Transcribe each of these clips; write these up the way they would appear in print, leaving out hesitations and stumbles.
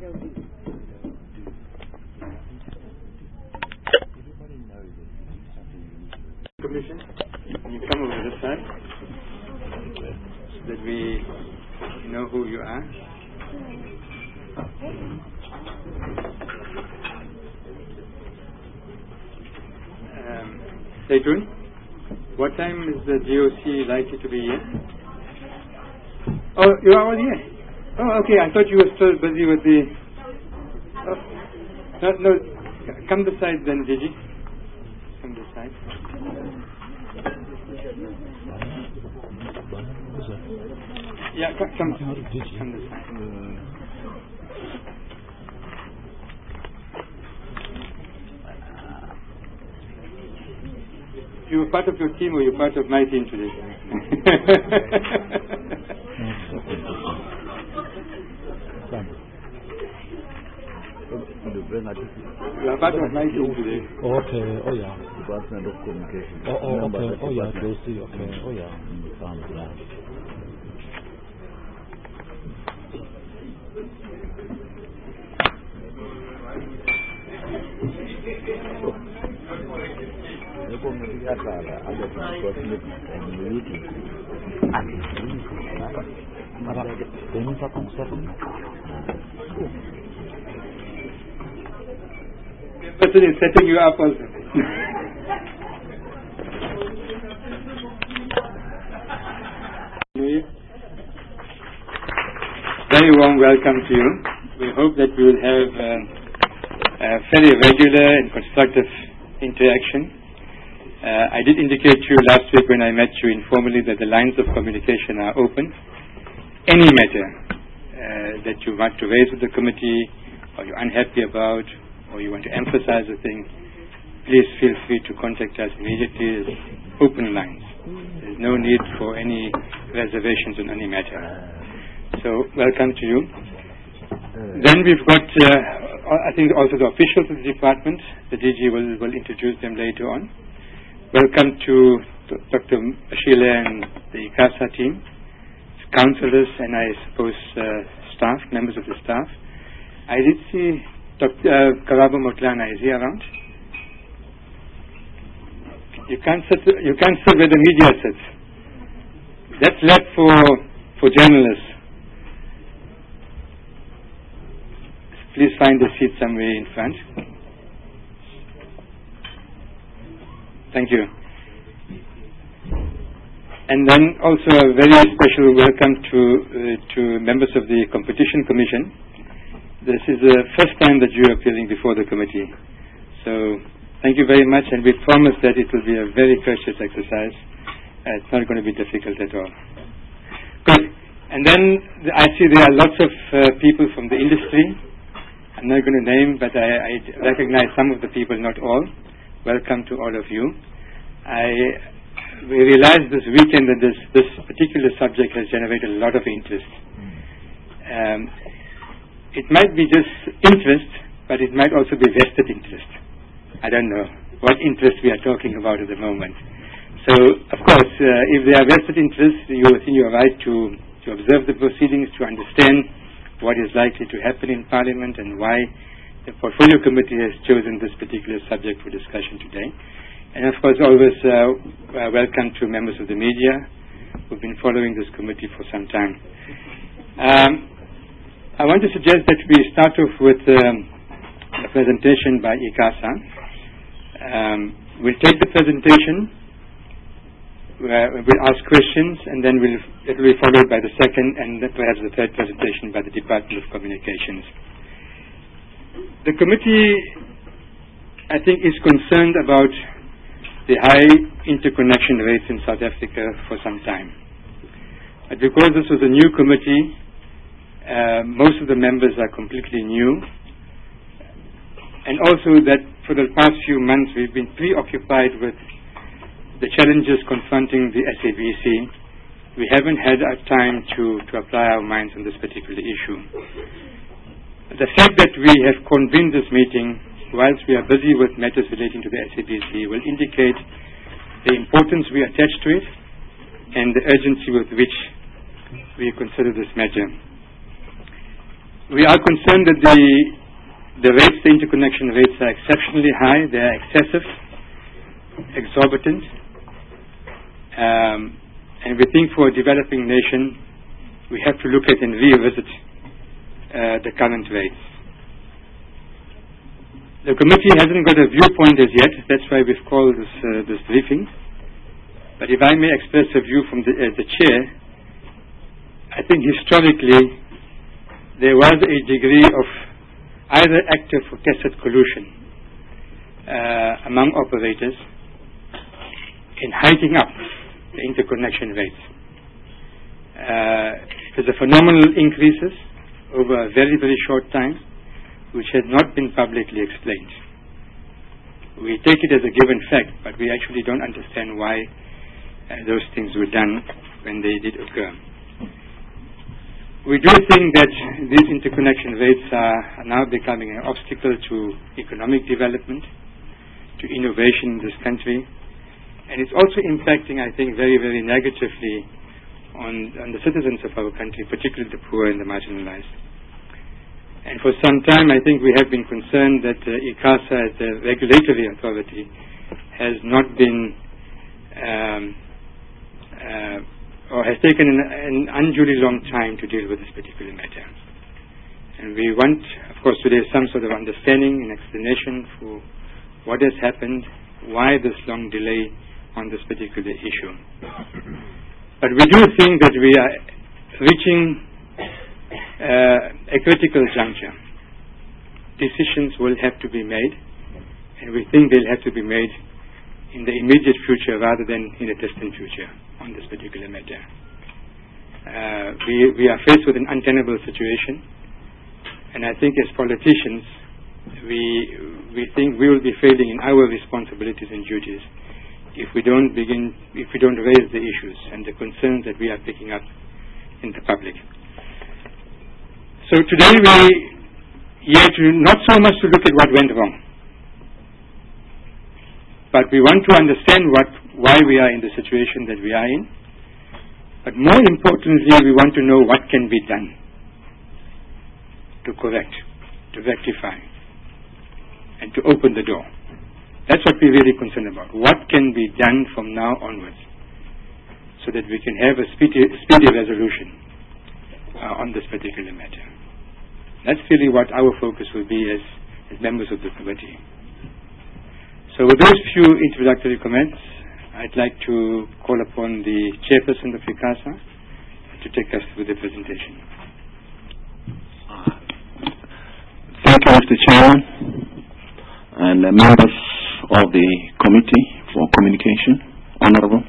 Commission, can you come over this side so that we know who you are? Seitun, what time is the GOC likely to be here? Oh, you are already here? Oh, okay, I thought you were still busy with the... Oh, no, come this side then, Gigi. Come this side. Yeah, come this side. You were part of your team or you're part of my team today? You are part of my team today. Okay, oh yeah. Department of Communication. Oh, okay, oh yeah, see, okay, oh yeah. The person is setting you up also. Very warm welcome to you. We hope that we will have a very regular and constructive interaction. I did indicate to you last week when I met you informally that the lines of communication are open. Any matter that you want to raise with the committee or you're unhappy about or you want to emphasize a thing, please feel free to contact us immediately. There's open lines. There's no need for any reservations on any matter. So, welcome to you. Then we've got, I think, also the officials of the department. The DG will introduce them later on. Welcome to Dr. Sheila and the ICASA team, councillors, and I suppose staff, members of the staff. I did see Dr. Karabo Motlana. Is he around? You can't sit where the media sits. That's left for journalists. Please find a seat somewhere in front. Thank you. And then also a very special welcome to members of the Competition Commission. This is the first time that you are appearing before the committee. So thank you very much, and we promise that it will be a very courteous exercise. It's not going to be difficult at all. Good. And then I see there are lots of people from the industry. I'm not going to name, but I recognize some of the people, not all. Welcome to all of you. We realized this weekend that this particular subject has generated a lot of interest. It might be just interest, but it might also be vested interest. I don't know what interest we are talking about at the moment. So, of course, if there are vested interests, you are within your right to observe the proceedings, to understand what is likely to happen in Parliament and why the Portfolio Committee has chosen this particular subject for discussion today. And, of course, always welcome to members of the media who have been following this committee for some time. I want to suggest that we start off with a presentation by ICASA. We'll take the presentation, we'll ask questions, and then it will be followed by the second and perhaps the third presentation by the Department of Communications. The committee, I think, is concerned about the high interconnection rates in South Africa for some time. But because this was a new committee, most of the members are completely new, and also that for the past few months we've been preoccupied with the challenges confronting the SABC. We haven't had time to apply our minds on this particular issue. The fact that we have convened this meeting whilst we are busy with matters relating to the SABC will indicate the importance we attach to it and the urgency with which we consider this matter. We are concerned that the rates, the interconnection rates, are exceptionally high. They are excessive, exorbitant, and we think for a developing nation we have to look at and revisit the current rates. The committee hasn't got a viewpoint as yet. That's why we've called this briefing. But if I may express a view from the chair, I think historically there was a degree of either active or tacit collusion among operators in hiking up the interconnection rates. There's a phenomenal increases over a very, very short time, which has not been publicly explained. We take it as a given fact, but we actually don't understand why those things were done when they did occur. We do think that these interconnection rates are now becoming an obstacle to economic development, to innovation in this country, and it's also impacting, I think, very, very negatively on the citizens of our country, particularly the poor and the marginalized. And for some time, I think we have been concerned that ICASA, as the regulatory authority, has not been or has taken an unduly long time to deal with this particular matter. And we want, of course, today some sort of understanding and explanation for what has happened, why this long delay on this particular issue. But we do think that we are reaching a critical juncture. Decisions will have to be made, and we think they'll have to be made in the immediate future rather than in a distant future on this particular matter. We are faced with an untenable situation, and I think as politicians we think we will be failing in our responsibilities and duties if we don't raise the issues and the concerns that we are picking up in the public. So today we here to not so much to look at what went wrong, but we want to understand why we are in the situation that we are in. But more importantly, we want to know what can be done to correct, to rectify, and to open the door. That's what we're really concerned about. What can be done from now onwards so that we can have a speedy resolution on this particular matter. That's really what our focus will be as members of the committee. So with those few introductory comments, I'd like to call upon the chairperson of ICASA to take us through the presentation. Thank you, Mr. Chairman, and members of the Committee for Communication, Honorable.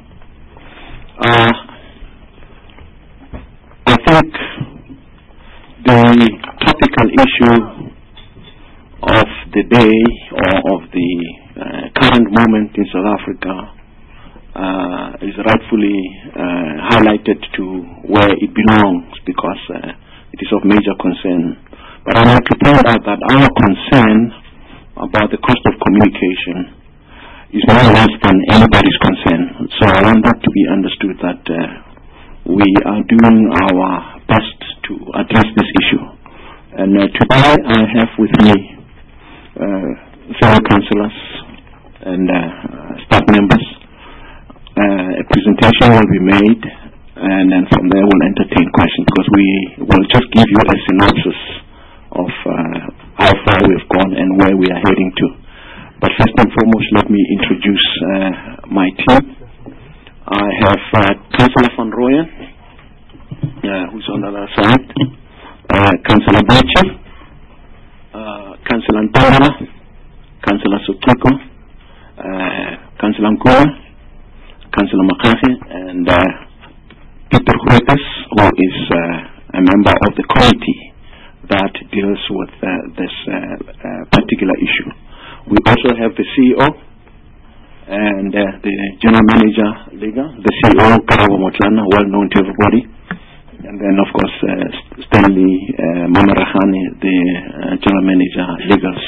I think the topical issue of the day or of the current moment in South Africa is rightfully highlighted to where it belongs because it is of major concern. But I want to point out that our concern about the cost of communication is more or less than anybody's concern. So I want that to be understood that we are doing our best to address this issue. And today I have with me fellow councillors and staff members. A presentation will be made, and then from there we'll entertain questions because we will just give you a synopsis of how far we've gone and where we are heading to. But first and foremost, let me introduce my team. I have Councillor Van Rooyen, who's on the other side, Councillor Bachi, Councillor Ntambala, Councillor Sotiko, Councillor Nkula, Councillor Makahi, and Peter Huetas, who is a member of the committee that deals with this particular issue. We also have the CEO and the General Manager, Liga, the CEO, Karabo Motlana, well known to everybody, and then of course Stanley Mamarahani, the General Manager, Legals.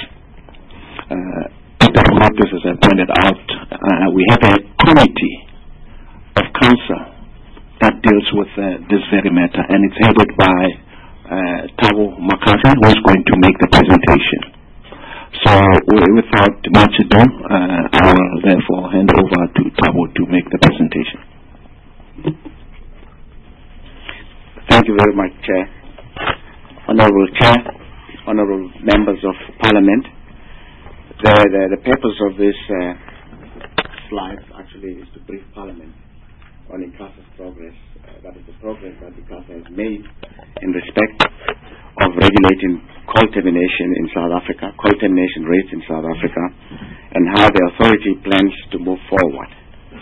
Peter Huetas, as I pointed out, we have a committee of council that deals with this very matter, and it's headed by Thabo Makasi. ICASA who is going to make the presentation. So without much ado, I will therefore hand over to Thabo to make the presentation. Thank you very much, Chair. Honorable Chair, honorable members of Parliament, the purpose of this slide actually is to brief Parliament on ICASA's progress, that is the progress that ICASA has made in respect of regulating coal termination in South Africa, coal termination rates in South Africa, and how the authority plans to move forward.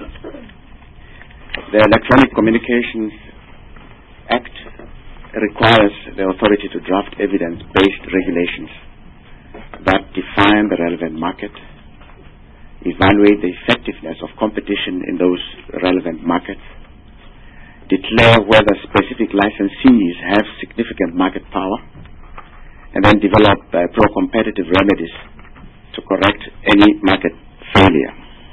The Electronic Communications Act requires the authority to draft evidence-based regulations that define the relevant market, evaluate the effectiveness of competition in those relevant markets, declare whether specific licensees have significant market power, and then develop pro-competitive remedies to correct any market failure.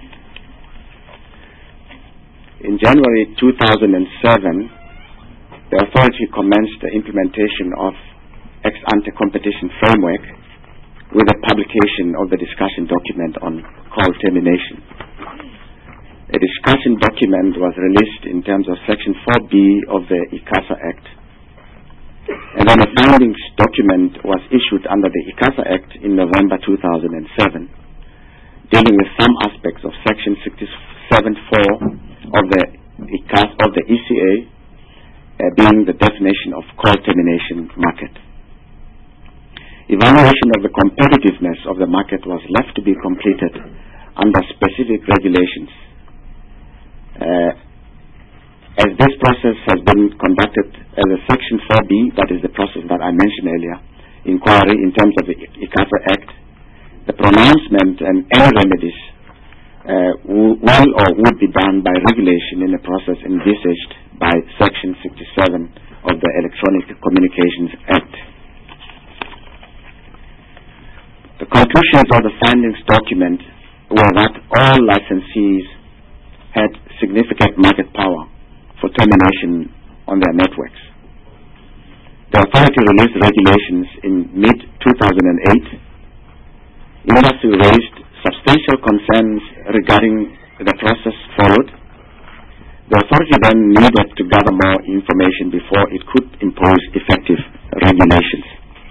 In January 2007, the authority commenced the implementation of ex-ante competition framework with the publication of the discussion document on coal termination. A discussion document was released in terms of Section 4B of the ICASA Act, and then a findings document was issued under the ICASA Act in November 2007, dealing with some aspects of Section 67.4 of the ECA, being the definition of coal termination market. Evaluation of the competitiveness of the market was left to be completed under specific regulations. As this process has been conducted as a Section 4B, that is the process that I mentioned earlier, inquiry in terms of the ICASA Act, the pronouncement and any remedies will or would be done by regulation in the process envisaged by Section 67 of the Electronic Communications Act. The conclusions of the findings document were that all licensees had significant market power for termination on their networks. The authority released regulations in mid-2008. Industry raised substantial concerns regarding the process followed. The authority then needed to gather more information before it could impose effective regulations.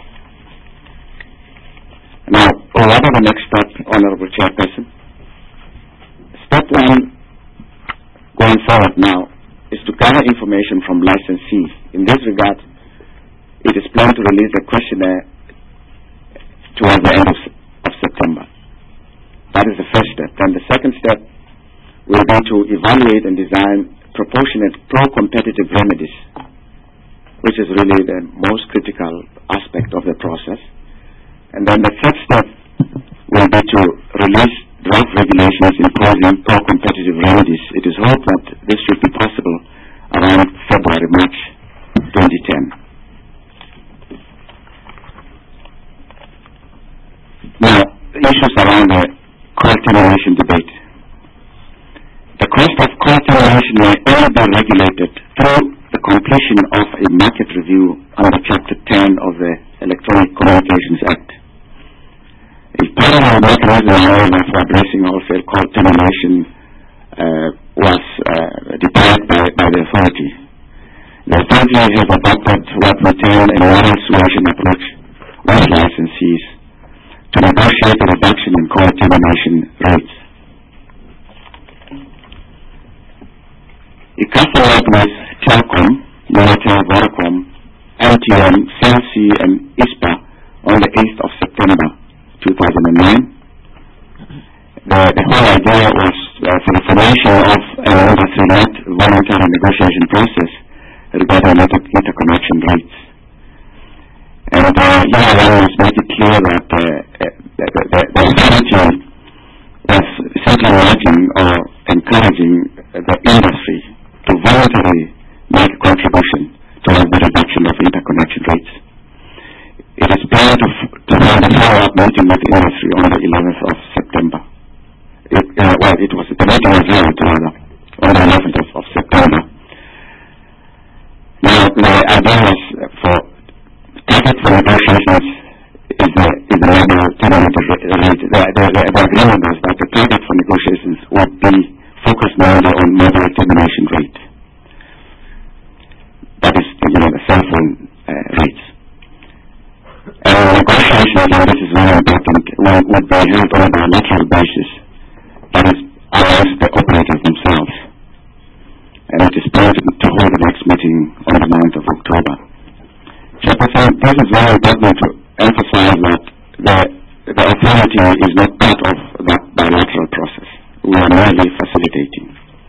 Now, what are the next steps, Honorable Chairperson? Step one going forward now is to gather information from licensees. In this regard, it is planned to release a questionnaire towards the end of September. That is the first step. Then the second step will be to evaluate and design proportionate pro-competitive remedies, which is really the most critical aspect of the process. And then the third step will be to release draft regulations imposing pro-competitive remedies. It is hoped that this should be possible around February, March 2010. Now, the issues around the coal termination debate. The cost of coal termination may only be regulated through the completion of a market review under Chapter 10 of the Electronic Communications Act. A parallel mechanism, however, for addressing wholesale coal termination was deployed by the authority. The authority has adopted what we term a moral suasion approach with licensees to negotiate a reduction in coal termination rates. ICASA worked with Telkom, Unitel, Vodacom, MTN, CLC, and ISPA on the 8th of September 2009. The whole idea was for the formation of an industry-led voluntary negotiation process regarding interconnection rates. And one must make it clear that the authority was simply urging or encouraging the industry to voluntarily make a contribution towards the reduction of interconnection rates. It is planned to hold a follow-up meeting with the industry on the 11th of September. The meeting was held on the 11th of September. Now, the idea was for target for negotiation basis is the labor tentative rate. The agreement was that the target for negotiations would be focused mainly on mobile termination rate. That is, the cell phone rates. Negotiations, and this is very important, would be held on a bilateral basis. That is, amongst the operators themselves. And it is planned to hold the next meeting on the 9th of October. Chairperson, this is very important to emphasize that the authority is not part of that bilateral process. We are merely facilitating.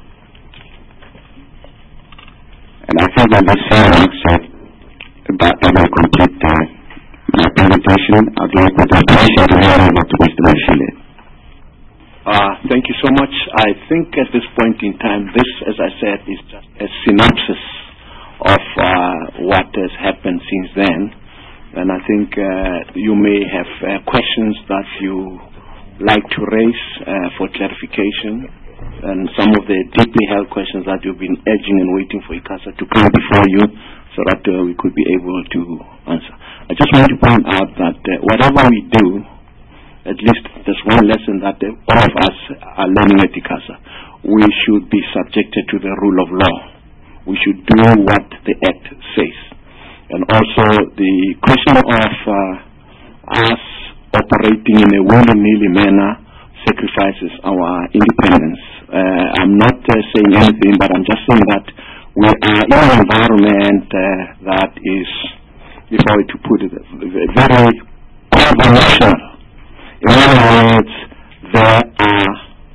And I think that this that I will complete my presentation. I'd like the presentation to hand over to Mr. Mashile. Thank you so much. I think at this point in time, this, as I said, is just a synopsis of what has happened since then. And I think you may have questions that you like to raise for clarification, and some of the deeply held questions that you've been urging and waiting for ICASA to come before you so that we could be able to answer. I just want to point out that whatever we do, at least there's one lesson that all of us are learning at ICASA. We should be subjected to the rule of law. We should do what the Act says. And also the question of us operating in a willy-nilly manner sacrifices our independence. I'm not saying anything, but I'm just saying that we are in an environment that is, if I were to put it, very conventional. In other words, there are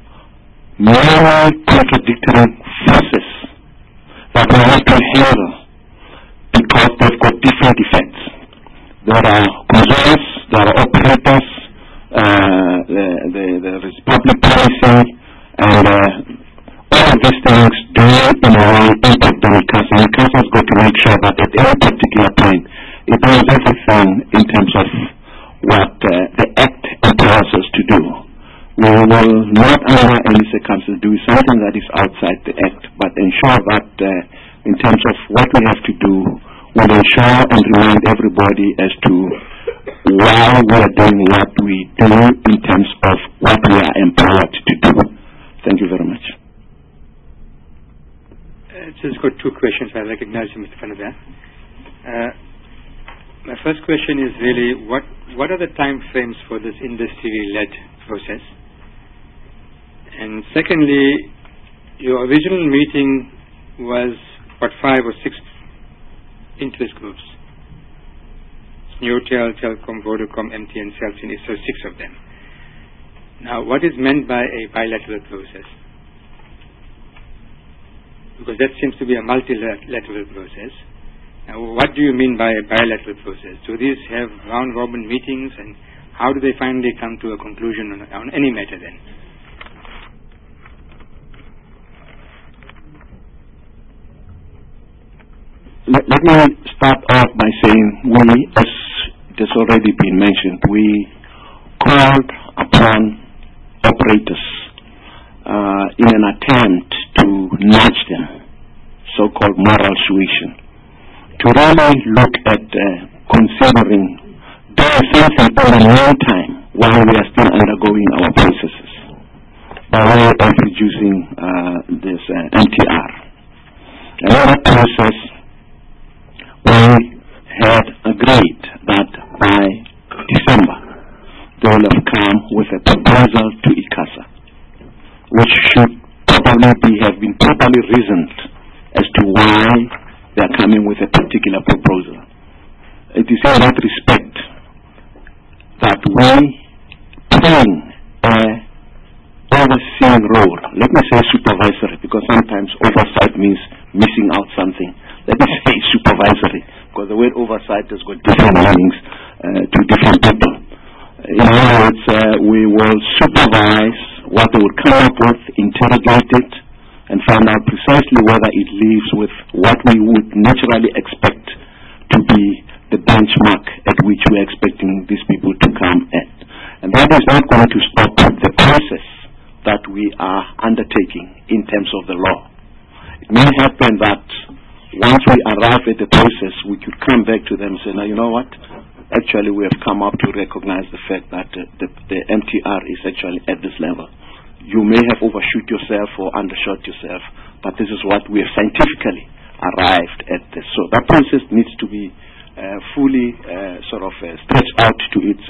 many contradictory forces that we have to handle because they've got different effects. There are consumers, there are operators, there is public policy, and all of these things do in a way impact on ICASA. And ICASA has got to make sure that at any particular point it does everything in terms of what the Act empowers us to do. We will not under any circumstances do something that is outside the Act, but ensure that in terms of what we have to do, we'll ensure and remind everybody as to why we are doing what we do in terms of what we are empowered to do. Thank you very much. Just got two questions. I recognize you, Mr. Fanabia. My first question is really, what are the time frames for this industry-led process? And secondly, your original meeting was, 5 or 6 interest groups. Neotel, Telkom, Vodacom, MTN, Celsin, so 6 of them. Now, what is meant by a bilateral process? Because that seems to be a multilateral process. Now, what do you mean by a bilateral process? Do these have round-robin meetings, and how do they finally come to a conclusion on any matter then? Let me start off by saying we, as it has already been mentioned, we called upon operators in an attempt to nudge them, so-called moral suasion, to really look at considering doing something in the meantime while we are still undergoing our processes by way of reducing this MTR. And in that process, we had agreed that by December they will have come with a proposal to ICASA, which should probably have been properly reasoned as to why they are coming with a particular proposal. It is in that respect that we playing an overseeing role. Let me say supervisory, because sometimes oversight means missing out something. Let me say supervisory, because the word oversight has got different meanings to different people. In other words, we will supervise what they will come up with, interrogate it, and find out precisely whether it leaves with what we would naturally expect to be the benchmark at which we are expecting these people to come at. And that is not going to stop the process that we are undertaking in terms of the law. It may happen that once we arrive at the process, we could come back to them and say, now, you know what? actually we have come up to recognize the fact that the MTR is actually at this level. You may have overshoot yourself or undershot yourself, but this is what we have scientifically arrived at this. So that process needs to be fully stretched out to its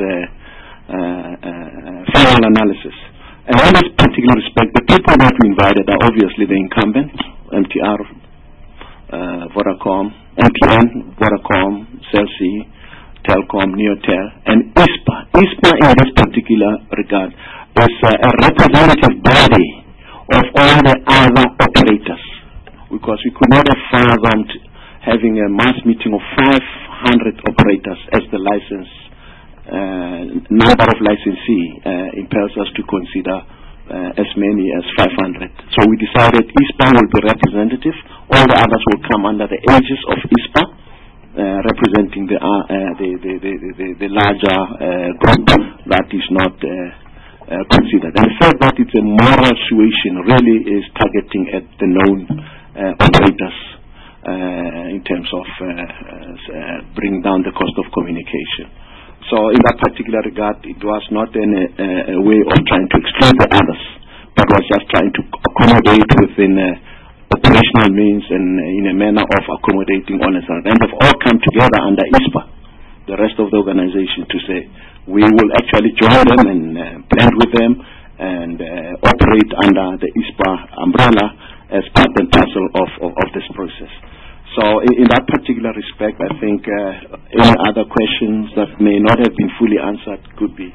final analysis. And in this particular respect, the people that we invited are obviously the incumbents, MTR, Vodacom, MTN, Vodacom, Cell C, Telkom, Neotel, and ISPA. ISPA in this particular regard is a representative body of all the other operators, because we could not have fathomed having a mass meeting of 500 operators as the license number of licensee impels us to consider as many as 500. So we decided ISPA will be representative. All the others will come under the aegis of ISPA, representing the larger group that is not considered. And the fact that it's a moral suasion really is targeting at the known operators in terms of bringing down the cost of communication. So in that particular regard, it was not a way of trying to exclude the others, but was just trying to accommodate within operational means and in a manner of accommodating all of them. And they've all come together under ISPA, the rest of the organization, to say we will actually join them and blend with them and operate under the ISPA umbrella as part and parcel of this process. So in that particular respect, I think any other questions that may not have been fully answered could be.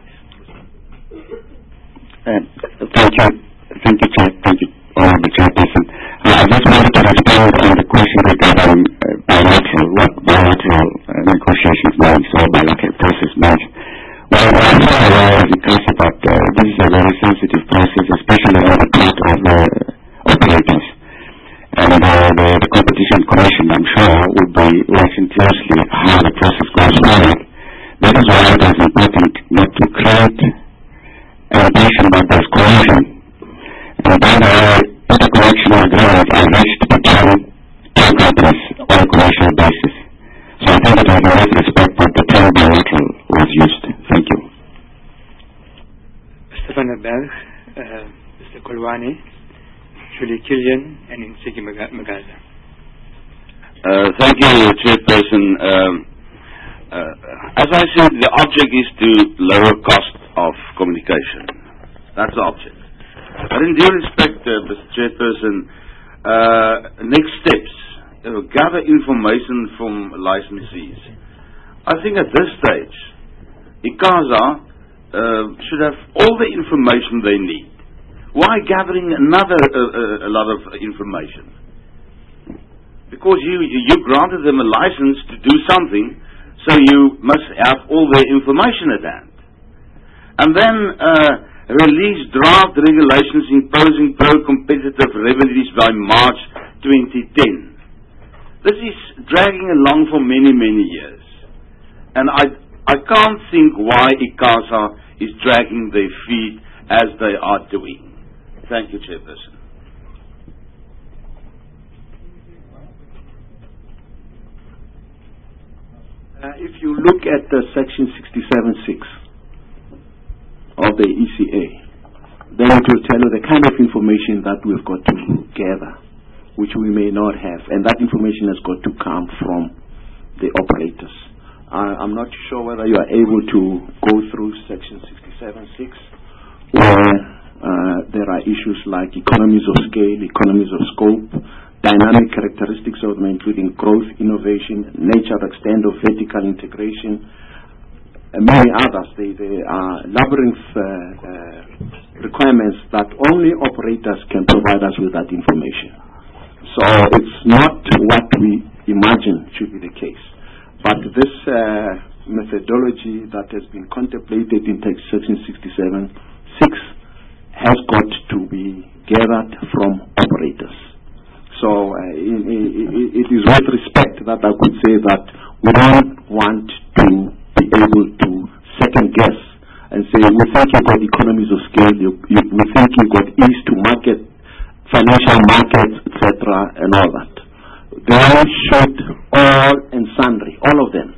Thank you, Chair. Thank you, Honorable Chairperson. I just wanted to respond on the question regarding what bilateral negotiations means or bilateral process means. Well, I'm not aware of the concept that this is a very sensitive process, especially on the part of the operators. And the Competition Commission, I'm sure, would be watching closely how the process goes forward. That is why it is important not to create an impression that there's coercion. And by the way, interconnection agreements are reached between two countries on a commercial basis. So I think it was in that respect that the term bilateral was used. Thank you. Mr. Van der Berg, Mr. Kolwane, Julie Killian, and Nsiki Magaza. Thank you, Chairperson. As I said, the object is to lower cost of communication. That's the object. But in due respect, Mr. Chairperson, next steps, gather information from licensees. I think at this stage, ICASA should have all the information they need. Why gathering a lot of information? Because you granted them a license to do something, so you must have all their information at hand. And then release draft regulations imposing pro-competitive remedies by March 2010. This is dragging along for many, many years. And I can't think why ICASA is dragging their feet as they are doing. Thank you, Chairperson. If you look at Section 67.6 of the ECA, then it will tell you the kind of information that we've got to gather, which we may not have, and that information has got to come from the operators. I'm not sure whether you are able to go through Section 67.6, where there are issues like economies of scale, economies of scope, dynamic characteristics of them, including growth, innovation, nature, extent of vertical integration, and many others. They are labyrinth requirements that only operators can provide us with that information. So it's not what we imagine should be the case. But this methodology that has been contemplated in Section 67.6 has got to be gathered from operators. So it is with respect that I could say that we don't want to be able to second guess and say we think you've got economies of scale, we think you've got ease to market, financial markets, etc., and all that. They should all and sundry, all of them,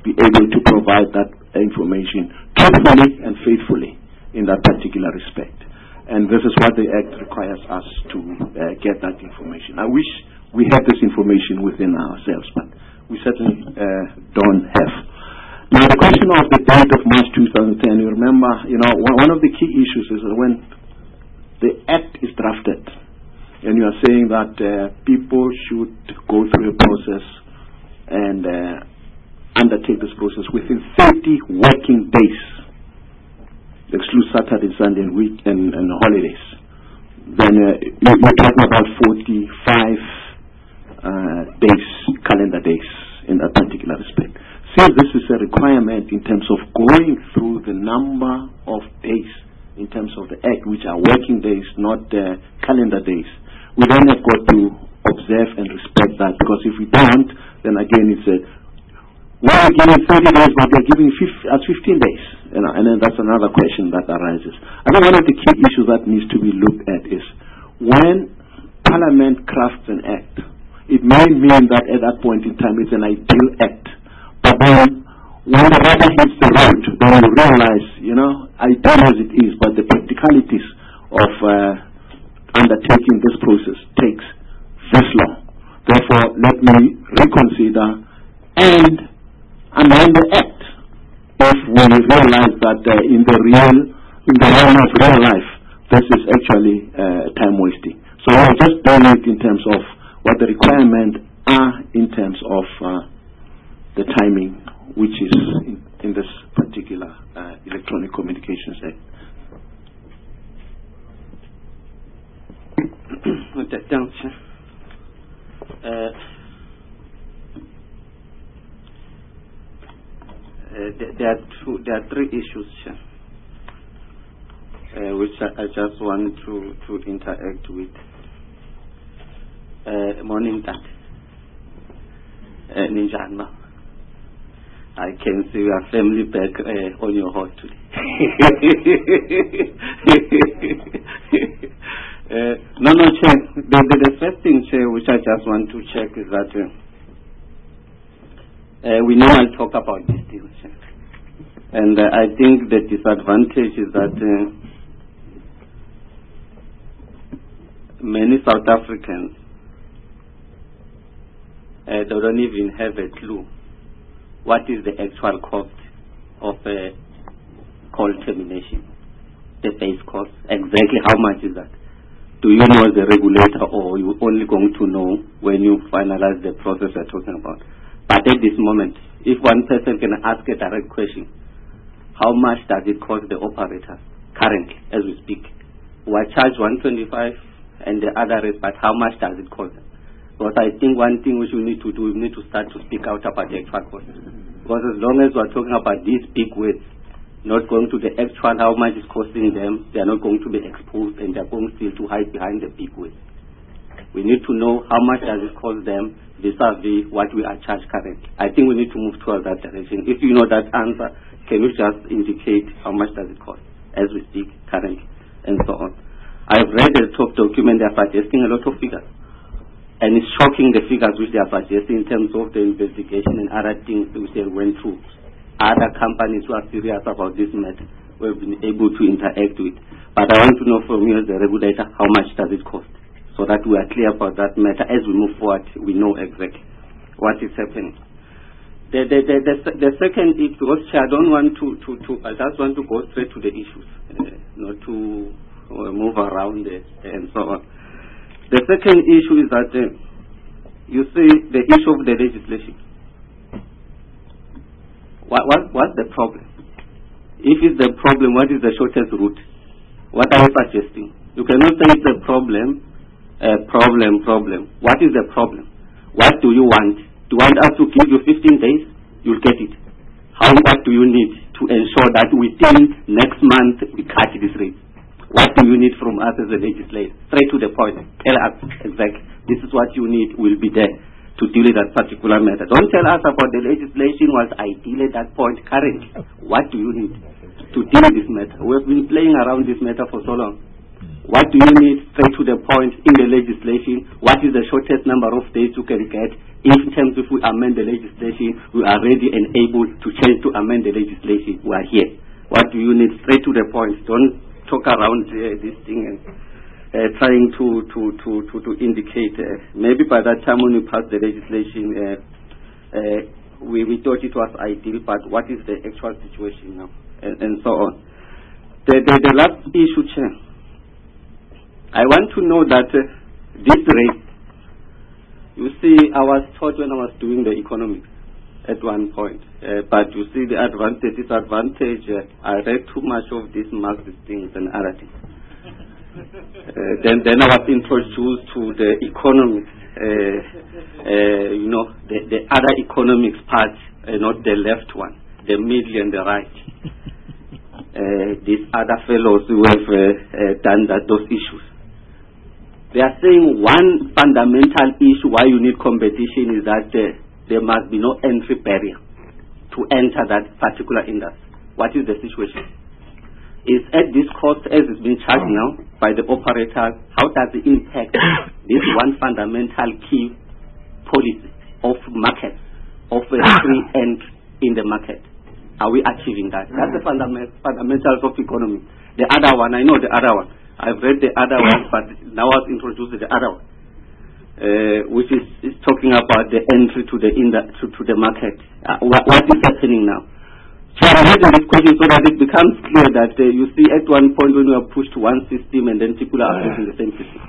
be able to provide that information truthfully and faithfully in that particular respect. And this is what the Act requires us to get that information. I wish we had this information within ourselves, but we certainly don't have. Now, the question of the date of March 2010, you remember, one of the key issues is that when the Act is drafted, and you are saying that people should go through a process and undertake this process within 30 working days, exclude Saturday, Sunday, and week and holidays, then you're talking about 45 days, calendar days, in that particular respect. Since this is a requirement in terms of going through the number of days in terms of the Act, which are working days, not calendar days, we then have got to observe and respect that, because if we don't, then again it's we're giving 30 days, but they're giving us 15 days. And then that's another question that arises. I think one of the key issues that needs to be looked at is when Parliament crafts an Act, it may mean that at that point in time it's an ideal Act. But then when the rubber hits the road, then you realize, ideal as it is, but the practicalities of undertaking this process takes this long. Therefore, let me reconsider and amend the Act if we realize that in the realm of real life, this is actually time wasting. So we're just doing it in terms of what the requirements are in terms of the timing, which is in this particular Electronic Communications Act. Thanks. There are three issues which I just want to interact with. Morning, Dad. Ninjana. I can see your family back on your heart today. No, Chair. The first thing, Chair, which I just want to check is that we normally talk about these things, Chair. And I think the disadvantage is that many South Africans they don't even have a clue what is the actual cost of a call termination, the base cost. Exactly how much is that? Do you know as a regulator, or you only going to know when you finalize the process you're talking about? But at this moment, if one person can ask a direct question, how much does it cost the operator currently, as we speak? We charge 125 and the other is, but how much does it cost? Because I think one thing which we need to do, we need to start to speak out about the actual cost. Because as long as we're talking about these big words, not going to the actual how much it's costing them, they are not going to be exposed and they're going still to hide behind the big words. We need to know how much does it cost them vis-a-vis what we are charged currently. I think we need to move towards that direction. If you know that answer, can you just indicate how much does it cost as we speak currently and so on? I've read the top document, they are suggesting a lot of figures. And it's shocking the figures which they are suggesting in terms of the investigation and other things which they went through. Other companies who are serious about this matter, we've been able to interact with. But I want to know from you as the regulator, how much does it cost? So that we are clear about that matter. As we move forward, we know exactly what is happening. The second is, because I don't want I just want to go straight to the issues, not to move around and so on. The second issue is that you see the issue of the legislation. What's the problem? If it's the problem, what is the shortest route? What are you suggesting? You cannot say it's a problem. What is the problem? What do you want? Do you want us to give you 15 days? You'll get it. What do you need to ensure that within next month we cut this rate? What do you need from us as a legislator? Straight to the point. Tell us exactly. This is what you need. We'll be there to deal with that particular matter. Don't tell us about the legislation was ideal at that point currently. What do you need to deal with this matter? We have been playing around this matter for so long. What do you need? Straight to the point in the legislation. What is the shortest number of days you can get? In terms of we amend the legislation, we are ready and able to change to amend the legislation. We are here. What do you need? Straight to the point. Don't talk around this thing and trying to indicate. Maybe by that time when we passed the legislation, we thought it was ideal, but what is the actual situation now? And so on. The last issue, Chair. I want to know that this rate, you see, I was taught when I was doing the economics at one point, but you see the advantage, disadvantage, I read too much of these Marxist things and other things. Then I was introduced to the economics, the other economics part, not the left one, the middle and the right. These other fellows who have done those issues. They are saying one fundamental issue why you need competition is that there must be no entry barrier to enter that particular industry. What is the situation? Is at this cost as it's been charged now by the operator, how does it impact this one fundamental key policy of market, of a free entry in the market? Are we achieving that? That's the fundamentals of economy. The other one, I know the other one. I've read the other one, but now I've introduced the other one, which is talking about the entry to the market. What is happening now? So I'm raising this question so that it becomes clear that you see at one point when you are pushed to one system and then people are using the same system.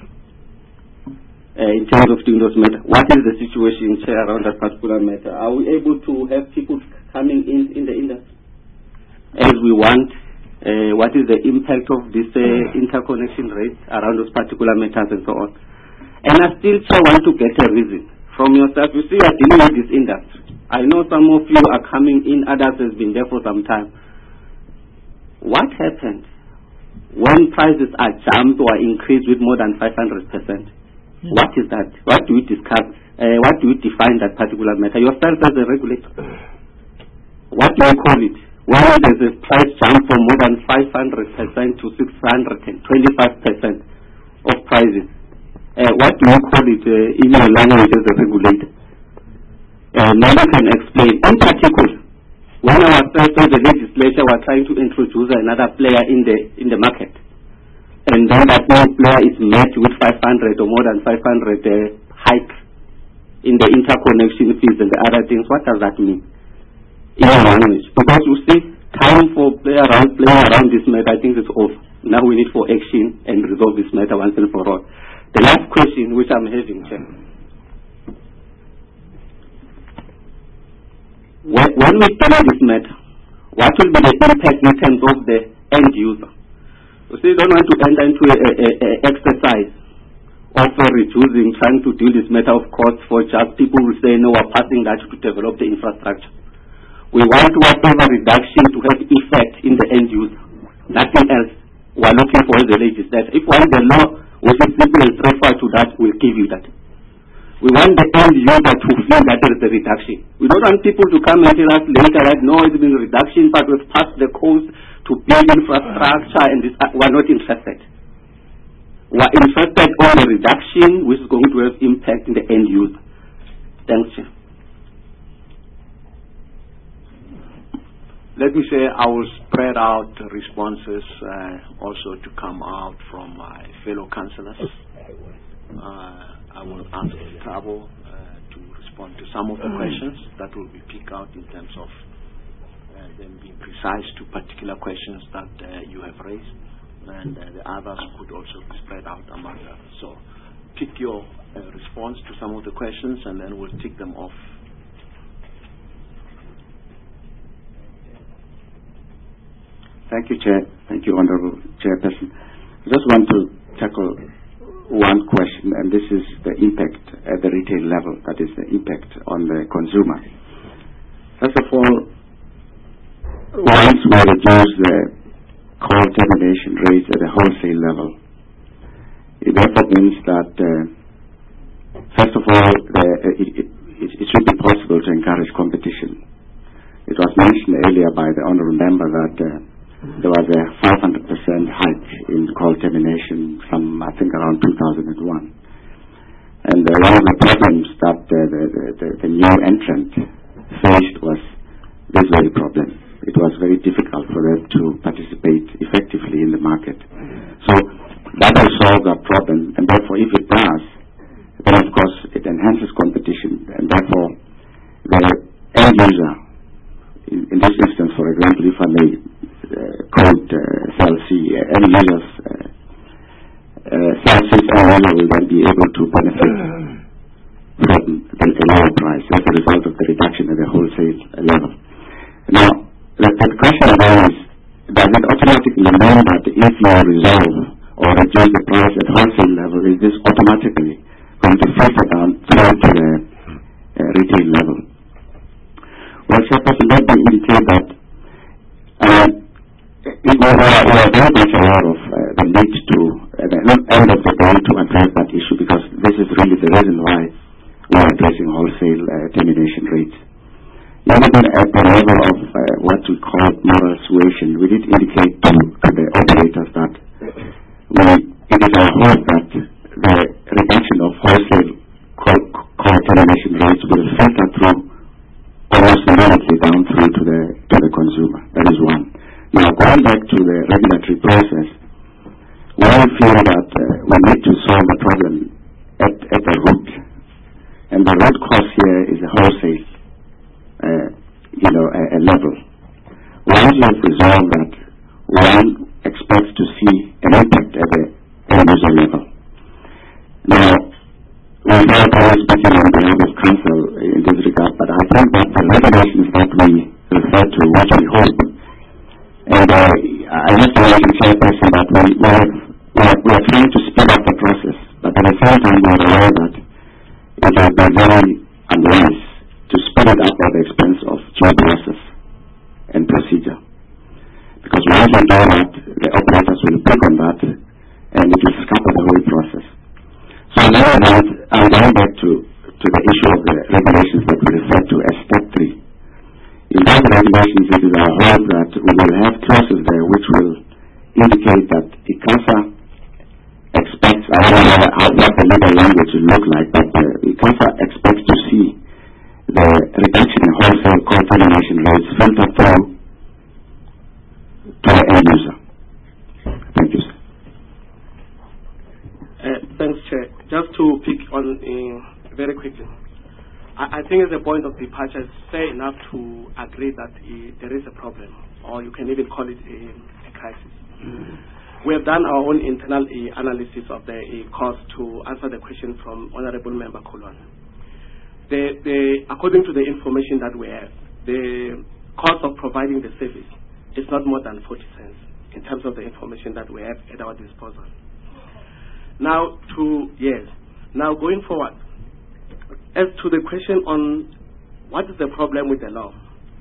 In terms of doing those matters, what is the situation around that particular matter? Are we able to have people coming in the industry as we want? What is the impact of this interconnection rate around those particular matters and so on? And I still want to get a reason from yourself. You see, you are dealing with this industry. I know some of you are coming in, others has been there for some time. What happened when prices are jumped or increased with more than 500%? What is that? What do we discuss? What do we define that particular matter? Yourself as a regulator. What do you call it? When there's a price jump from more than 500% to 625% of prices, what do you call it in your language as a regulator? Maybe you can explain. In particular, when our person, the legislature, were trying to introduce another player in the market, and then that new player is met with 500 or more than 500 hike in the interconnection fees and the other things, what does that mean? In our language, because you see, time for playing around this matter, I think it's over. Now we need for action and resolve this matter once and for all. The last question which I'm having, Chair. When we study this matter, what will be the impact in terms of the end user? You see, you don't want to enter into an exercise of reducing, trying to deal this matter of cost for just people who say, no, we're passing that to develop the infrastructure. We want whatever reduction to have effect in the end user. Nothing else. We are looking for the legislature. If we want the law, which is simple and straightforward to that, we'll give you that. We want the end user to feel that there is a reduction. We don't want people to come and tell us later that no, it's been a reduction, but we've passed the cost to build infrastructure and this, we're not interested. We're interested on the reduction which is going to have impact in the end user. Thanks, Chair. Let me say I will spread out the responses also to come out from my fellow councillors. I will ask Thabo to respond to some of the questions that will be picked out in terms of them being precise to particular questions that you have raised, and the others could also be spread out among others. So pick your response to some of the questions and then we'll tick them off. Thank you, Chair. Thank you, Honorable Chairperson. I just want to tackle one question, and this is the impact at the retail level, that is the impact on the consumer. First of all, once we reduce the coal termination rates at the wholesale level, it therefore means that, first of all, it should be possible to encourage competition. It was mentioned earlier by the Honorable Member that there was a 500% hike in coal termination I think around 2001. And one of the problems that the new entrant faced was this very problem. It was very difficult for them to participate effectively in the market. So that will solve that problem, and therefore if it does, then of course it enhances competition, and therefore the end user, in this instance, for example, if I may quote Cell C, end users, Cell C's end user will then be able to benefit from the lower price as a result of the reduction at the wholesale level. Now, the question now is, does it automatically mean that if you resolve or reduce the price at wholesale level, is this automatically going to filter down through to the retail level? Well, Chairperson, let me indicate that we are very much aware of the need to, at the end of the day, to address that issue, because this is really the reason why we are addressing wholesale termination rates. Even at the level of what we call moral suasion, we did indicate to the operators that it is our hope that the reduction of wholesale coal termination rates will filter through almost immediately down through to the consumer. That is one. Now, going back to the regulatory process, we feel that we need to solve the problem at the root. And the root cause here is the wholesale a level. Once you have resolved that, one expects to see an impact at the end user level. Now, without always speaking on behalf of Council in this regard, but I think that the regulations that we refer to, which we hope, and I must mention, Chairperson, that we are trying to speed up the process, but at the same time we are aware that it will be very unwise to speed it up at the expense of due process and procedure. Because once we do that, the operators will pick on that, and it will scupper the whole process. So now that I'm going back to the issue of the regulations that we refer to as Step 3. In those regulations, it is our hope that we will have clauses there which will indicate that ICASA expects, I don't know what the legal language will look like, but ICASA expects to see the reduction in wholesale coal termination rates filter through to the end user. Thank you, sir. Thanks, Chair. Just to pick on very quickly. I think at the point of departure, it's fair enough to agree that there is a problem, or you can even call it a crisis. We have done our own internal analysis of the cost to answer the question from Honorable Member Kolwan. According to the information that we have, the cost of providing the service is not more than 40 cents in terms of the information that we have at our disposal. Now, going forward, as to the question on what is the problem with the law,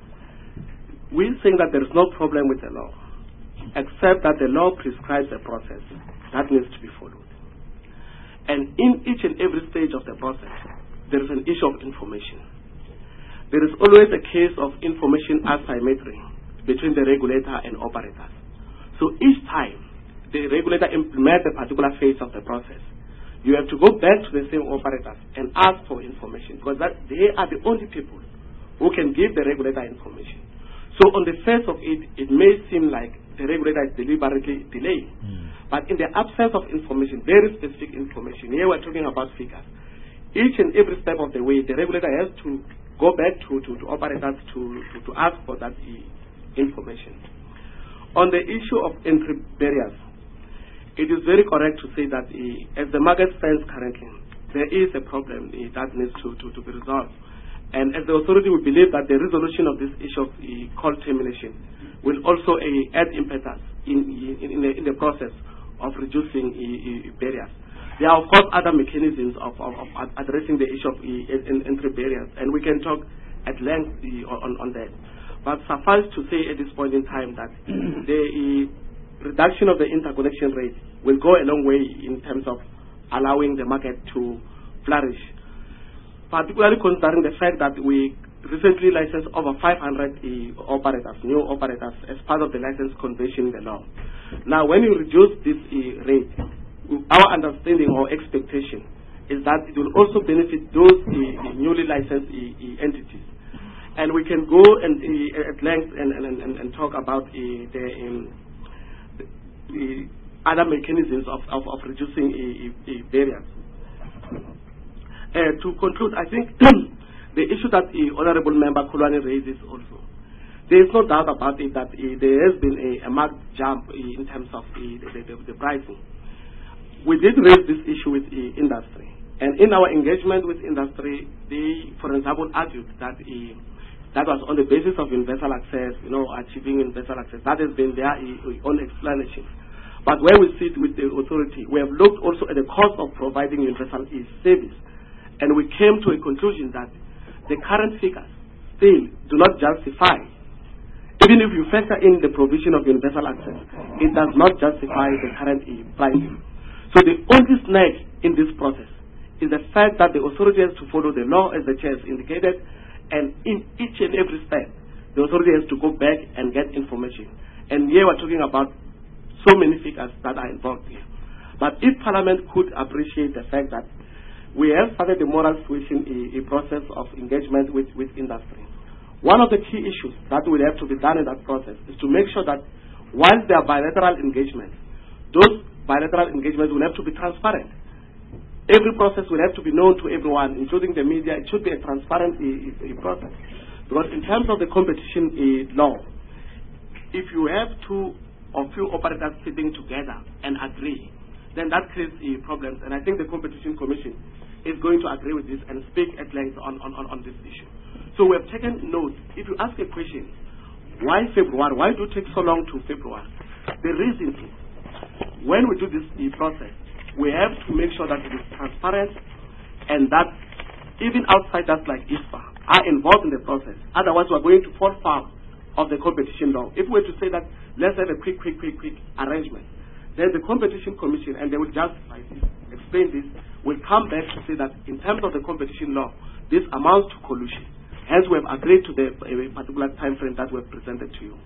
we're saying that there is no problem with the law, except that the law prescribes a process that needs to be followed. And in each and every stage of the process, there is an issue of information. There is always a case of information asymmetry between the regulator and operators. So each time the regulator implements a particular phase of the process, you have to go back to the same operators and ask for information, because they are the only people who can give the regulator information. So on the face of it, it may seem like the regulator is deliberately delaying. But in the absence of information, very specific information, here we're talking about figures. Each and every step of the way, the regulator has to go back to operators to ask for that information. On the issue of entry barriers, it is very correct to say that as the market stands currently, there is a problem that needs to be resolved. And as the authority, we believe that the resolution of this issue of coal termination will also add impetus in the process of reducing barriers. There are, of course, other mechanisms of addressing the issue of entry barriers, and we can talk at length on that. But suffice to say at this point in time that the reduction of the interconnection rate will go a long way in terms of allowing the market to flourish, particularly considering the fact that we recently licensed over 500 operators, new operators, as part of the license convention in the law. Now, when you reduce this rate, our understanding or expectation is that it will also benefit those newly licensed entities. And we can go and at length and talk about the other mechanisms of reducing barriers. To conclude, I think the issue that Honorable Member Kulwane raises also, there is no doubt about it that there has been a marked jump in terms of the pricing. We did raise this issue with industry, and in our engagement with industry, they, for example, argued that that was on the basis of universal access, achieving universal access. That has been their own explanation. But when we sit with the authority, we have looked also at the cost of providing universal service, and we came to a conclusion that the current figures still do not justify. Even if you factor in the provision of universal access, it does not justify the current pricing. So the only snag in this process is the fact that the authority has to follow the law, as the chair has indicated, and in each and every step, the authority has to go back and get information. And here we're talking about so many figures that are involved here. But if Parliament could appreciate the fact that we have started the moral suasion a process of engagement with industry. One of the key issues that will have to be done in that process is to make sure that while there are bilateral engagements, those bilateral engagements will have to be transparent. Every process will have to be known to everyone, including the media. It should be a transparent process. Because in terms of the competition law, if you have two or few operators sitting together and agree, then that creates problems. And I think the Competition Commission is going to agree with this and speak at length on this issue. So we have taken note. If you ask a question, why February? Why do it take so long to February? The reason is, when we do this process, we have to make sure that it is transparent and that even outsiders like ISPA are involved in the process. Otherwise, we are going to fall foul of the competition law. If we were to say that, let's have a quick arrangement, then the Competition Commission, and they will justify this, explain this, will come back to say that in terms of the competition law, this amounts to collusion. Hence, we have agreed to a particular time frame that we have presented to you.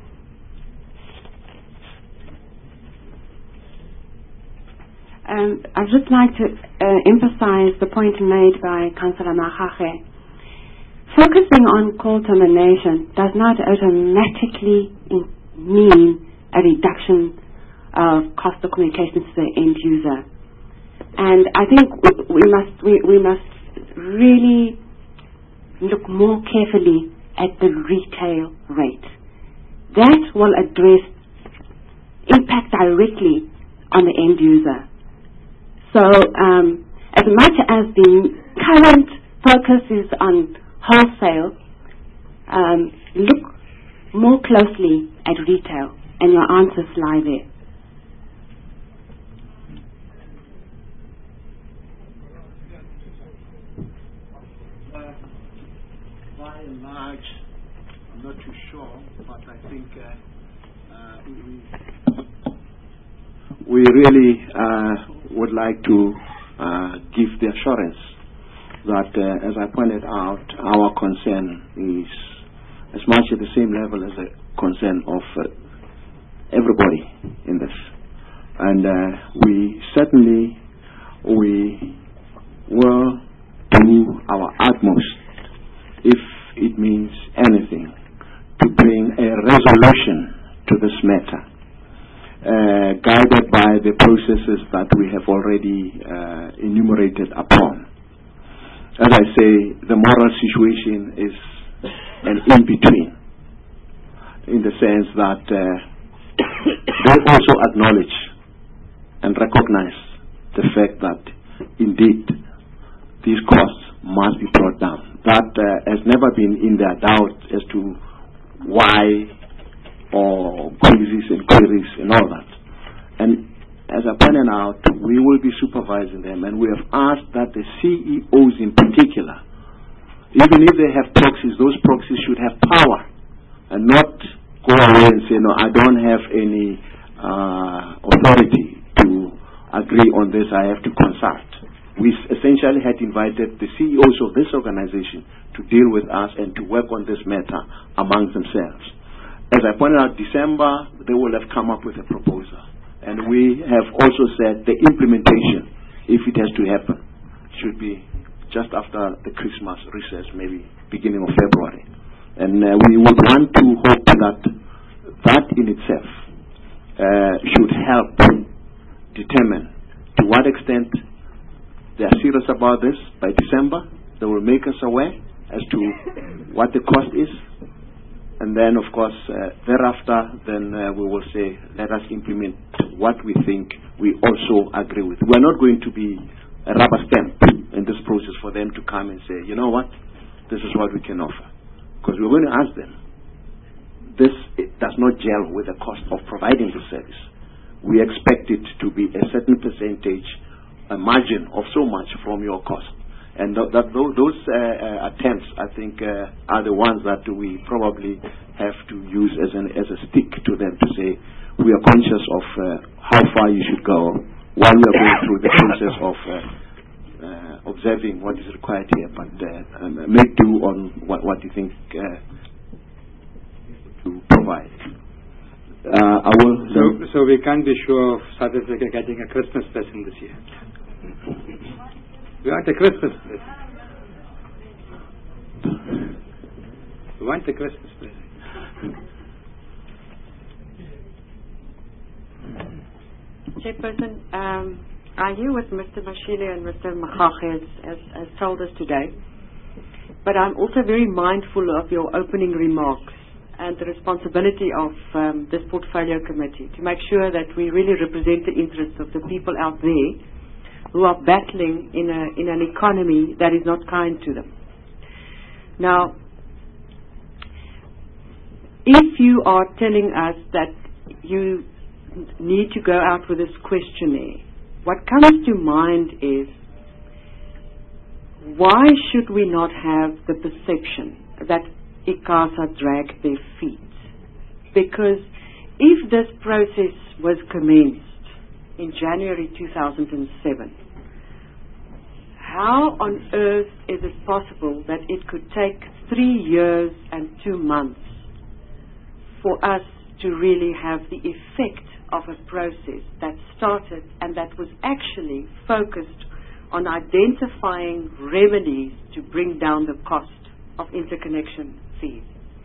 I'd just like to emphasize the point made by Councillor Makgakge. Focusing on call termination does not automatically mean a reduction of cost of communications to the end user. And I think we must really look more carefully at the retail rate. That will impact directly on the end user. So as much as the current focus is on wholesale, look more closely at retail, and your answers lie there. By and large, I'm not too sure, but I think we really would like to give the assurance that, as I pointed out, our concern is as much at the same level as the concern of everybody in this. And we certainly will do our utmost, if it means anything, to bring a resolution to this matter, guided by the processes that we have already enumerated upon. As I say, the moral situation is an in-between, in the sense that they also acknowledge and recognize the fact that, indeed, these costs must be brought down. That has never been in their doubt as to why or queries and all that. And as I pointed out, we will be supervising them, and we have asked that the CEOs in particular, even if they have proxies, those proxies should have power and not go away and say, no, I don't have any authority to agree on this, I have to consult. we essentially had invited the CEOs of this organization to deal with us and to work on this matter amongst themselves. As I pointed out, December, they will have come up with a proposal. And we have also said the implementation, if it has to happen, should be just after the Christmas recess, maybe beginning of February. And we would want to hope that in itself should help determine to what extent they are serious about this. By December, they will make us aware as to what the cost is. And then, of course, thereafter, then we will say, let us implement what we think we also agree with. We're not going to be a rubber stamp in this process for them to come and say, you know what, this is what we can offer. Because we're going to ask them, it does not gel with the cost of providing the service. We expect it to be a certain percentage, a margin of so much from your cost. And those attempts, I think, are the ones that we probably have to use as a stick to them to say, we are conscious of how far you should go while we are going through the process of observing what is required here. But make do on what you think to provide. So we can't be sure of South Africa getting a Christmas present this year. We want a Christmas present. We want a Christmas present. Chairperson, I hear what Mr. Mashile and Mr. Makgakge has told us today, but I'm also very mindful of your opening remarks and the responsibility of this portfolio committee to make sure that we really represent the interests of the people out there who are battling in an economy that is not kind to them. Now, if you are telling us that you need to go out with this questionnaire, what comes to mind is, why should we not have the perception that ICASA dragged their feet? Because if this process was commenced in January 2007, how on earth is it possible that it could take 3 years and 2 months for us to really have the effect of a process that started and that was actually focused on identifying remedies to bring down the cost of interconnection fees?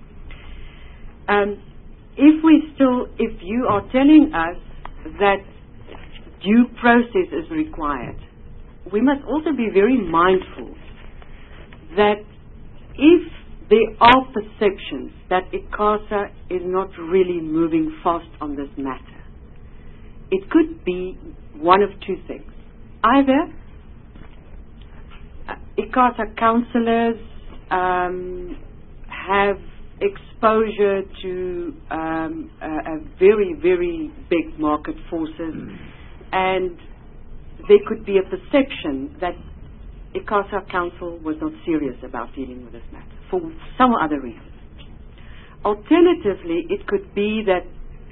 If you are telling us that due process is required, we must also be very mindful that if there are perceptions that ICASA is not really moving fast on this matter, it could be one of two things. Either ICASA councillors have exposure to a very, very big market forces, and there could be a perception that ICASA Council was not serious about dealing with this matter for some other reason. Alternatively, it could be that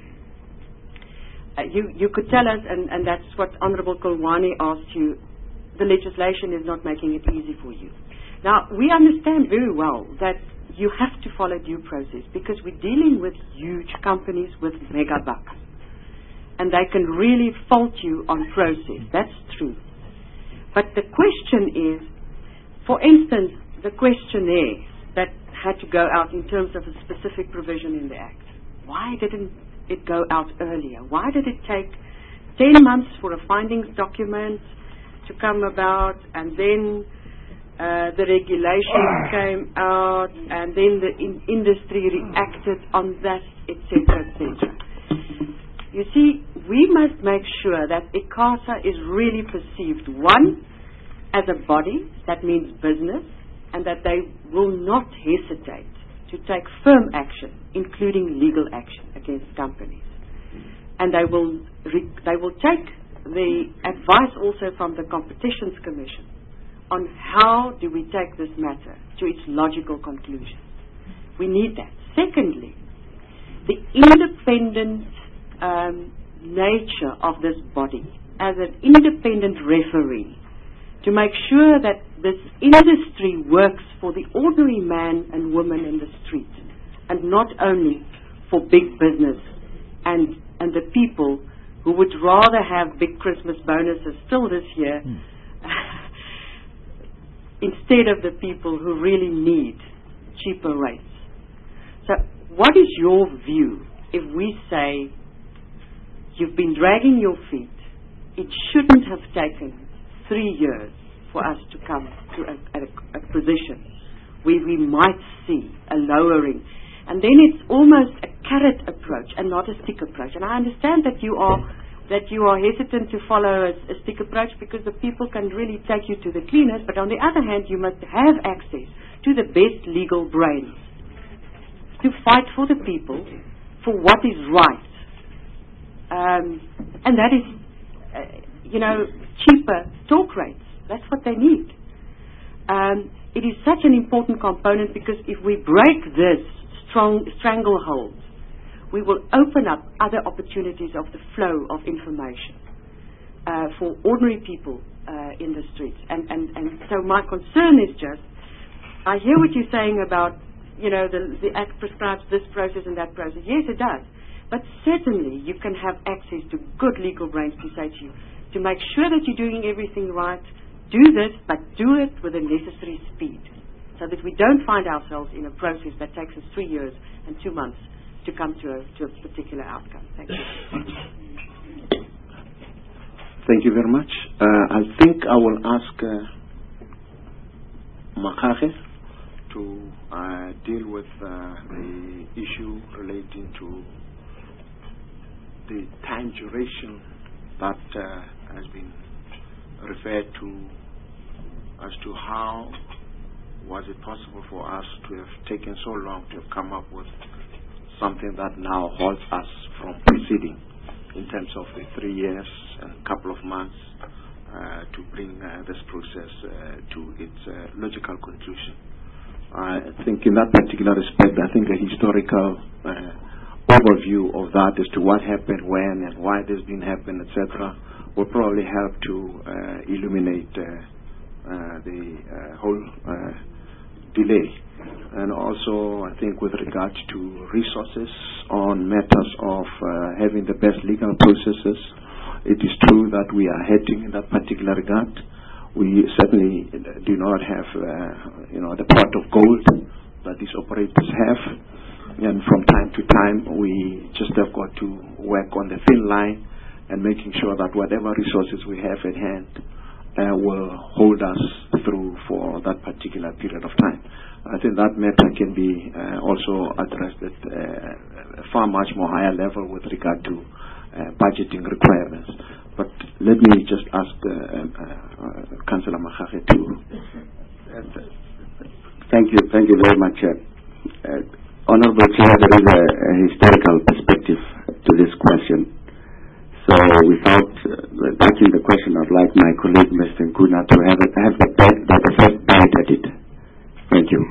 you could tell us, and that's what Honorable Kulwani asked you, the legislation is not making it easy for you. Now, we understand very well that you have to follow due process because we're dealing with huge companies with mega bucks. And they can really fault you on process. That's true. But the question is, for instance, the questionnaire that had to go out in terms of a specific provision in the Act. Why didn't it go out earlier? Why did it take 10 months for a findings document to come about, and then the regulation came out, and then the industry reacted on that, etc., etc. You see, we must make sure that ICASA is really perceived, one, as a body, that means business, and that they will not hesitate to take firm action, including legal action against companies. And they will take the advice also from the Competitions Commission on how do we take this matter to its logical conclusion. We need that. Secondly, the independent nature of this body as an independent referee to make sure that this industry works for the ordinary man and woman in the street, and not only for big business and the people who would rather have big Christmas bonuses still this year instead of the people who really need cheaper rates. So what is your view if we say you've been dragging your feet? It shouldn't have taken 3 years for us to come to a position where we might see a lowering. And then it's almost a carrot approach and not a stick approach. And I understand that you are hesitant to follow a stick approach because the people can really take you to the cleaners. But on the other hand, you must have access to the best legal brains to fight for the people for what is right. And that is, cheaper talk rates. That's what they need. It is such an important component because if we break this stranglehold, we will open up other opportunities of the flow of information for ordinary people in the streets. And so my concern is just, I hear what you're saying about, the Act prescribes this process and that process. Yes, it does. But certainly you can have access to good legal brains to say to you, to make sure that you're doing everything right, do this, but do it with the necessary speed, so that we don't find ourselves in a process that takes us 3 years and 2 months to come to a particular outcome. Thank you. Thank you very much. I think I will ask Makgakge to deal with the issue relating to the time duration that has been referred to, as to how was it possible for us to have taken so long to have come up with something that now holds us from proceeding in terms of the 3 years and a couple of months to bring this process to its logical conclusion. I think in that particular respect, I think a historical overview of that as to what happened when and why this didn't happen, etc., will probably help to illuminate the whole delay. And also, I think with regards to resources on matters of having the best legal processes, it is true that we are heading in that particular regard. We certainly do not have, the pot of gold that these operators have. And from time to time, we just have got to work on the thin line and making sure that whatever resources we have at hand will hold us through for that particular period of time. I think that matter can be also addressed at a far much more higher level with regard to budgeting requirements. But let me just ask Councillor Makgakge to... Thank you very much. Honorable Chair, there is a historical perspective to this question. So without touching the question, I'd like my colleague, Mr. Nkuna, to have the first bite at it. Thank you.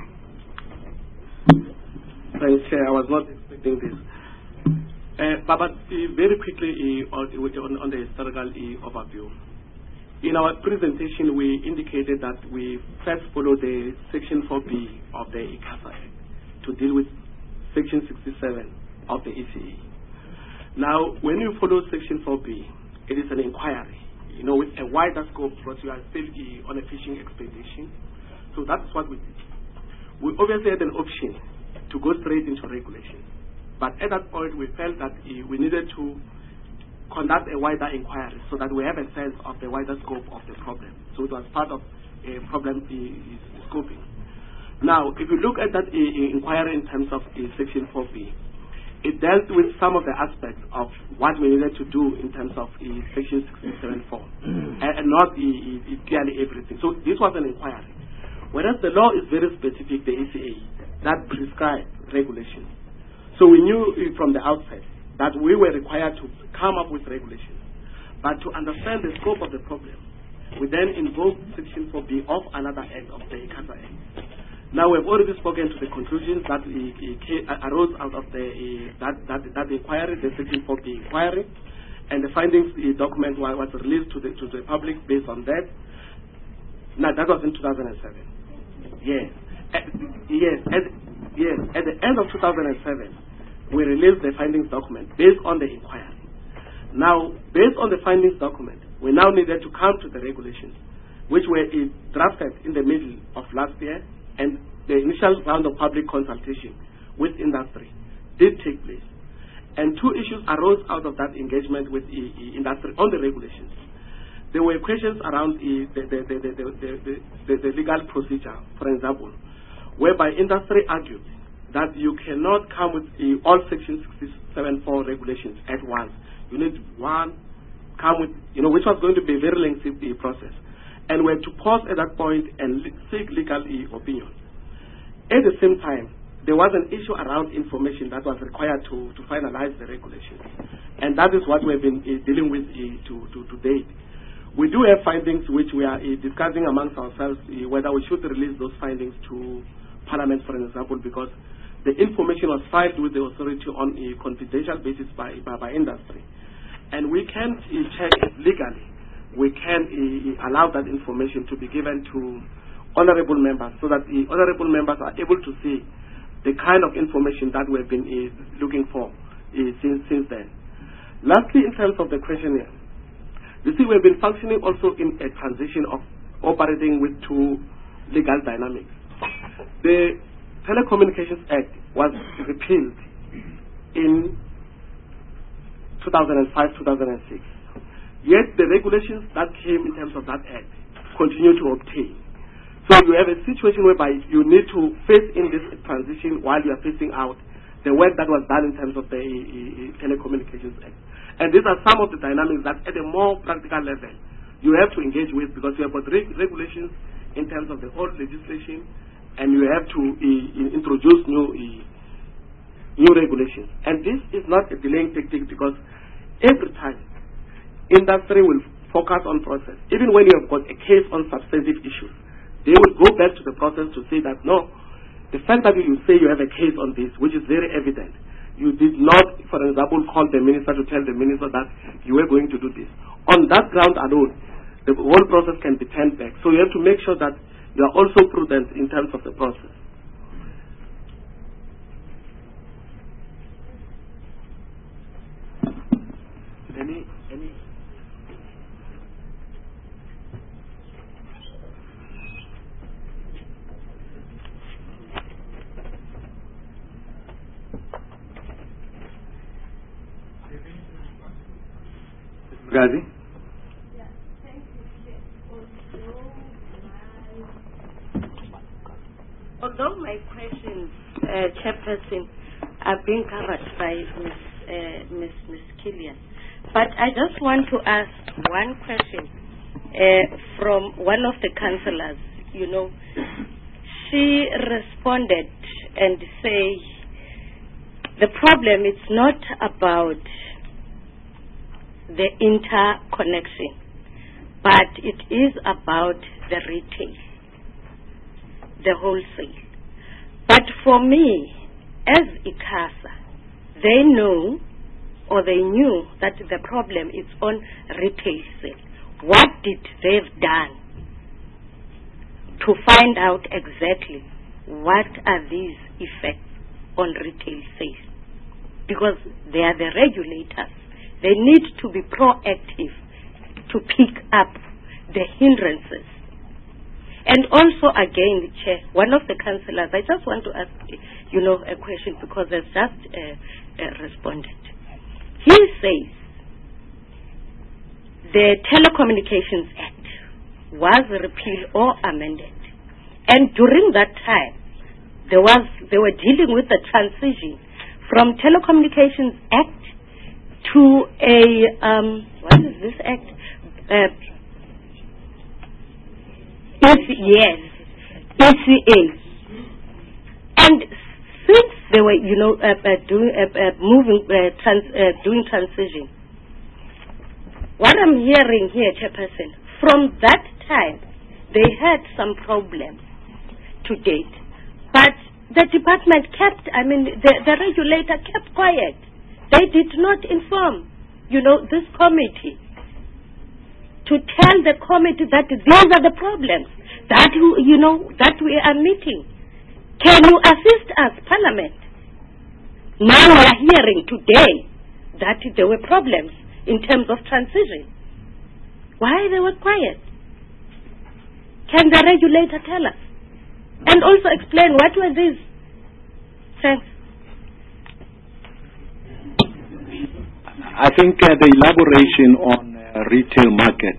Thanks, Chair. I was not expecting this. But very quickly on the historical overview. In our presentation, we indicated that we first follow the Section 4B of the ICASA Act to deal with Section 67 of the ECE. Now, when you follow Section 4B, it is an inquiry, with a wider scope because you are still on a fishing expedition. So that's what we did. We obviously had an option to go straight into regulation. But at that point, we felt that we needed to conduct a wider inquiry so that we have a sense of the wider scope of the problem. So it was part of a problem scoping. Now, if you look at that inquiry in terms of Section 4B, it dealt with some of the aspects of what we needed to do in terms of Section 67.4, and not clearly everything. So this was an inquiry. Whereas the law is very specific, the ECA, that prescribes regulations. So we knew from the outset that we were required to come up with regulations. But to understand the scope of the problem, we then invoked Section 4B of another act of the ICASA Act. Now we've already spoken to the conclusions that arose out of that inquiry, the Section 4B inquiry, and the findings document was released to the public based on that. No, that was in 2007. Yes. At the end of 2007, we released the findings document based on the inquiry. Now, based on the findings document, we now needed to come to the regulations, which were drafted in the middle of last year, and the initial round of public consultation with industry did take place. And two issues arose out of that engagement with industry on the regulations. There were questions around the legal procedure, for example, whereby industry argued that you cannot come with all Section 67(4) regulations at once. You need one, come with, which was going to be a very lengthy process. And we had to pause at that point and seek legal opinion. At the same time, there was an issue around information that was required to finalize the regulations. And that is what we've been dealing with to date. We do have findings which we are discussing amongst ourselves whether we should release those findings to Parliament, for example, because the information was filed with the authority on a confidential basis by industry. And we can't check it legally. We can allow that information to be given to honorable members so that the honorable members are able to see the kind of information that we've been looking for since then. Lastly, in terms of the questionnaire, you see, we've been functioning also in a transition of operating with two legal dynamics. The Telecommunications Act was repealed in 2005-2006. Yet the regulations that came in terms of that Act continue to obtain. So you have a situation whereby you need to face in this transition while you are facing out the work that was done in terms of the Telecommunications Act. And these are some of the dynamics that at a more practical level you have to engage with, because you have got regulations in terms of the old legislation, and you have to introduce new regulations. And this is not a delaying tactic, because every time industry will focus on process. Even when you have got a case on substantive issues, they will go back to the process to say that, no, the fact that you say you have a case on this, which is very evident, you did not, for example, call the minister to tell the minister that you were going to do this. On that ground alone, the whole process can be turned back. So you have to make sure that you are also prudent in terms of the process. Any? Gazi? Although my questions, Chairperson, are being covered by Ms. Killian, but I just want to ask one question from one of the councillors. She responded and say the problem is not about the interconnection, but it is about the retail, the wholesale. But for me, as ICASA, they know, or they knew, that the problem is on retail sale. What did they've done to find out exactly what are these effects on retail sales? Because they are the regulators. They need to be proactive to pick up the hindrances. And also, again, Chair, one of the councillors, I just want to ask, a question, because there's just responded. He says the Telecommunications Act was repealed or amended, and during that time, they were dealing with the transition from Telecommunications Act to a what is this act? ECA. And since they were, doing transition, what I'm hearing here, Chairperson, from that time, they had some problems to date, but the department kept, the regulator kept quiet. They did not inform, this committee, to tell the committee that these are the problems. that that we are meeting. Can you assist us, Parliament? Now we are hearing today that there were problems in terms of transition. Why they were quiet? Can the regulator tell us? And also explain what were these? Thanks. I think the elaboration on retail market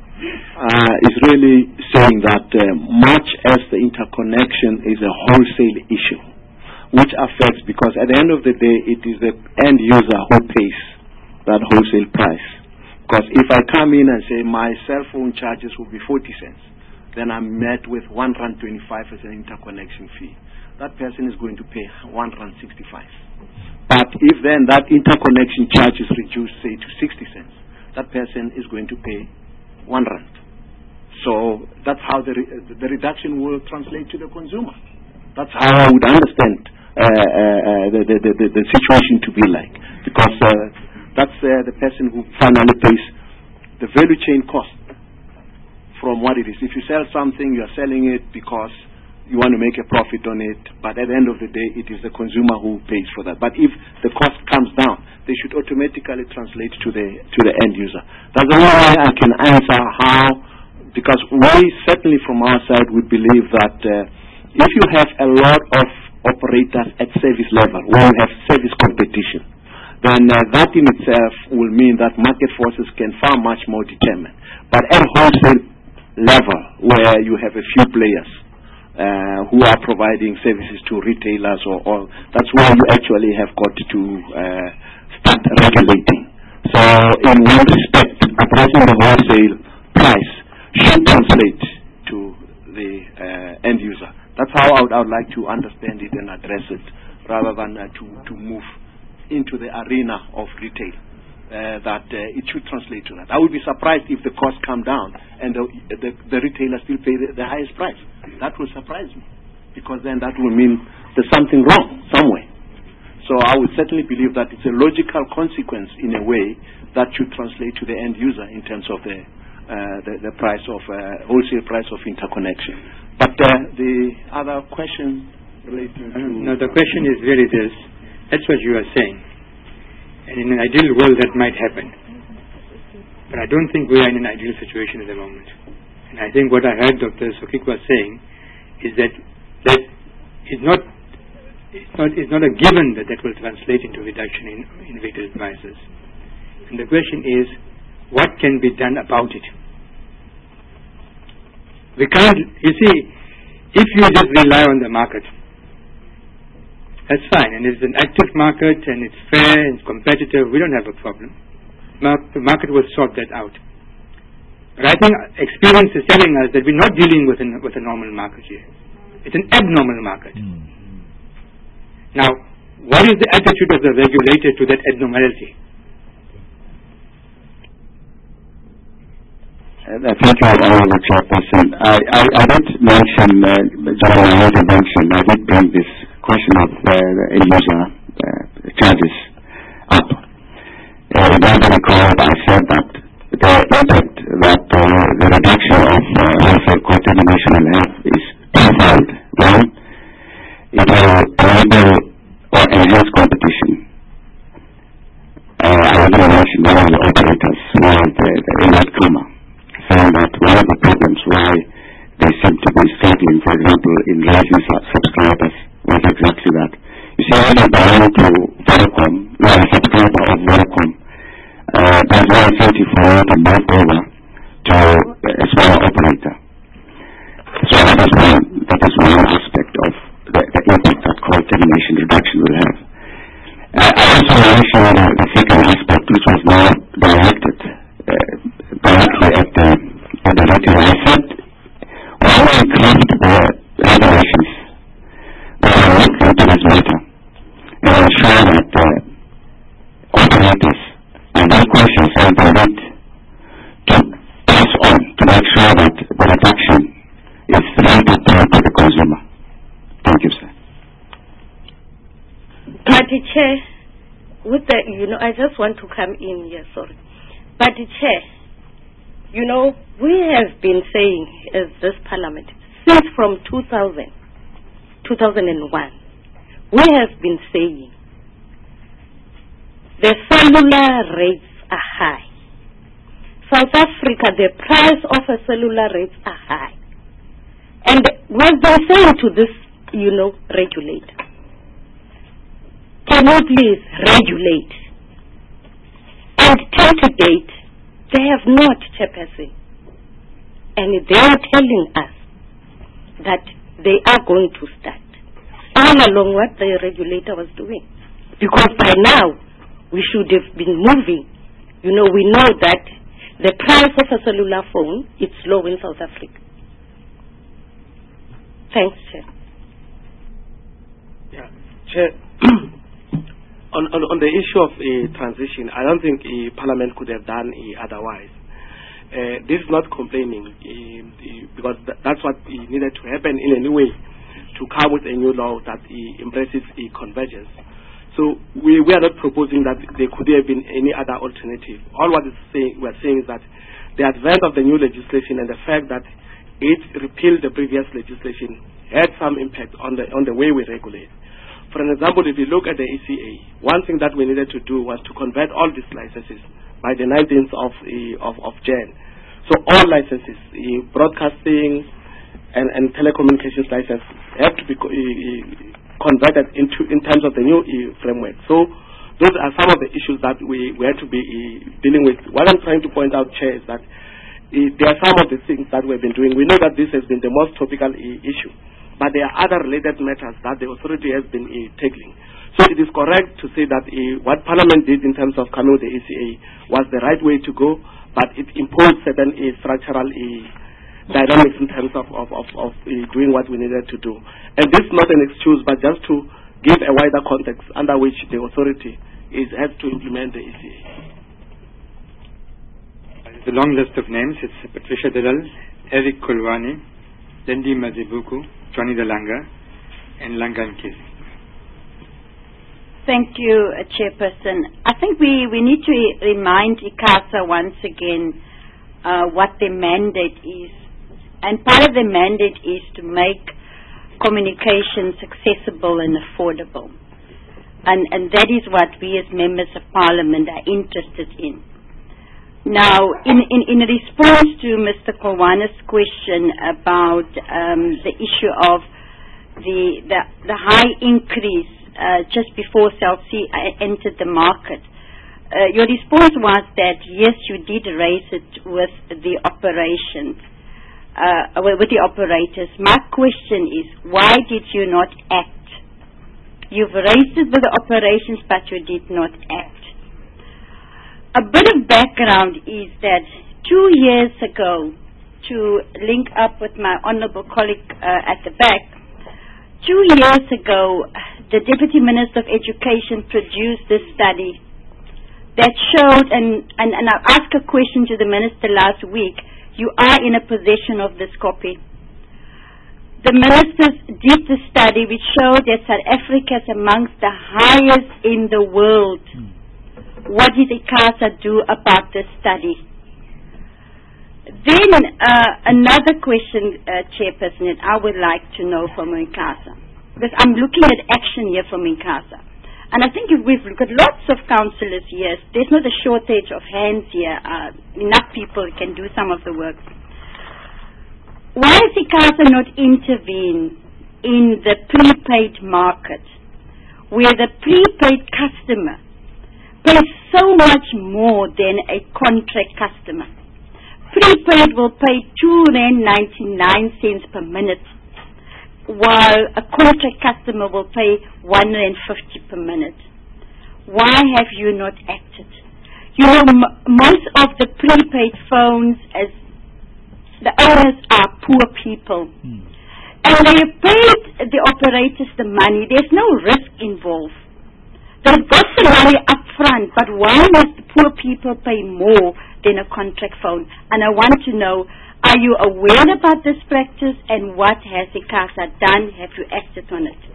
is really saying that much as the interconnection is a wholesale issue, which affects, because at the end of the day, it is the end user who pays that wholesale price. Because if I come in and say my cell phone charges will be 40 cents, then I'm met with R1.25 as an interconnection fee. That person is going to pay R1.65. But if then that interconnection charge is reduced, say, to 60 cents, that person is going to pay R1. So that's how the reduction will translate to the consumer. That's how I would understand the situation to be like. Because that's the person who finally pays the value chain cost from what it is. If you sell something, you are selling it because you want to make a profit on it, but at the end of the day, it is the consumer who pays for that. But if the cost comes down, they should automatically translate to the end user. That's the only way I can answer how, because we certainly from our side would believe that if you have a lot of operators at service level, where you have service competition, then that in itself will mean that market forces can far much more determine. But at wholesale level, where you have a few players who are providing services to retailers or that's where you actually have got to start regulating. So in one respect, addressing the wholesale price should translate to the end user. That's how I would like to understand it and address it, rather than to move into the arena of retail. That it should translate to that. I would be surprised if the costs come down and the retailer still pay the highest price. That will surprise me, because then that will mean there's something wrong somewhere. So I would certainly believe that it's a logical consequence in a way that should translate to the end user in terms of the price of wholesale price of interconnection. But the other question relating to no, the question is really this. That's what you are saying. And in an ideal world, that might happen. But I don't think we are in an ideal situation at the moment. And I think what I heard Dr. Sokikwa saying is that it's not a given that will translate into reduction in retail prices. And the question is, what can be done about it? We can't, you see, if you just rely on the market, that's fine, and it's an active market and it's fair and competitive, we don't have a problem. The market will sort that out. But I think experience is telling us that we're not dealing with a normal market here. It's an abnormal market. Now, what is the attitude of the regulator to that abnormality? Thank you, Honourable Chairperson. I did mention, General Mahmoud mentioned, I did bring this question of the end-user charges up. If I recall, I said that the impact that the reduction of wholesale contamination will have is twofold. One, it will enable or enhance competition. I already mentioned one of the operators was the Inlet Kuma, saying that one of the problems why they seem to be struggling, for example, in raising subscribers, was exactly that. You see, when you belong to Vodacom, you are a subscriber of Vodacom. There's no incentive for you to move over to a smaller operator. So that is one aspect of the impact that contamination reduction will have. I also mentioned the second aspect, which was now directed directly at the retailer. I said, when we craft the regulations, we will look into this matter and ensure that operators are very cautious and they need to pass on to make sure that the reduction is rendered to the consumer. Thank you, sir. Party Chair, I just want to come in here, sorry. Party Chair, we have been saying as this Parliament since from 2001, we have been saying the cellular rates are high. South Africa, the price of a cellular rates are high. And we've been saying to this, regulator, can you please regulate? And till to date, they have not, Chairperson. And they are telling us that they are going to start. All along what the regulator was doing. Because by now, we should have been moving. We know that the price of a cellular phone is low in South Africa. Thanks, Chair. Yeah, Chair. On the issue of transition, I don't think Parliament could have done otherwise. This is not complaining, because that's what needed to happen in any way to come with a new law that embraces convergence. So we are not proposing that there could have been any other alternative. All what we're saying is that the advent of the new legislation and the fact that it repealed the previous legislation had some impact on the way we regulate. For an example, if you look at the ECA, one thing that we needed to do was to convert all these licenses by the 19th of Jan. So all licenses, broadcasting and telecommunications licenses, have to be converted in terms of the new framework. So those are some of the issues that we had to be dealing with. What I'm trying to point out, Chair, is that there are some of the things that we've been doing. We know that this has been the most topical issue, but there are other related matters that the authority has been tackling. So it is correct to say that what Parliament did in terms of coming with the ECA was the right way to go, but it imposed certain structural dynamics in terms of doing what we needed to do. And this is not an excuse, but just to give a wider context under which the authority has to implement the ECA. It's a long list of names. It's Patricia Delal, Eric Kulwani, Lendi Mazibuku, Johnny Delanga, and Langan Kisi. Thank you, Chairperson. I think we need to remind ICASA once again what the mandate is. And part of the mandate is to make communications accessible and affordable. And that is what we as members of Parliament are interested in. Now, in response to Mr. Kulwani's question about the issue of the high increase just before Cell C entered the market, your response was that yes, you did raise it with the operations, with the operators. My question is, why did you not act? You've raised it with the operations, but you did not act. A bit of background is that 2 years ago, to link up with my honourable colleague at the back, 2 years ago, the Deputy Minister of Education produced this study that showed, and I asked a question to the Minister last week. You are in a possession of this copy. The ministers did the study which showed that South Africa is amongst the highest in the world. What did ICASA do about this study? Then another question, Chairperson, that I would like to know from ICASA, because I'm looking at action here from ICASA. And I think if we've got lots of councillors here, there's not a shortage of hands here. Enough people can do some of the work. Why does ICASA not intervene in the prepaid market, where the prepaid customer pays so much more than a contract customer? Prepaid will pay R2.99 per minute, while a contract customer will pay R1.50 per minute. Why have you not acted? You know, most of the prepaid phones, as the owners are poor people, and they have paid the operators the money. There's no risk involved. They've got the money up front, but why must the poor people pay more than a contract phone? And I want to know, are you aware about this practice, and what has ICASA done? Have you acted on it?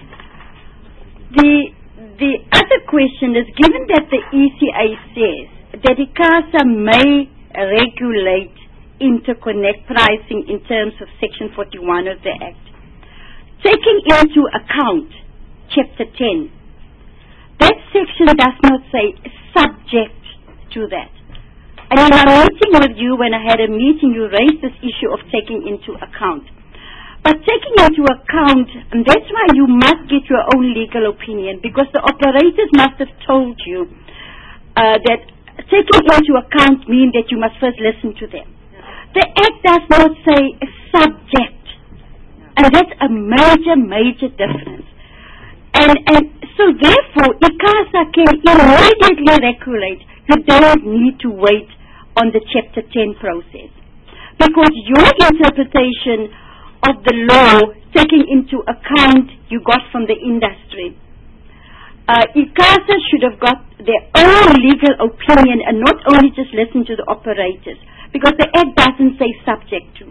The other question is, given that the ECA says that ICASA may regulate interconnect pricing in terms of Section 41 of the Act, taking into account Chapter 10, that section does not say subject to that. And in our meeting with you, when I had a meeting, you raised this issue of taking into account. But taking into account, and that's why you must get your own legal opinion, because the operators must have told you that taking into account means that you must first listen to them. The Act does not say subject, and that's a major, major difference. And so therefore, ICASA can immediately regulate. You don't need to wait on the Chapter 10 process, because your interpretation of the law, taking into account you got from the industry, ICASA should have got their own legal opinion and not only just listen to the operators, because the Act doesn't say subject to.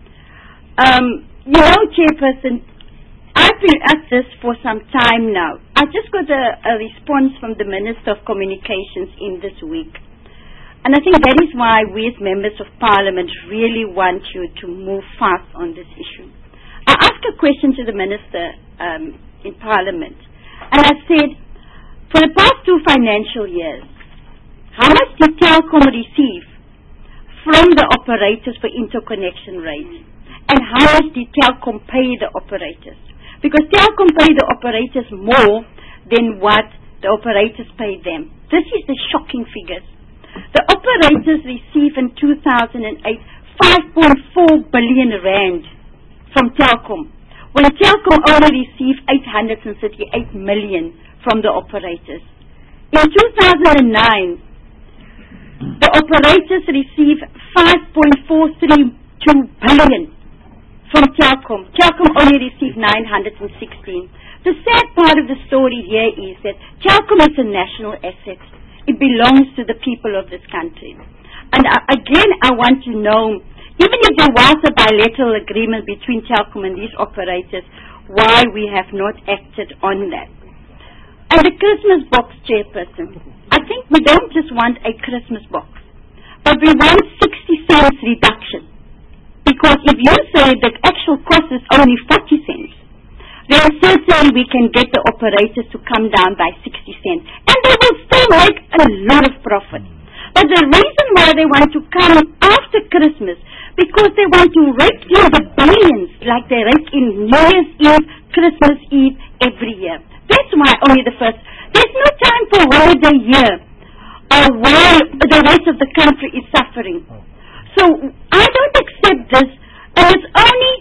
Chairperson, I've been at this for some time now. I just got a response from the Minister of Communications in this week. And I think that is why we as members of Parliament really want you to move fast on this issue. I asked a question to the Minister in Parliament, and I said, for the past 2 financial years, how much did Telkom receive from the operators for interconnection rates? And how much did Telkom pay the operators? Because Telkom paid the operators more than what the operators paid them. This is the shocking figures. The operators received in 2008 5.4 billion rand from Telkom, when Telkom only received 838 million from the operators. In 2009, the operators received 5.432 billion from Telkom. Telkom only received 916. The sad part of the story here is that Telkom is a national asset. It belongs to the people of this country. And again, I want to know, even if there was a bilateral agreement between Telkom and these operators, why we have not acted on that. And the Christmas box, Chairperson, I think we don't just want a Christmas box, but we want 60 cents reduction. Because if you say the actual cost is only 40 cents, then certainly we can get the operators to come down by 60 cents. And they will still make a lot of profit. But the reason why they want to come after Christmas, because they want to rake in the billions like they rake in New Year's Eve, Christmas Eve every year. That's why only the first. There's no time for holiday year while the rest of the country is suffering. So I don't accept this. And it's only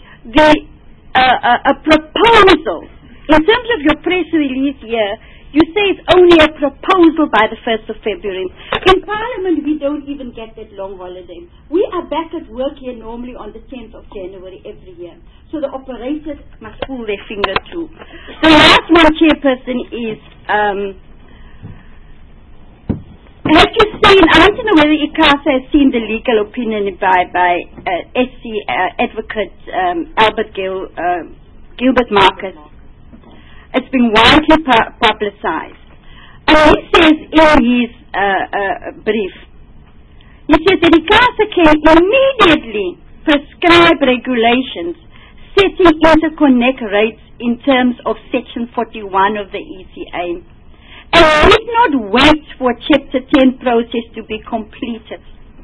a proposal. In terms of your press release here, you say it's only a proposal by the 1st of February. In Parliament, we don't even get that long holiday. We are back at work here normally on the 10th of January every year. So the operators must pull their finger too. The last one, Chairperson, is have you seen, I want to know whether ICASA has seen the legal opinion by SC advocate Albert Gilbert Marcus. It's been widely publicized. And he says in his brief, he says that ICASA can immediately prescribe regulations setting interconnect rates in terms of Section 41 of the ECA, and did not wait for Chapter 10 process to be completed.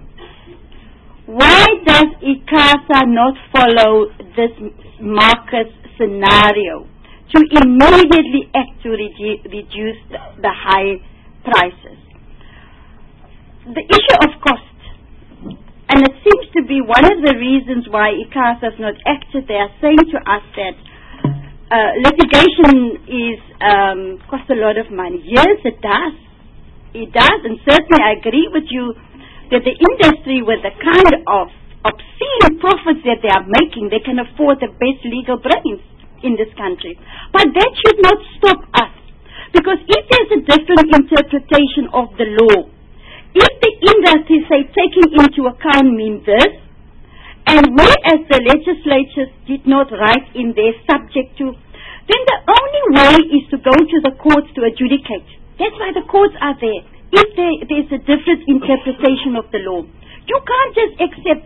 Why does ICASA not follow this Marcus scenario to immediately act to reduce the high prices? The issue of cost, and it seems to be one of the reasons why ICASA has not acted. They are saying to us that litigation is costs a lot of money. Yes, it does. It does, and certainly I agree with you that the industry, with the kind of obscene profits that they are making, they can afford the best legal brains in this country. But that should not stop us, because if there's a different interpretation of the law, if the industry say taking into account mean this, and whereas the legislatures did not write in their subject to, then the only way is to go to the courts to adjudicate. That's why the courts are there. If there's a different interpretation of the law, you can't just accept.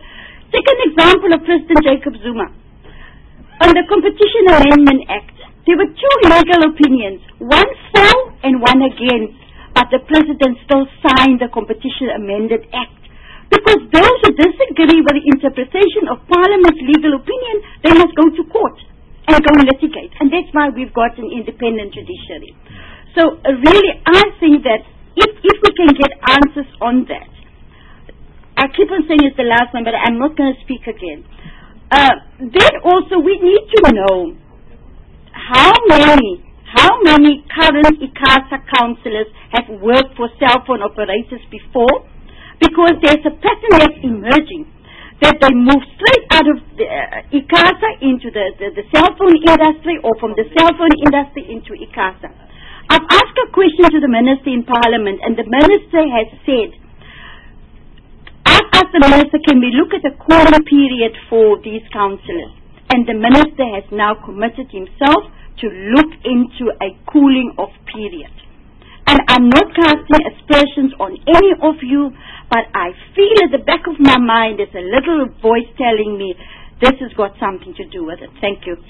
Take an example of President Jacob Zuma. On the Competition Amendment Act, there were two legal opinions, one for and one against, but the President still signed the Competition Amendment Act. Because those who disagree with the interpretation of Parliament's legal opinion, they must go to court and go and litigate. And that's why we've got an independent judiciary. So really, I think that if we can get answers on that, I keep on saying it's the last one, but I'm not going to speak again. Then also we need to know how many current ICASA councillors have worked for cell phone operators before, because there's a pattern that's emerging that they move straight out of the ICASA into the cell phone industry, or from the cell phone industry into ICASA. I've asked a question to the Minister in Parliament, and the Minister has said, I've asked the Minister, can we look at a cooling period for these councillors? And the Minister has now committed himself to look into a cooling off period. And I'm not casting aspersions on any of you, but I feel at the back of my mind there's a little voice telling me this has got something to do with it. Thank you.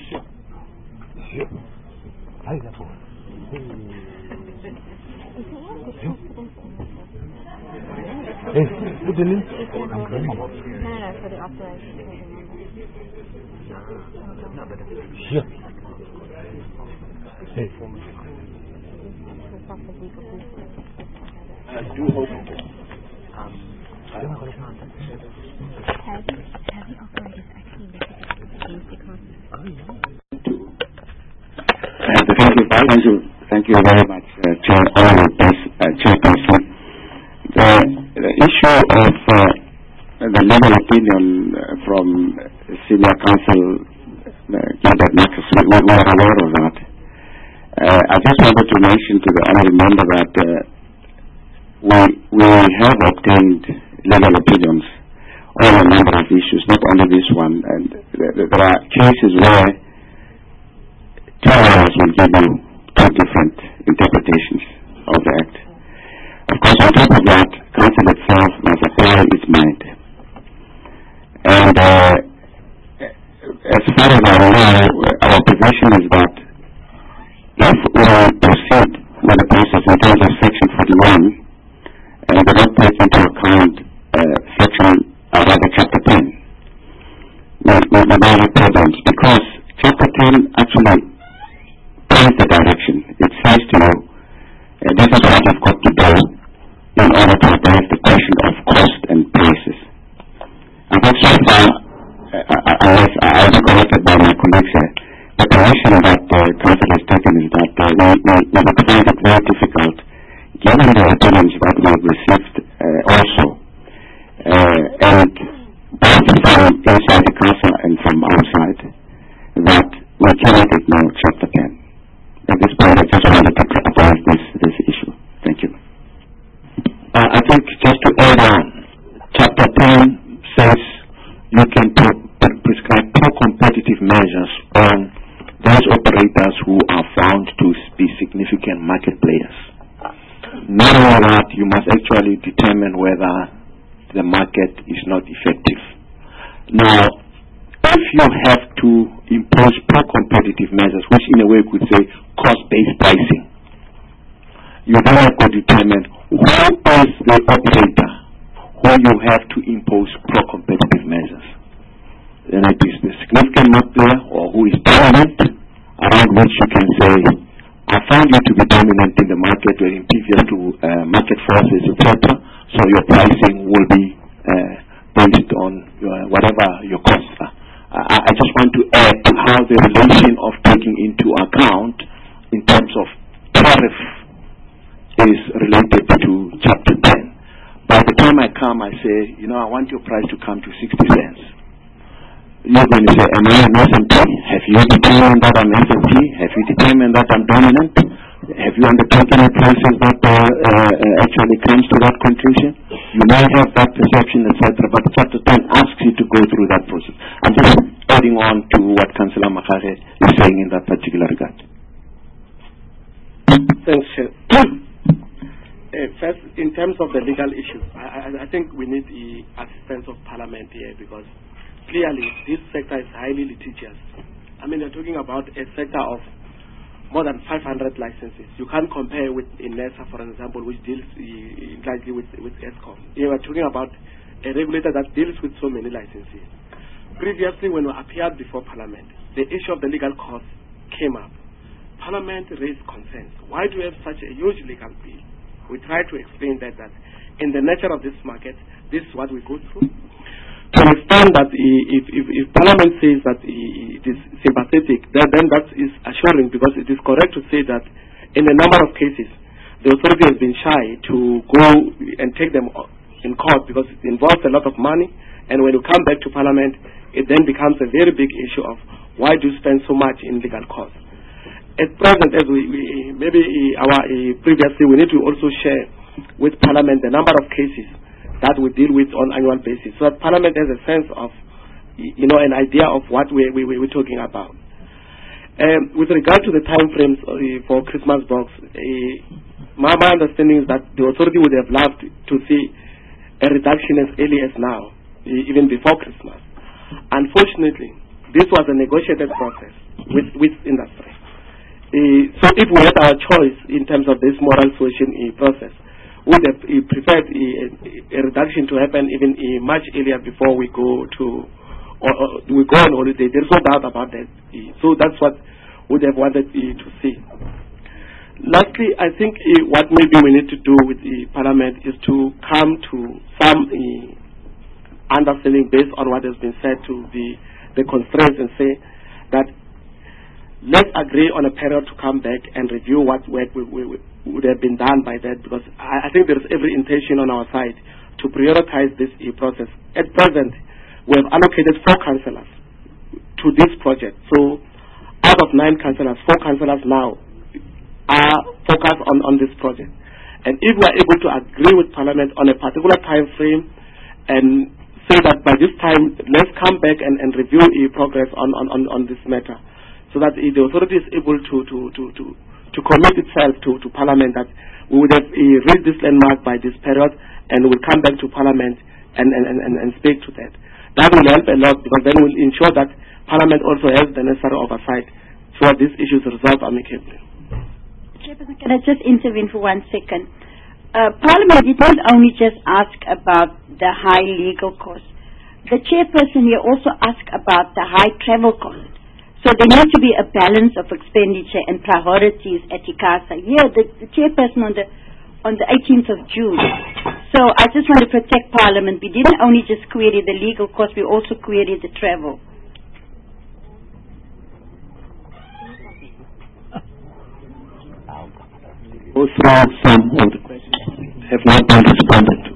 Thank you very much, Chairperson. The issue of the legal opinion from Senior Counsel Gilbert Marcus, we are aware of that. I just wanted to mention to the honourable member that we have obtained legal opinions on a number of issues, not only this one. And there are cases where two lawyers will give you two different interpretations of the Act. Of course, on top of that, Council itself must apply its mind. And as far as I know, our position is that if we proceed with the process in terms of Section 41, and we don't take into account Chapter 10, we don't have problems, because Chapter 10 actually points the direction. It says to you, this is what you've got to do in order to address the question of cost and prices. And that's so far, unless I was corrected by my colleagues here, the position that the Council has taken is that we would find it very difficult, given the opinions that we have received also, and both from inside the Council and from outside, that we cannot ignore Chapter 10. At this point, I just wanted to address this issue. Thank you. I think just to add on, Chapter 10 says you can prescribe pro-competitive measures on those operators who are found to be significant market players. Not only that, you must actually determine whether the market is not effective. Now, if you have to impose pro-competitive measures, which in a way could say cost-based pricing, you then have to determine who is the operator who you have to impose pro-competitive measures. And it is the significant market player or who is dominant, around which you can say, I found you to be dominant in the market, you're impervious to market forces, etc. So your pricing will be based on whatever your costs are. I just want to add to how the relation of taking into account in terms of tariff is related to Chapter 10. By the time I come, I say, I want your price to come to 60 cents. You're going to say, am I an S&P? Have you determined that I'm S&P? Have you determined that I'm dominant? Have you undertaken a process that actually comes to that conclusion? You may have that perception, etc., but Chapter 10 asks you to go through that process. I'm just adding on to what Councillor Makgare is saying in that particular regard. Thanks, Chair. First, in terms of the legal issues, I think we need the assistance of Parliament here, because clearly this sector is highly litigious. I mean, you're talking about a sector of more than 500 licenses. You can't compare with NERSA, for example, which deals largely with ESCOM. You are talking about a regulator that deals with so many licenses. Previously, when we appeared before Parliament, the issue of the legal costs came up. Parliament raised concerns. Why do we have such a huge legal bill? We try to explain that in the nature of this market, this is what we go through. To understand that if Parliament says that it is sympathetic, then that is assuring, because it is correct to say that in a number of cases, the authority has been shy to go and take them in court, because it involves a lot of money, and when you come back to Parliament, it then becomes a very big issue of why do you spend so much in legal costs. At present, as previously, we need to also share with Parliament the number of cases that we deal with on annual basis, so that Parliament has a sense of, an idea of what we're talking about. With regard to the time frames for Christmas box, my understanding is that the authority would have loved to see a reduction as early as now, even before Christmas. Unfortunately, this was a negotiated process with industry. So if we had our choice in terms of this moral suasion process, we would have preferred a reduction to happen even much earlier before we go on holiday. There's no doubt about that. So that's what we would have wanted to see. Lastly, I think what maybe we need to do with the Parliament is to come to some understanding based on what has been said to the constraints, and say that let's agree on a period to come back and review what work would have been done by that, because I think there is every intention on our side to prioritize this process. At present, we have allocated 4 councillors to this project. So out of 9 councillors, 4 councillors now are focused on this project. And if we are able to agree with Parliament on a particular time frame and say that by this time, let's come back and review progress on this matter, so that the authority is able to commit itself to Parliament that we would have reached this landmark by this period, and we'll come back to Parliament and speak to that. That will help a lot, because then we'll ensure that Parliament also has the necessary oversight so that these issues are resolved amicably. Chairperson, can I just intervene for 1 second? Parliament did not only just ask about the high legal costs. The chairperson here also asked about the high travel costs. So there needs to be a balance of expenditure and priorities at ICASA. Here, the chairperson on the 18th of June. So I just want to protect Parliament. We didn't only just query the legal costs, we also queried the travel. Also, some of the questions have not been responded to.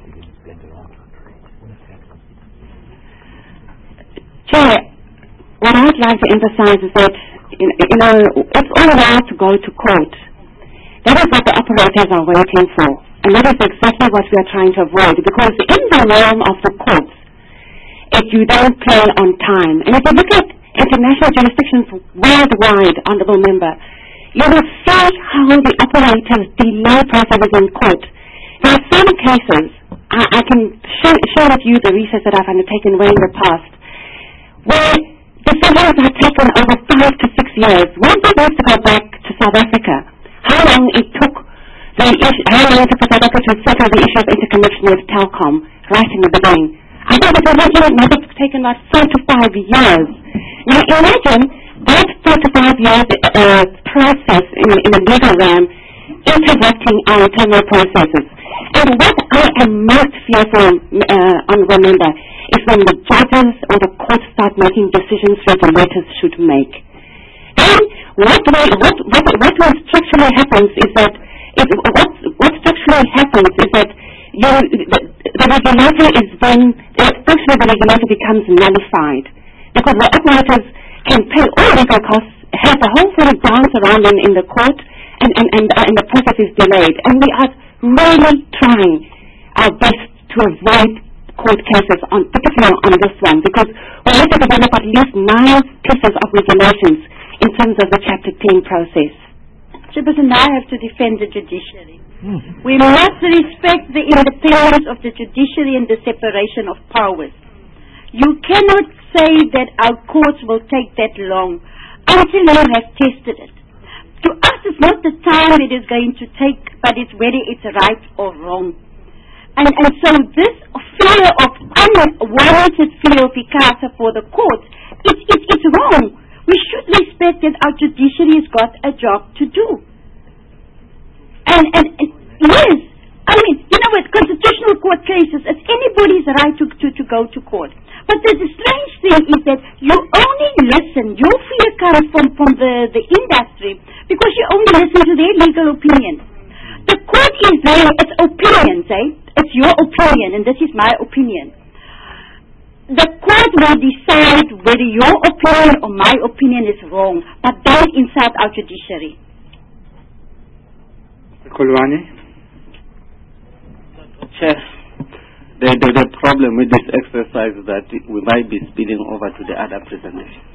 Chair, what I would like to emphasize is that, it's all right to go to court. That is what the operators are waiting for. And that is exactly what we are trying to avoid. Because in the realm of the courts, if you don't play on time, and if you look at international jurisdictions worldwide, Honourable Member, you will see how the operators delay processes in court. There are some cases, I can share with you the research that I've undertaken way in the past, where decisions are taken over 5 to 6 years. Once they want to go back to South Africa, how long it took for South Africa to settle the issue of interconnection with Telkom right in the beginning. I think that originally might have taken about 4 to 5 years. Now imagine that 4 to 5 years process in the legal realm interrupting our internal processes. And what I am most fearful, Honourable Member, is when the judges or the courts start making decisions regulators should make. Then what structurally happens is that the regulator is then functionally the regulator becomes nullified, because the operators can pay all legal costs, have the whole sort of dance around in the court, and the process is delayed. And we are really trying our best to avoid court cases, particularly on this one, because we have to develop at least 9 pieces of regulations in terms of the Chapter 10 process. Chairperson, I have to defend the judiciary. We must respect the independence of the judiciary and the separation of powers. You cannot say that our courts will take that long until you have tested it. To us, it's not the time it is going to take, but it's whether it's right or wrong. And so this fear of unwarranted fear of ICASA for the courts, it's wrong. We should respect that our judiciary has got a job to do. And yes, I mean, you know, with constitutional court cases, it's anybody's right to go to court. But the strange thing is that you only listen, your fear comes from the industry, because you only listen to their legal opinion. The court is there, it's opinions, It's your opinion, and this is my opinion. The court will decide whether your opinion or my opinion is wrong, but don't insult our judiciary. Kolwane? Chair, the problem with this exercise is that we might be spilling over to the other presentation.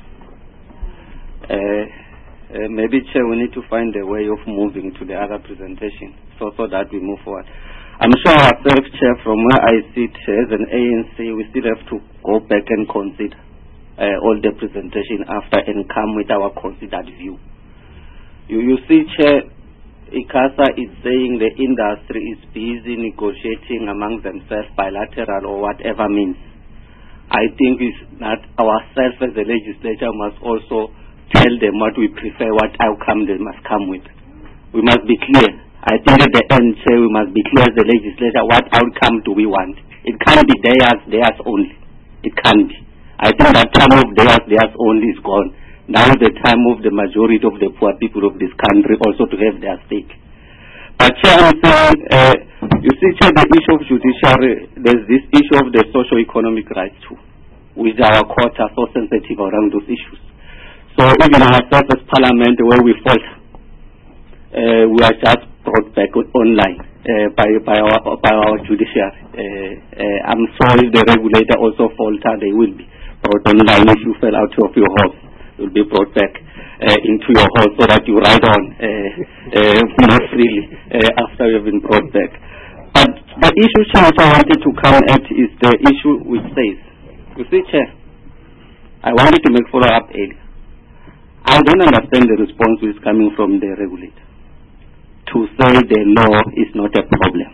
Maybe, Chair, we need to find a way of moving to the other presentation so that we move forward. I'm sure ourselves, Chair, from where I sit as an ANC, we still have to go back and consider all the presentation after and come with our considered view. You see, Chair, ICASA is saying the industry is busy negotiating among themselves bilateral or whatever means. I think it's that ourselves as the legislature must also tell them what we prefer, what outcome they must come with. We must be clear. I think at the end, Chair, we must be clear as the legislature, what outcome do we want? It can't be theirs only. It can't be. I think that time of theirs only is gone. Now the time of the majority of the poor people of this country also to have their stake. But Chair, you see, Chair, the issue of judiciary, there's this issue of the socio-economic rights too, which our courts are so sensitive around those issues. So even ourselves as Parliament, where we falter, we are just brought back online by our judiciary. I'm sorry if the regulator also falter, they will be brought online. If you fell out of your horse, will be brought back into your hall so that you ride on more freely after you have been brought back. But the issue, Chair, which I wanted to come at is the issue which says, you see, Chair, I wanted to make follow-up earlier. I don't understand the response which is coming from the regulator to say the law is not a problem,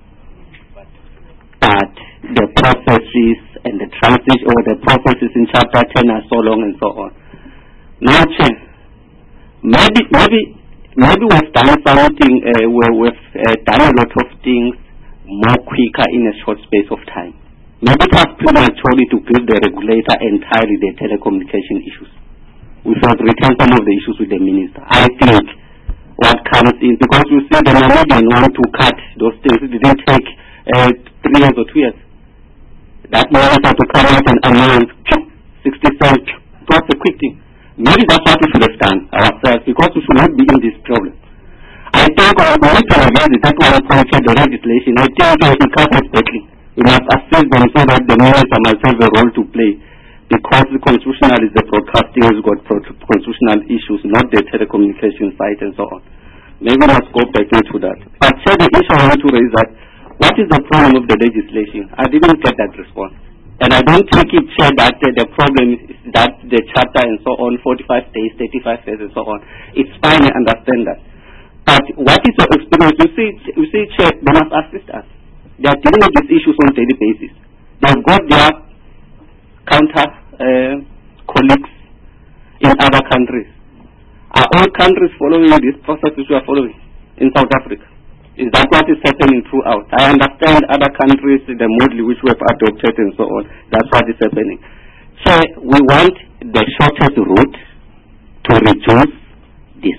but the processes and the transition or the processes in Chapter 10 are so long and so on. Now, Chair, maybe we've done something where we've done a lot of things more quicker in a short space of time. Maybe it was premature to give the regulator entirely the telecommunication issues. We should return some of the issues with the minister. I think what comes in, because you see the Namibian want to cut those things, it didn't take 3 years or 2 years. That minister to come out and announce 60 cents, it was a quick thing. Maybe that's what we should have done ourselves, because we should not be in this problem. I think we need to revisit that one point of the legislation. I think we can't have battling. We must assist them so that the minister must have a role to play, because the constitutional is the broadcasting has got constitutional issues, not the telecommunication side and so on. Maybe we must go back into that. But Chair, the issue I want to raise that, what is the problem of the legislation? I didn't get that response. And I don't think it's Chair that the problem is that the chapter and so on, 45 days, 35 days and so on. It's fine, I understand that. But what is your experience? You see, Chair, they must assist us. They are dealing with these issues on a daily basis. They've got their counter colleagues in other countries. Are all countries following this process which we are following in South Africa? Is that what is happening throughout? I understand other countries, the model which we have adopted and so on. That's what is happening. So we want the shortest route to reduce this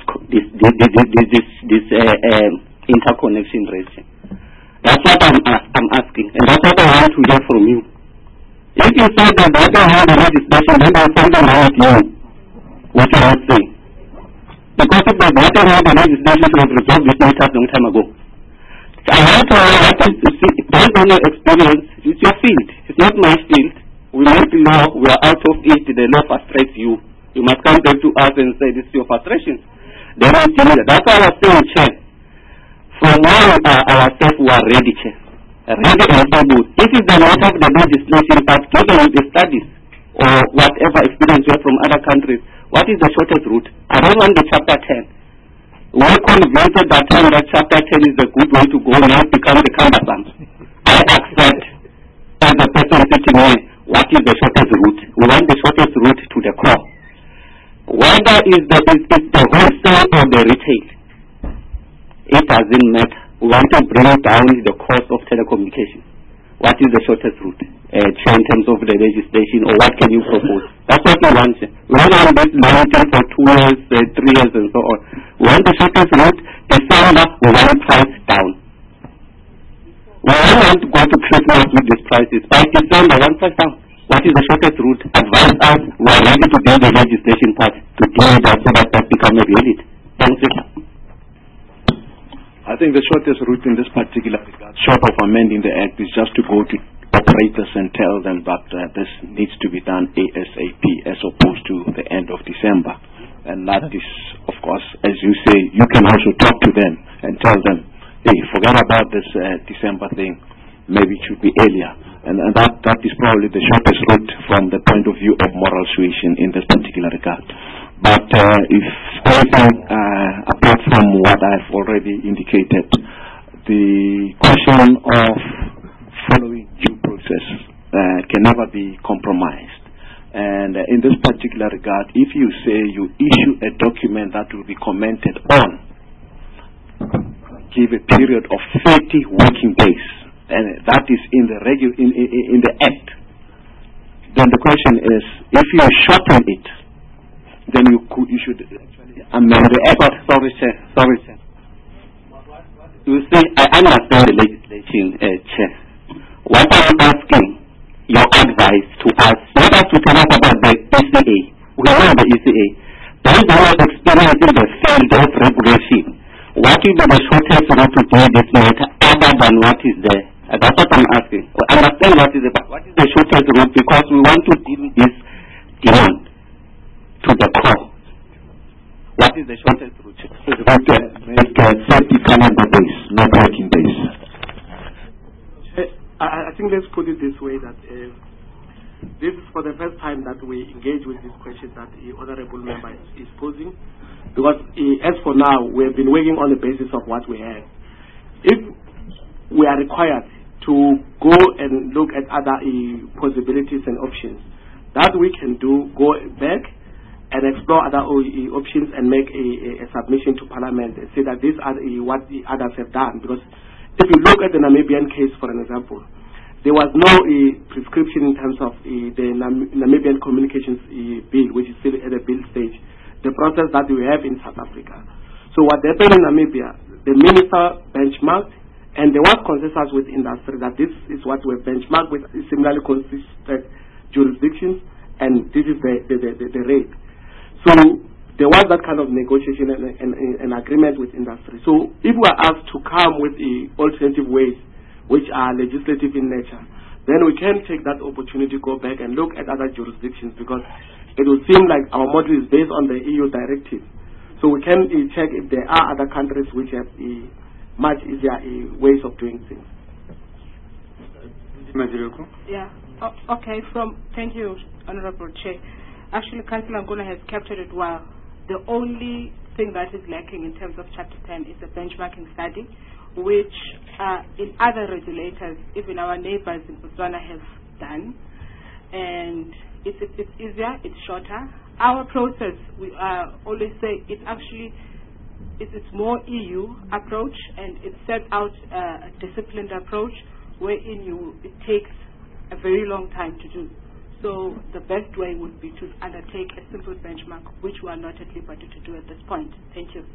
interconnection ratio. That's what I'm asking, and that's what I want to hear from you. If you say that I don't have the legislation, then I'll find out about you, what you are saying. Because if the matter had the legislation to have resolved this matter a long time ago. I want to see, based on your experience, it's your field. It's not my field. We make law, we are out of it, the law frustrates you. You must come back to us and say this is your frustration. Then we deal with it. That's why I was saying, Chair, from now ourselves we are ready, Chair. Ready and able. This is the matter of the legislation, but given the studies or whatever experience we have from other countries, what is the shortest route? I don't want the chapter 10. We're convinced at that time that chapter 10 is a good way to go, now it becomes the cumbersome. I accept, as a person sitting here, what is the shortest route? We want the shortest route to the core. Whether it's the wholesale or the retail, it doesn't matter. We want to bring down the cost of telecommunication. What is the shortest route? In terms of the legislation, or what can you propose? That's what we want. We don't want this limiting for 2 years, 3 years, and so on. We want the shortest route. December, we want price down. We don't want to go to Christmas with these prices. By December, one price down. What is the shortest route? Advise us. We are ready to do the legislation part to do that so that becomes a reality. Thank you. I think the shortest route in this particular regard, short of amending the Act, is just to go to operators and tell them that this needs to be done ASAP as opposed to the end of December. And that is, of course, as you say, you can also talk to them and tell them, hey, forget about this December thing. Maybe it should be earlier. And that is probably the shortest route from the point of view of moral suasion in this particular regard. But if anything, apart from what I've already indicated, the question of following due process can never be compromised. And in this particular regard, if you say you issue a document that will be commented on, give a period of 30 working days, and that is in the in the Act, then the question is, if you shorten it, then you should actually amend the Act. Sorry, Chair. You see, I understand the legislation, Chair. What I'm asking, your advice to us, not us to tell us about the ECA. We know the ECA. Based on our experience in the field of regulation, what is the shortest route to deal this matter other than what is there? That's what I'm asking. Understand what is about. What is the shortest route? Because we want to deal with this demand to the core. What is the shortest route? Make 30 calendar days, not working days. I think let's put it this way, that this is for the first time that we engage with this question that the honorable member is posing. Because as for now, we have been working on the basis of what we have. If we are required to go and look at other possibilities and options, that we can do, go back and explore other options and make a submission to Parliament and say that these are what the others have done. Because if you look at the Namibian case, for an example, there was no prescription in terms of the Namibian Communications Bill, which is still at the bill stage, the process that we have in South Africa. So what happened in Namibia, the minister benchmarked, and there was consensus with industry that this is what we benchmarked with similarly consistent jurisdictions, and this is the rate. So there was that kind of negotiation and agreement with industry. So if we are asked to come with alternative ways which are legislative in nature, then we can take that opportunity to go back and look at other jurisdictions, because it will seem like our model is based on the EU directive. So we can check if there are other countries which have much easier ways of doing things. Yeah. Okay. Thank you, Honorable Chair. Actually, Councillor Ngula has captured it well. The only thing that is lacking in terms of Chapter 10 is the benchmarking study, which in other regulators, even our neighbors in Botswana, have done. And it's easier, it's shorter. Our process, we always say, it's more EU approach, and it sets out a disciplined approach wherein it takes a very long time to do. So the best way would be to undertake a simple benchmark, which we are not at liberty to do at this point. Thank you.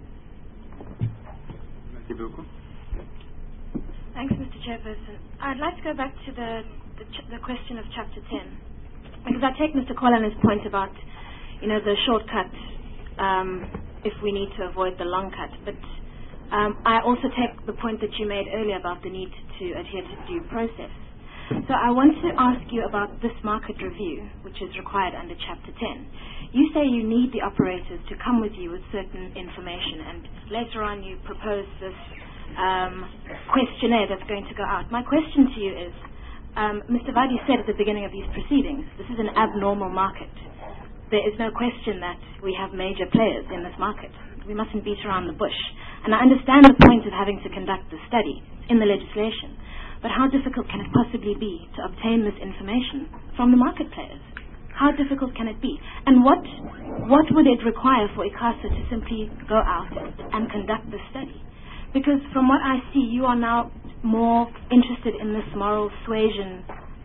Thanks, Mr. Chairperson. I'd like to go back to the question of Chapter 10, because I take Mr. Kolana's point about, the shortcut if we need to avoid the long cut. But I also take the point that you made earlier about the need to adhere to due process. So I want to ask you about this market review, which is required under Chapter 10. you say you need the operators to come with you with certain information, and later on you propose this questionnaire that's going to go out. My question to you is, Mr. Vadi said at the beginning of these proceedings, this is an abnormal market. There is no question that we have major players in this market. We mustn't beat around the bush. And I understand the point of having to conduct the study in the legislation, but how difficult can it possibly be to obtain this information from the market players? How difficult can it be? And what would it require for ICASA to simply go out and conduct the study? Because from what I see, you are now more interested in this moral suasion,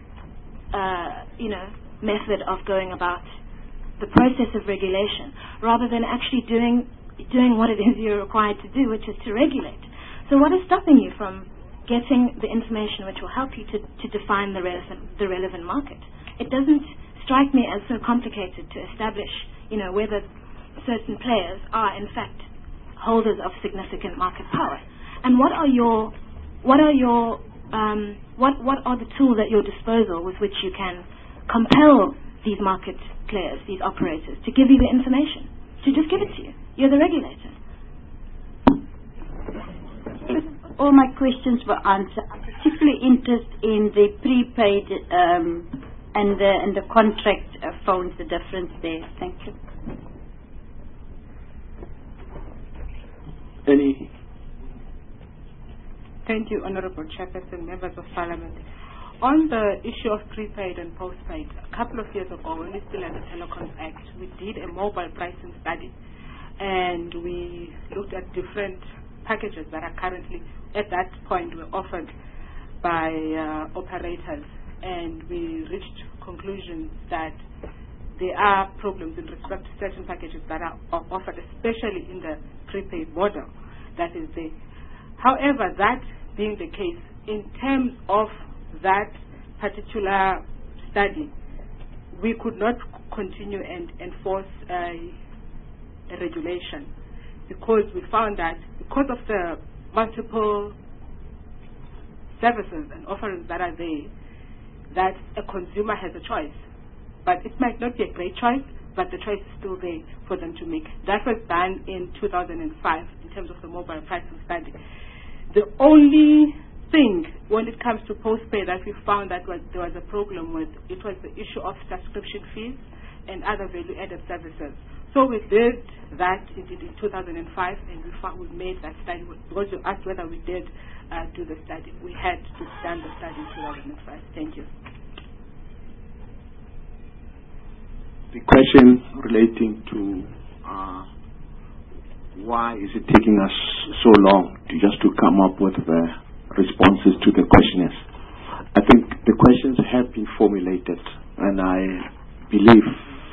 method of going about the process of regulation, rather than actually doing what it is you're required to do, which is to regulate. So what is stopping you from getting the information which will help you to define the relevant market? It doesn't strike me as so complicated to establish, whether certain players are in fact holders of significant market power. And what are the tools at your disposal with which you can compel these market players, these operators, to give you the information, to just give it to you? You're the regulator. All my questions were answered. I'm particularly interested in the prepaid and the contract phones, the difference there. Thank you. Thank you, Honorable Chairperson, members of Parliament. On the issue of prepaid and postpaid, a couple of years ago, when we still had the Telecoms Act, we did a mobile pricing study, and we looked at different packages that are currently, at that point, were offered by operators, and we reached conclusions that there are problems in respect to certain packages that are offered, especially in the prepaid model that is there. However, that being the case, in terms of that particular study, we could not continue and enforce a regulation, because we found that because of the multiple services and offerings that are there, that a consumer has a choice. But it might not be a great choice, but the choice is still there for them to make. That was done in 2005 in terms of the mobile pricing study. The only thing when it comes to postpaid that we found that there was a problem with, it was the issue of subscription fees and other value-added services. So we did that in 2005, and we made that study. Because you asked whether we did do the study, we had to done the study in 2005. Thank you. The question relating to why is it taking us so long to come up with the responses to the questionnaires. I think the questions have been formulated, and I believe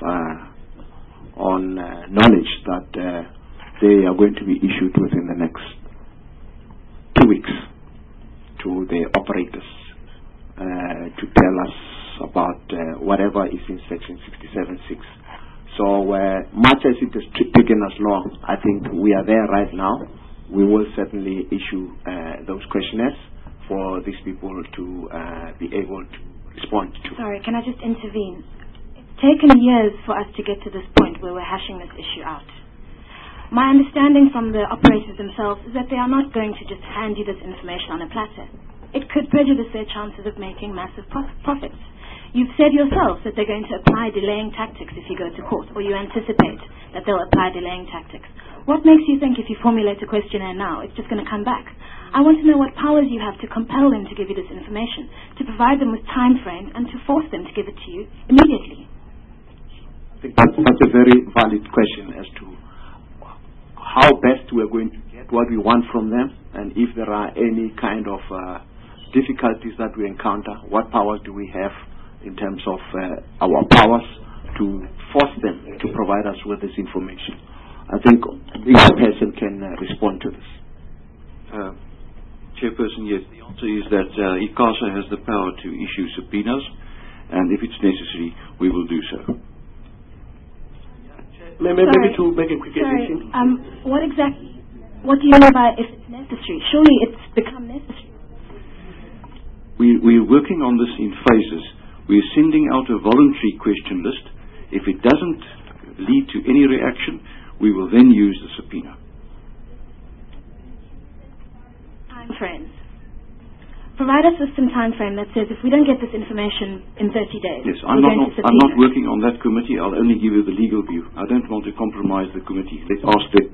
on knowledge that they are going to be issued within the next 2 weeks to the operators to tell us about whatever is in section 67.6. So much as it has taken us long, I think we are there right now. We will certainly issue those questionnaires for these people to be able to respond to. Sorry, can I just intervene? It's taken years for us to get to this point where we're hashing this issue out. My understanding from the operators themselves is that they are not going to just hand you this information on a platter. It could prejudice their chances of making massive profits. You've said yourself that they're going to apply delaying tactics if you go to court, or you anticipate that they'll apply delaying tactics. What makes you think if you formulate a questionnaire now, it's just going to come back? I want to know what powers you have to compel them to give you this information, to provide them with time frame, and to force them to give it to you immediately. I think that's a very valid question as to how best we're going to get what we want from them, and if there are any kind of difficulties that we encounter, what powers do we have in terms of our powers to force them to provide us with this information. I think each person can respond to this. Chairperson, yes, the answer is that ICASA has the power to issue subpoenas, and if it's necessary, we will do so. Maybe to make a quick addition. What do you mean by if it's necessary? Surely it's become necessary. We're working on this in phases. We're sending out a voluntary question list. If it doesn't lead to any reaction, we will then use the subpoena. Time frames. Provide us with some time frame that says if we don't get this information in 30 days, yes, I'm not working on that committee. I'll only give you the legal view. I don't want to compromise the committee. Let's ask them.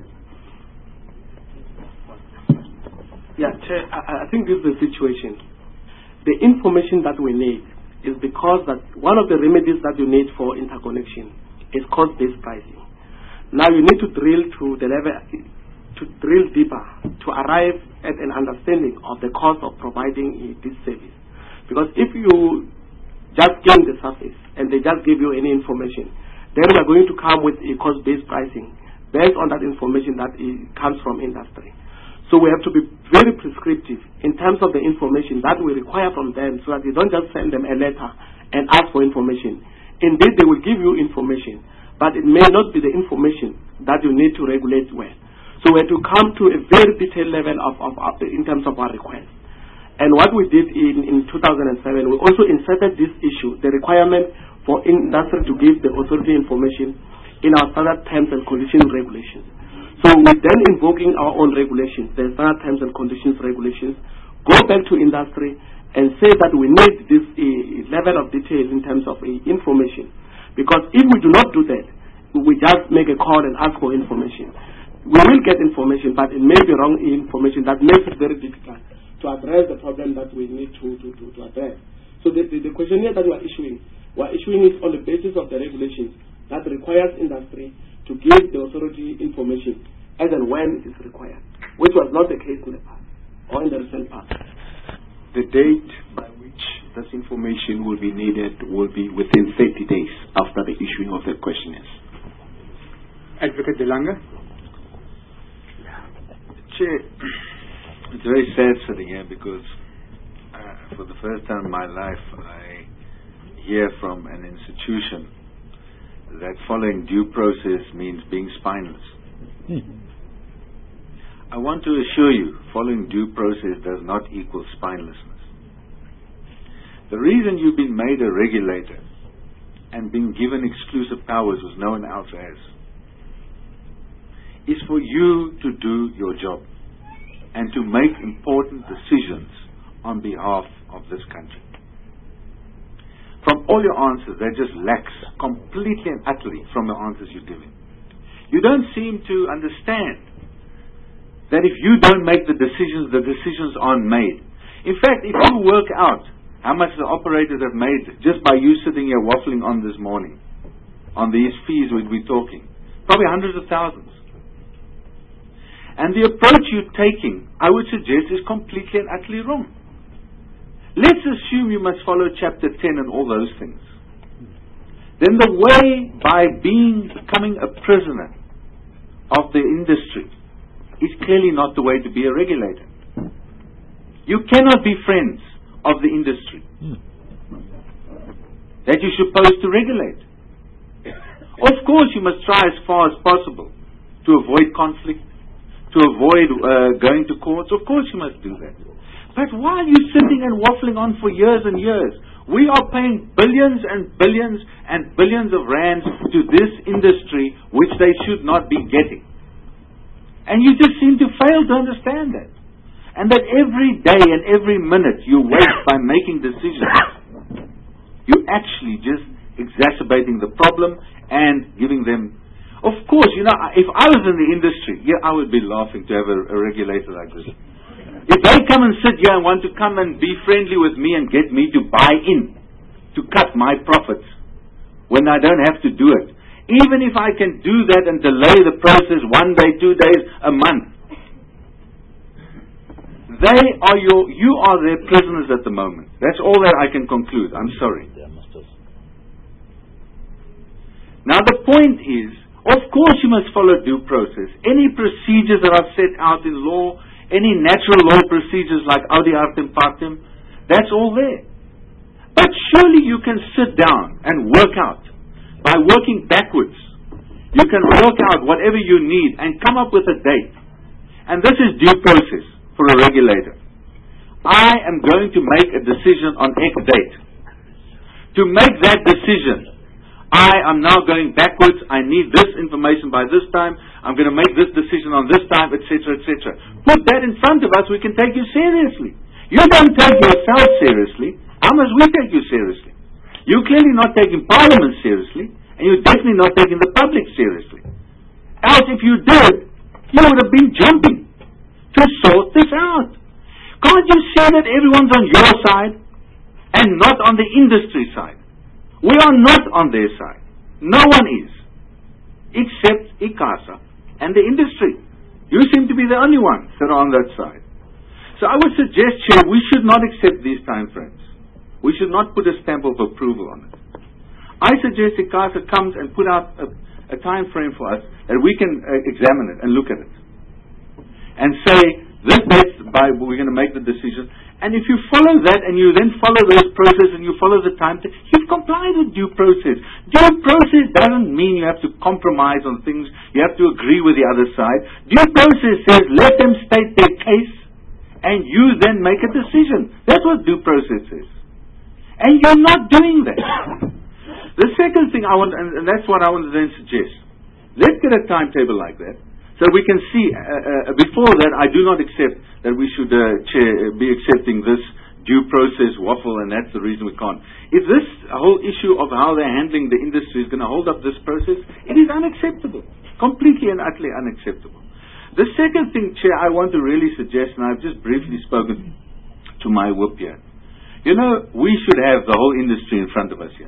Yeah, Chair, I think this is the situation. The information that we need is because that one of the remedies that you need for interconnection is cost-based pricing. Now you need to drill to the level, to drill deeper, to arrive at an understanding of the cost of providing this service. Because if you just scan the surface and they just give you any information, then we are going to come with a cost-based pricing based on that information that comes from industry. So we have to be very prescriptive in terms of the information that we require from them so that you don't just send them a letter and ask for information. Indeed, they will give you information, but it may not be the information that you need to regulate well. So we have to come to a very detailed level in terms of our request. And what we did in 2007, we also inserted this issue, the requirement for industry to give the authority information in our standard terms and conditions regulations. So we then invoking our own regulations, the standard terms and conditions regulations, go back to industry and say that we need this level of detail in terms of information. Because if we do not do that, we just make a call and ask for information. We will get information, but it may be wrong information that makes it very difficult to address the problem that we need to address. So the questionnaire that we are issuing it on the basis of the regulations that requires industry to give the authority information as and when it is required, which was not the case in the past or in the recent past. The date by which this information will be needed will be within 30 days after the issuing of the questionnaires. Advocate De Lange. Chair, it's very sad sitting here because for the first time in my life I hear from an institution that following due process means being spineless. I want to assure you, following due process does not equal spinelessness. The reason you've been made a regulator and been given exclusive powers which no one else has is for you to do your job and to make important decisions on behalf of this country. From all your answers, that just lacks completely and utterly from the answers you're giving. You don't seem to understand that if you don't make the decisions aren't made. In fact, if you work out how much the operators have made just by you sitting here waffling on this morning, on these fees we're talking, probably hundreds of thousands. And the approach you're taking, I would suggest, is completely and utterly wrong. Let's assume you must follow Chapter 10 and all those things. Then the way by becoming a prisoner of the industry is clearly not the way to be a regulator. You cannot be friends of the industry that you're supposed to regulate. Of course, you must try as far as possible to avoid conflict, to avoid going to courts. Of course, you must do that. But while you're sitting and waffling on for years and years, we are paying billions and billions and billions of rands to this industry which they should not be getting. And you just seem to fail to understand that. And that every day and every minute you waste by making decisions, you're actually just exacerbating the problem and giving them... Of course, if I was in the industry, I would be laughing to have a regulator like this. If they come and sit here and want to come and be friendly with me and get me to buy in, to cut my profits, when I don't have to do it, even if I can do that and delay the process 1 day, 2 days, a month, you are their prisoners at the moment. That's all that I can conclude. I'm sorry. Now the point is, of course you must follow due process. Any procedures that are set out in law, any natural law procedures like audi artem partem, that's all there. But surely you can sit down and work out. By working backwards, you can work out whatever you need and come up with a date. And this is due process for a regulator. I am going to make a decision on X date. To make that decision, I am now going backwards. I need this information by this time. I'm going to make this decision on this time, etc., etc. Put that in front of us, we can take you seriously. You don't take yourself seriously. How must we take you seriously? You're clearly not taking Parliament seriously, and you're definitely not taking the public seriously. Else, if you did, you would have been jumping to sort this out. Can't you see that everyone's on your side and not on the industry side? We are not on their side. No one is, except ICASA and the industry. You seem to be the only ones that are on that side. So I would suggest, Chair, we should not accept these time frames. We should not put a stamp of approval on it. I suggest ICASA comes and put out a time frame for us that we can examine it and look at it. And say, this date, we're going to make the decision. And if you follow that and you then follow those processes and you follow the time, you've complied with due process. Due process doesn't mean you have to compromise on things. You have to agree with the other side. Due process says let them state their case and you then make a decision. That's what due process is. And you're not doing that. The second thing I want, and that's what I want to then suggest. Let's get a timetable like that. So we can see, before that, I do not accept that we should be accepting this due process waffle, and that's the reason we can't. If this whole issue of how they're handling the industry is going to hold up this process, it is unacceptable. Completely and utterly unacceptable. The second thing, Chair, I want to really suggest, and I've just briefly spoken to my whip here. You know, we should have the whole industry in front of us here.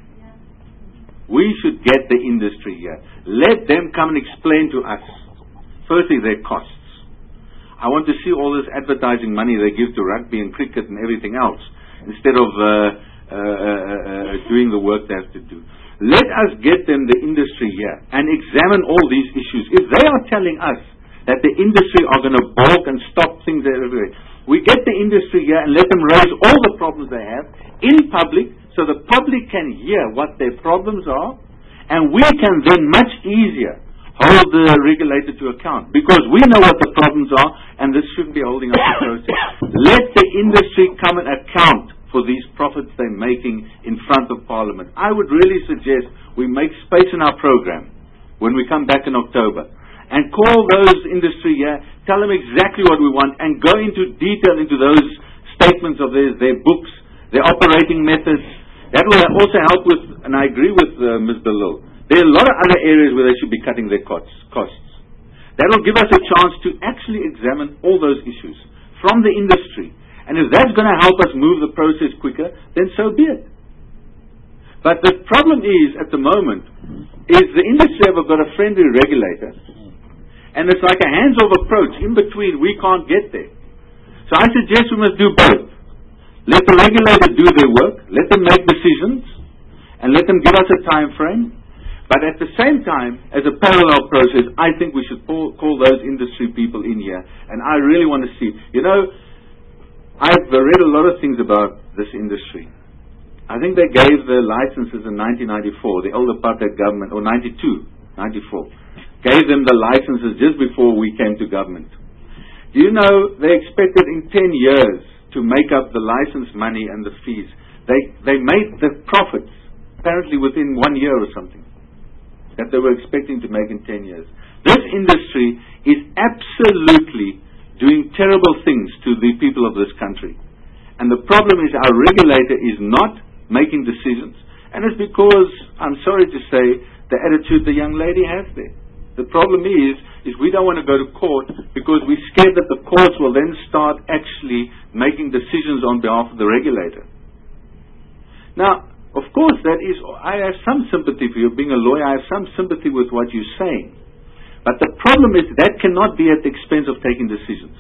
We should get the industry here. Let them come and explain to us. Firstly, their costs. I want to see all this advertising money they give to rugby and cricket and everything else instead of doing the work they have to do. Let us get them the industry here and examine all these issues. If they are telling us that the industry are going to balk and stop things everywhere, we get the industry here and let them raise all the problems they have in public so the public can hear what their problems are, and we can then much easier hold the regulator to account, because we know what the problems are, and this shouldn't be holding up the process. Let the industry come and account for these profits they're making in front of Parliament. I would really suggest we make space in our program when we come back in October and call those industry here, tell them exactly what we want, and go into detail into those statements of their books, their operating methods. That will also help with, and I agree with Ms. Belil, there are a lot of other areas where they should be cutting their costs. That will give us a chance to actually examine all those issues from the industry. And if that's going to help us move the process quicker, then so be it. But the problem is, at the moment, is the industry have got a friendly regulator, and it's like a hands-off approach. In between, we can't get there. So I suggest we must do both. Let the regulator do their work, let them make decisions, and let them give us a time frame. But at the same time, as a parallel process, I think we should call those industry people in here. And I really want to see. You know, I've read a lot of things about this industry. I think they gave the licenses in 1994, the old apartheid government, or 94, gave them the licenses just before we came to government. Do you know, they expected in 10 years to make up the license money and the fees. They made the profits, apparently within 1 year or something, that they were expecting to make in 10 years. This industry is absolutely doing terrible things to the people of this country. And the problem is our regulator is not making decisions. And it's because, I'm sorry to say, the attitude the young lady has there. The problem is we don't want to go to court because we're scared that the courts will then start actually making decisions on behalf of the regulator. Now, of course, I have some sympathy for you. Being a lawyer, I have some sympathy with what you're saying. But the problem is that cannot be at the expense of taking decisions.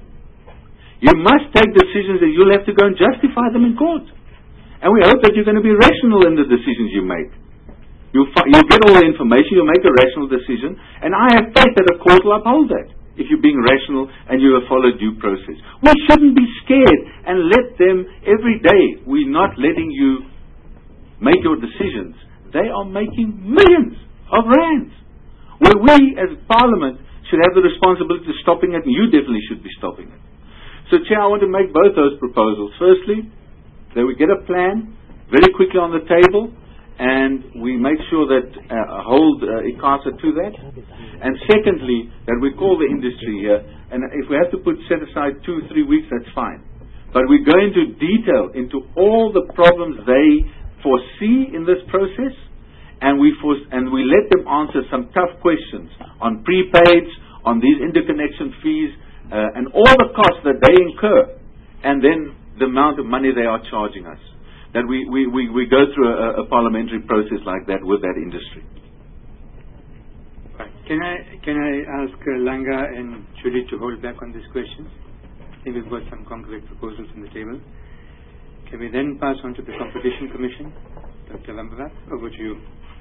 You must take decisions and you'll have to go and justify them in court. And we hope that you're going to be rational in the decisions you make. You'll get all the information, you'll make a rational decision, and I have faith that a court will uphold that if you're being rational and you have followed due process. We shouldn't be scared and let them every day. We're not letting you make your decisions. They are making millions of rands, where we as Parliament should have the responsibility of stopping it, and you definitely should be stopping it. So, Chair, I want to make both those proposals. Firstly, that we get a plan very quickly on the table, and we make sure that hold ICASA to that. And secondly, that we call the industry here, and if we have to set aside 2-3 weeks, that's fine. But we go into detail into all the problems they foresee in this process, and we let them answer some tough questions on prepaids, on these interconnection fees, and all the costs that they incur, and then the amount of money they are charging us. That we go through a parliamentary process like that with that industry. Right. Can I ask Langa and Judy to hold back on these questions? I think we've got some concrete proposals on the table. Can we then pass on to the Competition Commission? Dr. Lambavat, over to you.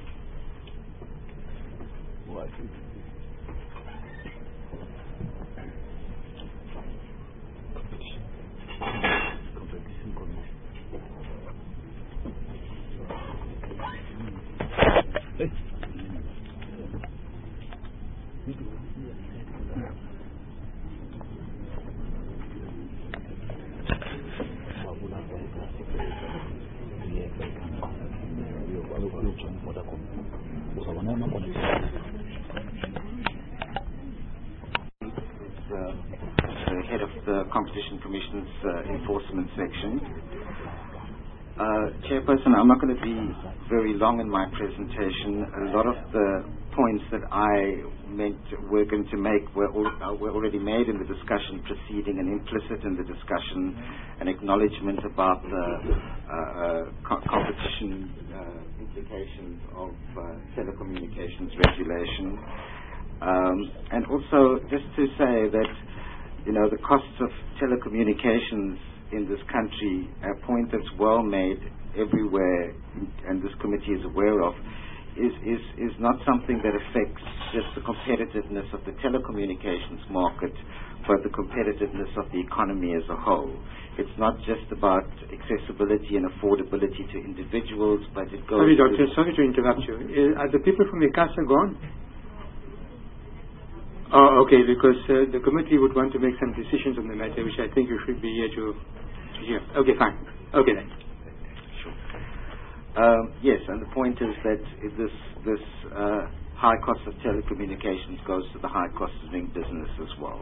The head of the Competition Commission's enforcement section. Chairperson, I'm not going to be very long in my presentation. A lot of the points that I we're going to make were already made in the discussion preceding and implicit in the discussion, an acknowledgement about the competition implications of telecommunications regulation. And also just to say that, the costs of telecommunications in this country, a point that's well made everywhere, and this committee is aware of, is not something that affects just the competitiveness of the telecommunications market, but the competitiveness of the economy as a whole. It's not just about accessibility and affordability to individuals, but it goes... Sorry to interrupt you. Are the people from ICASA gone? Oh, okay, because the committee would want to make some decisions on the matter, which I think you should be here to hear. Okay, fine. Okay then. Sure. Yes, and the point is that this high cost of telecommunications goes to the high cost of doing business as well.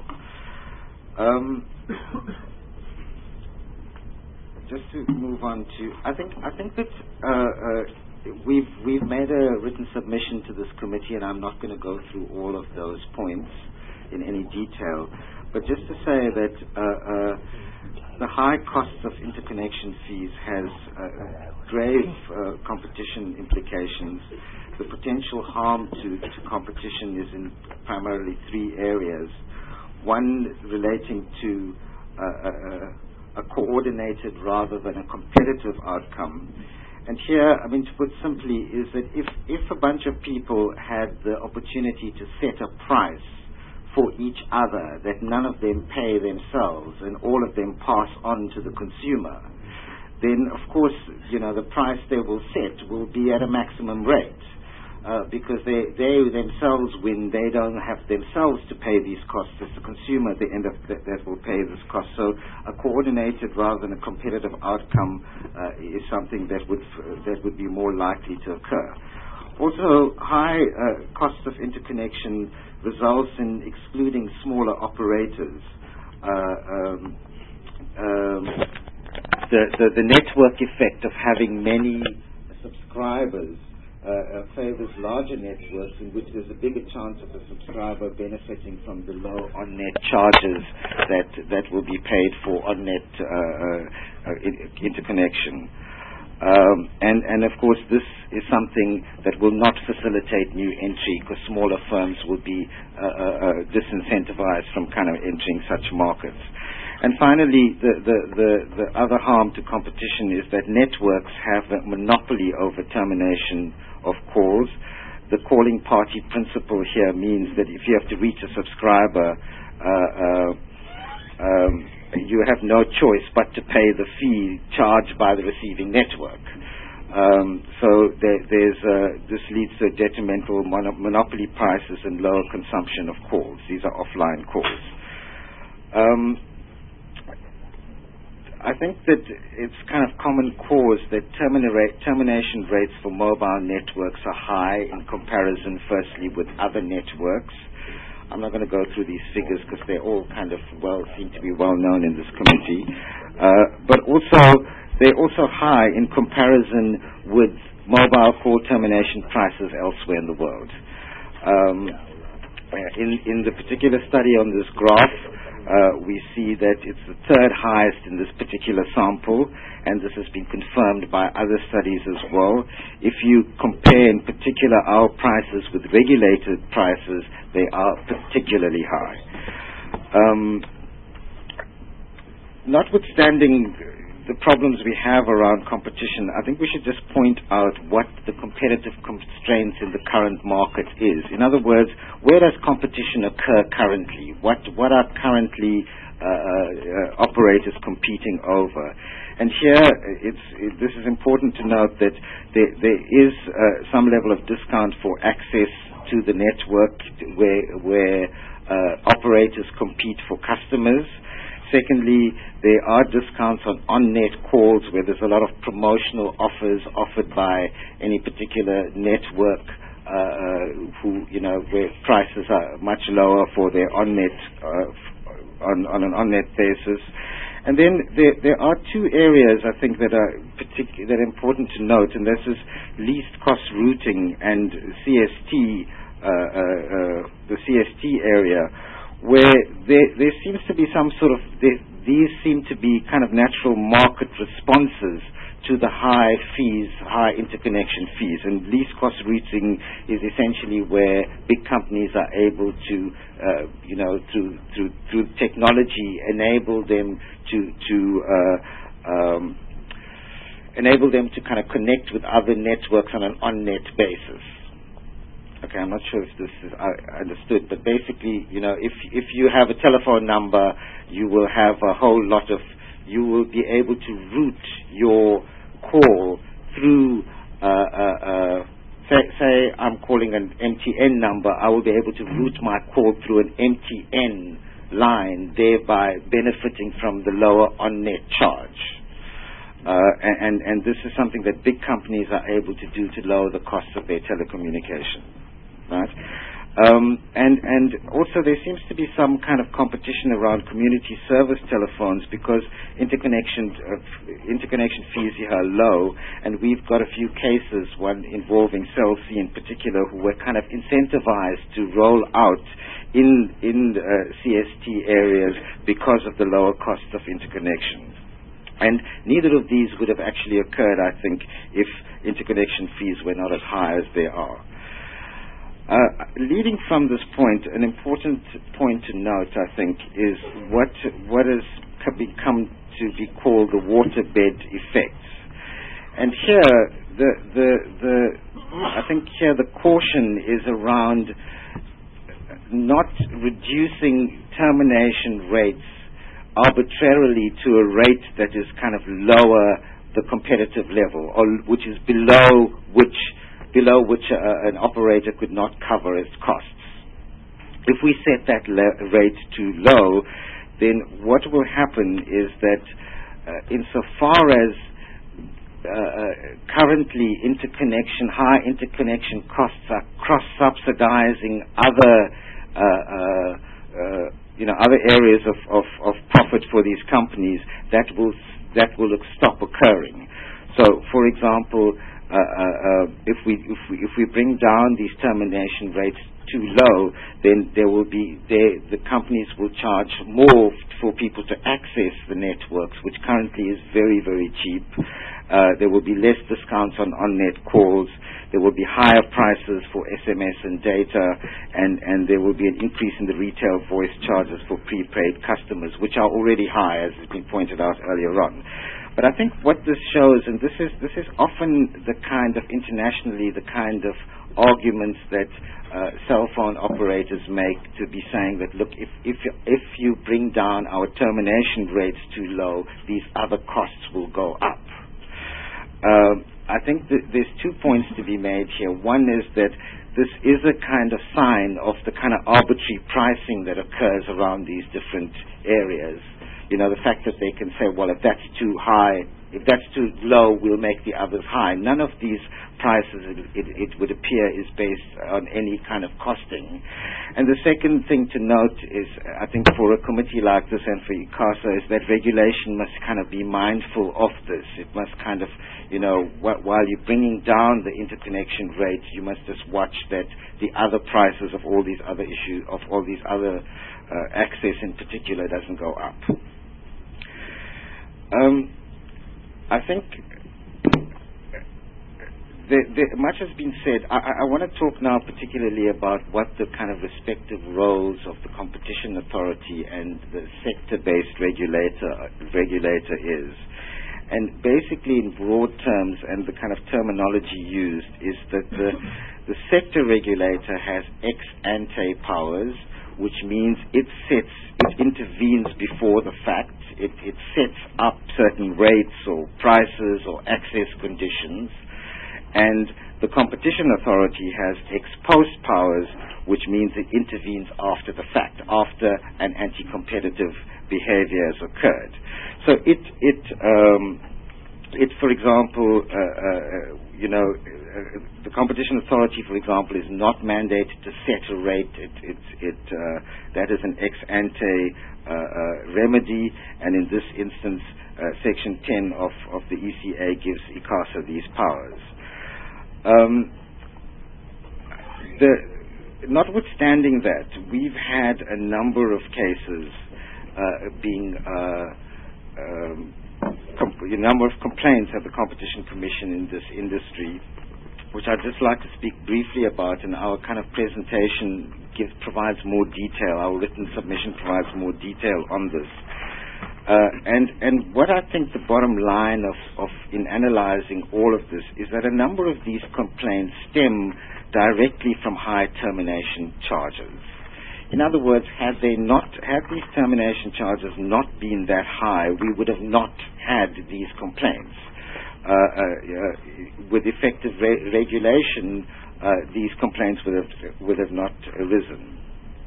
Just to move on to, I think that we've made a written submission to this committee, and I'm not going to go through all of those points in any detail, but just to say that the high costs of interconnection fees has grave competition implications. The potential harm to competition is in primarily three areas. One relating to a coordinated rather than a competitive outcome. And here, to put simply, is that if a bunch of people had the opportunity to set a price for each other that none of them pay themselves and all of them pass on to the consumer, then of course, the price they will set will be at a maximum rate. Because they themselves win, they don't have themselves to pay these costs. It's the consumer at the end of that will pay this cost. So a coordinated rather than a competitive outcome is something that would be more likely to occur. Also, high costs of interconnection results in excluding smaller operators. The network effect of having many subscribers favors larger networks in which there's a bigger chance of a subscriber benefiting from the low on-net charges that will be paid for on-net interconnection. And of course this is something that will not facilitate new entry, because smaller firms will be disincentivized from kind of entering such markets. And finally, the other harm to competition is that networks have a monopoly over termination of calls. The calling party principle here means that if you have to reach a subscriber, you have no choice but to pay the fee charged by the receiving network. So this leads to detrimental monopoly prices and lower consumption of calls. These are offline calls. I think that it's kind of common cause that termination rates for mobile networks are high in comparison, firstly, with other networks. I'm not going to go through these figures because they're all kind of seem to be well known in this committee. But also, they're also high in comparison with mobile call termination prices elsewhere in the world. In the particular study on this graph, we see that it's the third highest in this particular sample, and this has been confirmed by other studies as well. If you compare in particular our prices with regulated prices, they are particularly high. Notwithstanding the problems we have around competition, I think we should just point out what the competitive constraints in the current market is. In other words, where does competition occur currently? What are currently operators competing over? And here, this is important to note that there is some level of discount for access to the network where operators compete for customers. Secondly, there are discounts on net calls where there's a lot of promotional offers offered by any particular network where prices are much lower for their on-net on an on-net basis. And then there are two areas I think that are important to note, and this is least cost routing and CST, the CST area, where there seems to be some sort of, these seem to be kind of natural market responses to the high fees, high interconnection fees. And least cost routing is essentially where big companies are able to, through technology, enable them to kind of connect with other networks on an on-net basis. Okay, I'm not sure if this is understood, but basically, if you have a telephone number, you will have a whole lot of, you will be able to route your call through, say I'm calling an MTN number, I will be able to route my call through an MTN line, thereby benefiting from the lower on-net charge. And this is something that big companies are able to do to lower the costs of their telecommunication. Right? And also there seems to be some kind of competition around community service telephones because interconnection fees here are low, and we've got a few cases, one involving Cell C in particular, who were kind of incentivized to roll out in CST areas because of the lower costs of interconnection. And neither of these would have actually occurred, I think, if interconnection fees were not as high as they are. Leading from this point, an important point to note, I think, is what has become to be called the waterbed effect. And here, I think here the caution is around not reducing termination rates arbitrarily to a rate that is kind of lower the competitive level, or which is below which an operator could not cover its costs. If we set that rate too low, then what will happen is that insofar as currently high interconnection costs are cross-subsidizing other areas of profit for these companies, that will stop occurring. So, for example, if we bring down these termination rates too low, then the companies will charge more for people to access the networks, which currently is very, very cheap. There will be less discounts on on-net calls. There will be higher prices for SMS and data, and there will be an increase in the retail voice charges for prepaid customers, which are already high, as has been pointed out earlier on. But I think what this shows, and this is often the kind of internationally the kind of arguments that cell phone operators make, to be saying that, look, if you bring down our termination rates too low, these other costs will go up. I think that there's 2 points to be made here. One is that this is a kind of sign of the kind of arbitrary pricing that occurs around these different areas. the fact that they can say, well, if that's too high, if that's too low, we'll make the others high. None of these prices, it would appear, is based on any kind of costing. And the second thing to note is, I think for a committee like this and for ICASA, is that regulation must kind of be mindful of this. It must kind of, while you're bringing down the interconnection rates, you must just watch that the other prices of all these other issues, of all these other access in particular, doesn't go up. I think much has been said. I want to talk now particularly about what the kind of respective roles of the competition authority and the sector-based regulator is. And basically, in broad terms, and the kind of terminology used is that the sector regulator has ex ante powers, which means it intervenes before the fact. It sets up certain rates or prices or access conditions, and the competition authority has ex post powers, which means it intervenes after the fact, after an anti-competitive behavior has occurred. So for example, the competition authority, for example, is not mandated to set a rate. That is an ex ante remedy, and in this instance, Section 10 of the ECA gives ICASA these powers. Notwithstanding that, we've had a number of cases a number of complaints at the Competition Commission in this industry, which I'd just like to speak briefly about, and our kind of presentation provides more detail. Our written submission provides more detail on this. And what I think the bottom line of in analyzing all of this is that a number of these complaints stem directly from high termination charges. In other words, had these termination charges not been that high, we would have not had these complaints. With effective regulation, these complaints would have not arisen.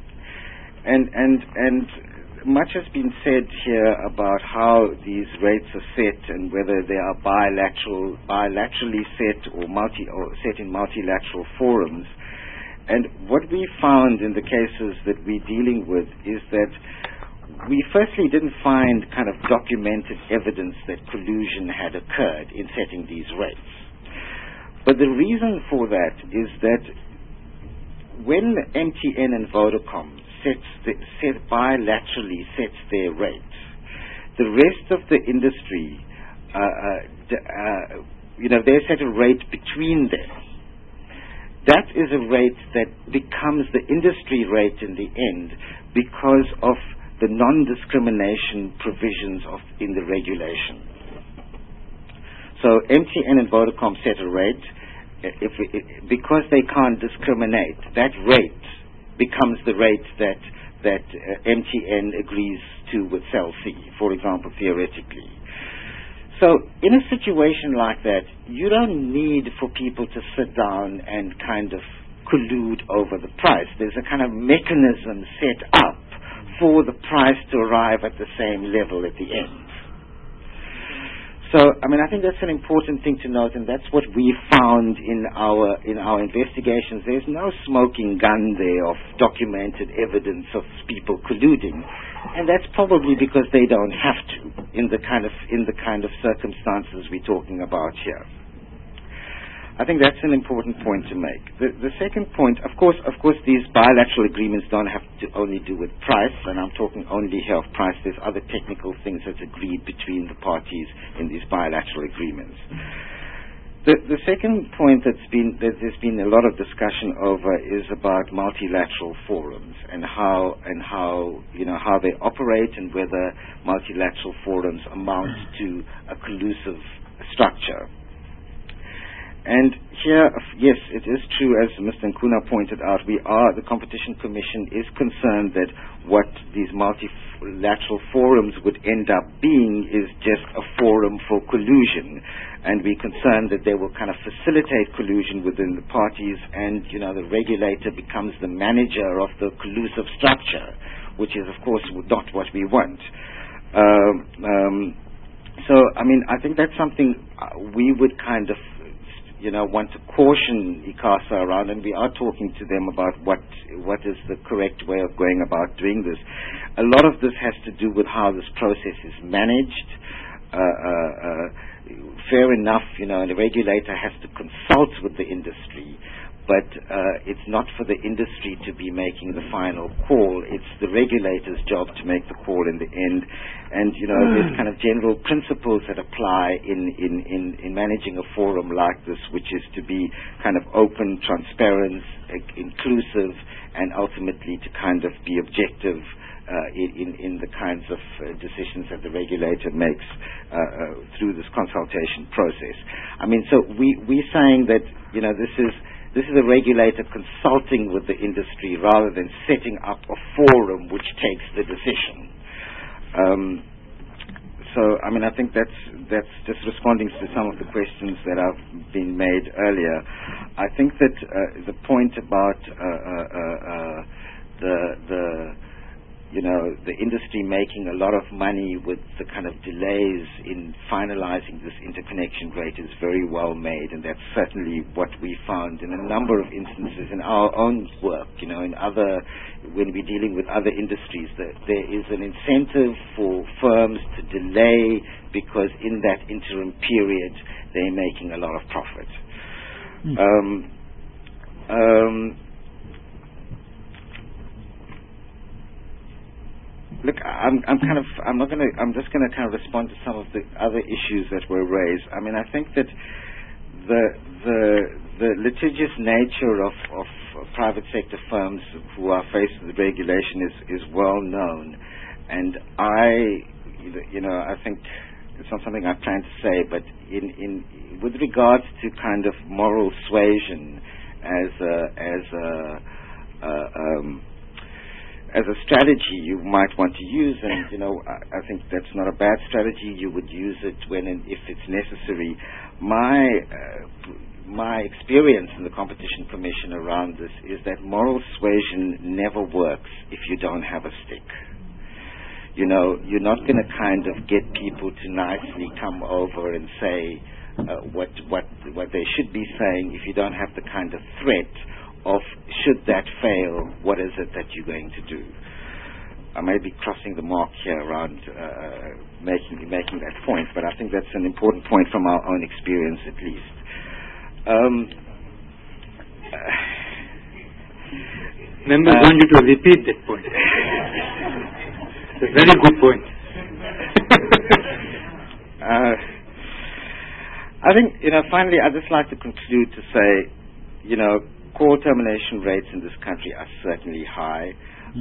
And much has been said here about how these rates are set and whether they are bilaterally set or set in multilateral forums. And what we found in the cases that we're dealing with is that we firstly didn't find kind of documented evidence that collusion had occurred in setting these rates. But the reason for that is that when MTN and Vodacom bilaterally sets their rates, the rest of the industry, they set a rate between them. That is a rate that becomes the industry rate in the end because of the non-discrimination provisions in the regulation. So MTN and Vodacom set a rate. Because they can't discriminate, that rate becomes the rate that MTN agrees to with Cell C, for example, theoretically. So in a situation like that, you don't need for people to sit down and kind of collude over the price. There's a kind of mechanism set up for the price to arrive at the same level at the end. So, I think that's an important thing to note, and that's what we found in our investigations. There's no smoking gun there of documented evidence of people colluding, and that's probably because they don't have to in the kind of circumstances we're talking about here. I think that's an important point to make. The second point, of course, these bilateral agreements don't have to only do with price, and I'm talking only here of price. There's other technical things that's agreed between the parties in these bilateral agreements. The second point that there's been a lot of discussion over is about multilateral forums and how they operate and whether multilateral forums amount to a collusive structure. And here, yes, it is true, as Mr. Nkuna pointed out, the Competition Commission is concerned that what these multilateral forums would end up being is just a forum for collusion. And we're concerned that they will kind of facilitate collusion within the parties, and, the regulator becomes the manager of the collusive structure, which is, of course, not what we want. So, I mean, I think that's something we would kind of, want to caution ICASA around, and we are talking to them about what is the correct way of going about doing this. A lot of this has to do with how this process is managed. Fair enough, and the regulator has to consult with the industry, but it's not for the industry to be making the final call. It's the regulator's job to make the call in the end. And, there's kind of general principles that apply in managing a forum like this, which is to be kind of open, transparent, inclusive, and ultimately to kind of be objective in the kinds of decisions that the regulator makes through this consultation process. I mean, so we're saying that, this is a regulator consulting with the industry rather than setting up a forum which takes the decision. So, I mean, I think that's just responding to some of the questions that have been made earlier. I think that the point about the industry making a lot of money with the kind of delays in finalizing this interconnection rate is very well made, and that's certainly what we found in a number of instances in our own work, when we're dealing with other industries, that there is an incentive for firms to delay because in that interim period they're making a lot of profit. Look, I'm just going to kind of respond to some of the other issues that were raised. I mean, I think that the litigious nature of private sector firms who are faced with regulation is well known, and I think it's not something I plan to say, but with regards to kind of moral suasion as a strategy you might want to use, and I think that's not a bad strategy. You would use it when and if it's necessary. My experience in the Competition Commission around this is that moral suasion never works if you don't have a stick. You're not going to kind of get people to nicely come over and say what they should be saying if you don't have the kind of threat of, should that fail, what is it that you're going to do? I may be crossing the mark here around making that point, but I think that's an important point from our own experience at least. Members want you to repeat that point. It's a very good point. I think, finally, I'd just like to conclude to say, call termination rates in this country are certainly high.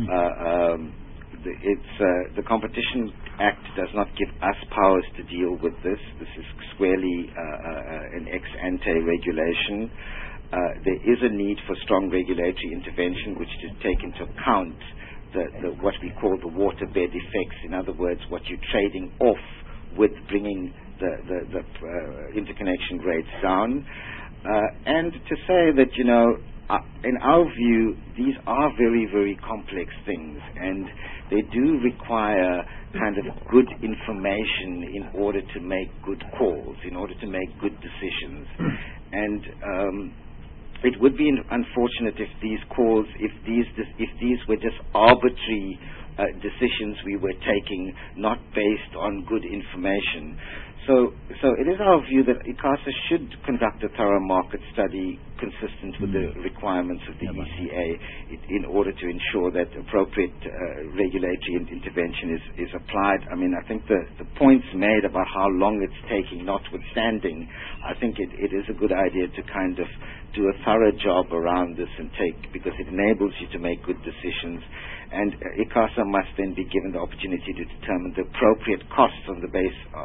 The Competition Act does not give us powers to deal with this. This is squarely an ex-ante regulation. There is a need for strong regulatory intervention which to take into account what we call the waterbed effects. In other words, what you're trading off with bringing the interconnection rates down. And to say that, in our view, these are very, very complex things, and they do require kind of good information in order to make good calls, in order to make good decisions. And it would be unfortunate if these calls, if these were just arbitrary decisions we were taking, not based on good information. So it is our view that ICASA should conduct a thorough market study consistent with the requirements of the ECA in order to ensure that appropriate regulatory intervention is applied. I mean, I think the points made about how long it's taking, notwithstanding, I think it is a good idea to kind of do a thorough job around this because it enables you to make good decisions. And ICASA must then be given the opportunity to determine the appropriate costs on the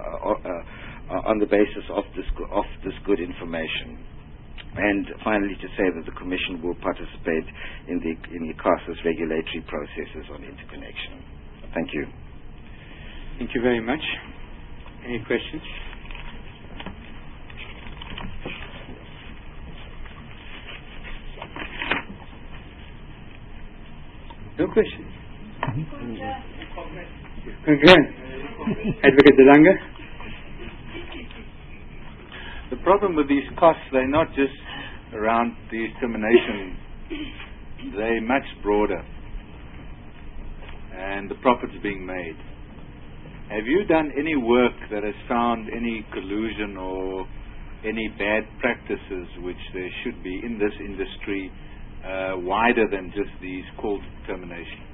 basis of this good information. And finally, to say that the Commission will participate in ICASA's regulatory processes on interconnection. Thank you. Thank you very much. Any questions? No questions. Congrats. Advocate De Lange? The problem with these costs, they're not just around these terminations. They're much broader. And the profits being made. Have you done any work that has found any collusion or any bad practices which there should be in this industry wider than just these called terminations?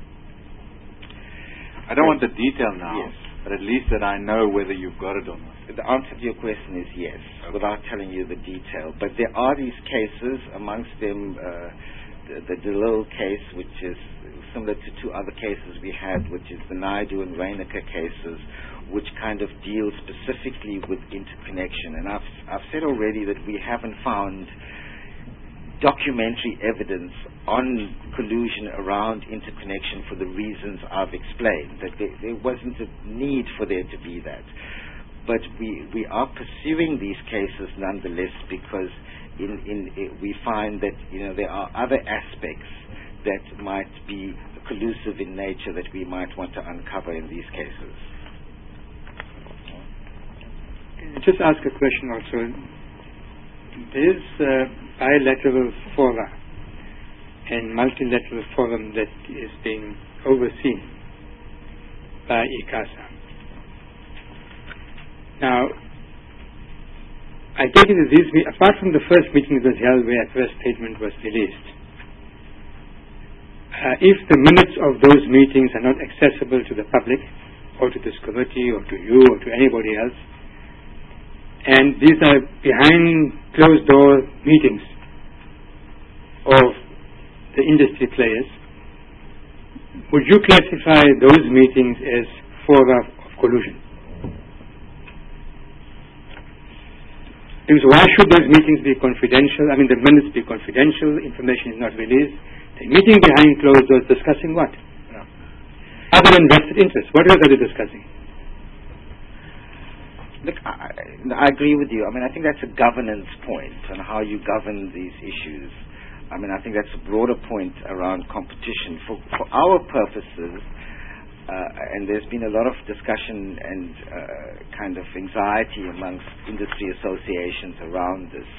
I don't want the detail now, yes, but at least that I know whether you've got it or not. The answer to your question is yes, without telling you the detail. But there are these cases, amongst them the DeLille case, which is similar to two other cases we had, which is the Naidu and Reinicker cases, which kind of deal specifically with interconnection. And I've said already that we haven't found documentary evidence on collusion around interconnection for the reasons I've explained, that there wasn't a need for there to be that. But we are pursuing these cases nonetheless, because we find that there are other aspects that might be collusive in nature that we might want to uncover in these cases. Just ask a question also. There's bilateral fora and multilateral forum that is being overseen by ICASA. Now, I take it that these, apart from the first meeting that was held where a first statement was released, if the minutes of those meetings are not accessible to the public or to this committee or to you or to anybody else, and these are behind closed door meetings of the industry players, would you classify those meetings as fora of collusion? Because why should those meetings be confidential? I mean, the minutes be confidential, information is not released. The meeting behind closed doors discussing what? No. Other than vested interests, what else are they discussing? Look, I agree with you. I mean, I think that's a governance point on how you govern these issues. I mean, I think that's a broader point around competition. For our purposes, and there's been a lot of discussion and kind of anxiety amongst industry associations around this,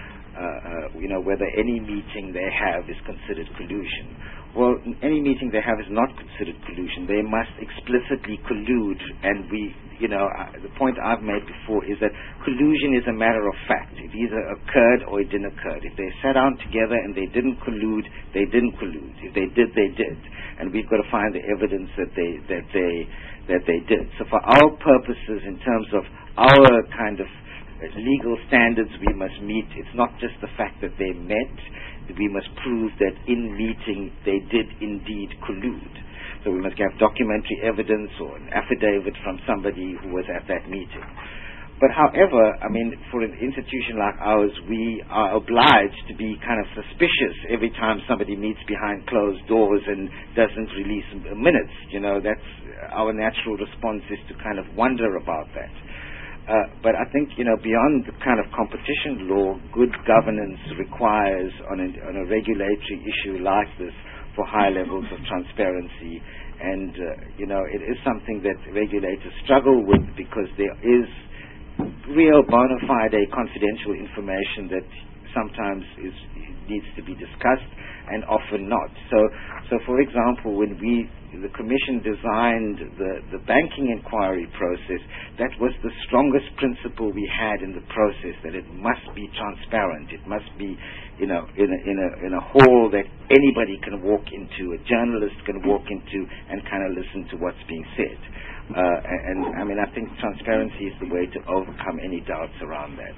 whether any meeting they have is considered collusion. Well, any meeting they have is not considered collusion. They must explicitly collude, and the point I've made before is that collusion is a matter of fact. It either occurred or it didn't occur. If they sat down together and they didn't collude, they didn't collude. If they did, they did. And we've got to find the evidence that they did. So for our purposes, in terms of our kind of legal standards we must meet, it's not just the fact that they met. We must prove that in meeting they did indeed collude. So we must have documentary evidence or an affidavit from somebody who was at that meeting. But however, I mean, for an institution like ours, we are obliged to be kind of suspicious every time somebody meets behind closed doors and doesn't release minutes. That's our natural response, is to kind of wonder about that. But I think, beyond the kind of competition law, good governance requires on a regulatory issue like this for high levels of transparency. And, it is something that regulators struggle with, because there is real bona fide confidential information that sometimes needs to be discussed and often not. So for example, when the Commission designed the banking inquiry process, that was the strongest principle we had in the process, that it must be transparent. It must be, in a hall that anybody can walk into, a journalist can walk into and kind of listen to what's being said. And I mean, I think transparency is the way to overcome any doubts around that.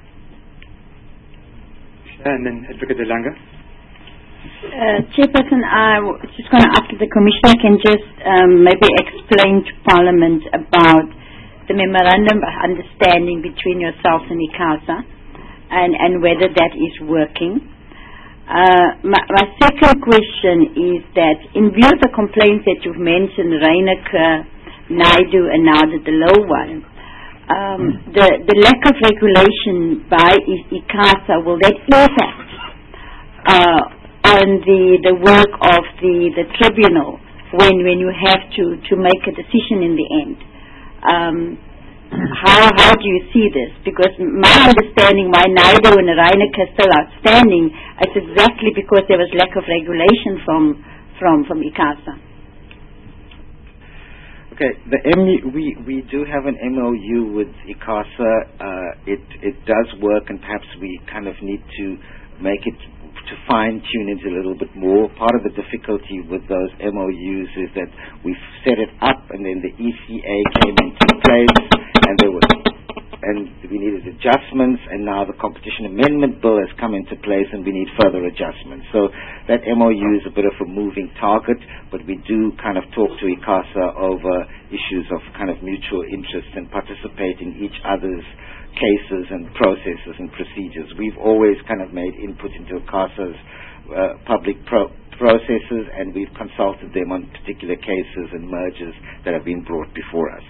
And then Advocate De Lange. Chairperson, I was just going to ask if the Commissioner can just maybe explain to Parliament about the memorandum of understanding between yourselves and ICASA, and whether that is working. My second question is that, in view of the complaints that you've mentioned, Reinicker, Naidu, and now the low one, the lack of regulation by ICASA, will that impact on the work of the tribunal when you have to make a decision in the end? How do you see this? Because my understanding why NIDO and Reineke are still outstanding is exactly because there was lack of regulation from ICASA. Okay, we do have an MOU with ICASA. It does work, and perhaps we kind of need to make it, to fine-tune it a little bit more. Part of the difficulty with those MOUs is that we've set it up, and then the ECA came into place, and we needed adjustments, and now the Competition Amendment Bill has come into place, and we need further adjustments. So that MOU is a bit of a moving target, but we do kind of talk to ICASA over issues of kind of mutual interest and participate in each other's cases and processes and procedures. We've always kind of made input into ICASA's public processes, and we've consulted them on particular cases and mergers that have been brought before us.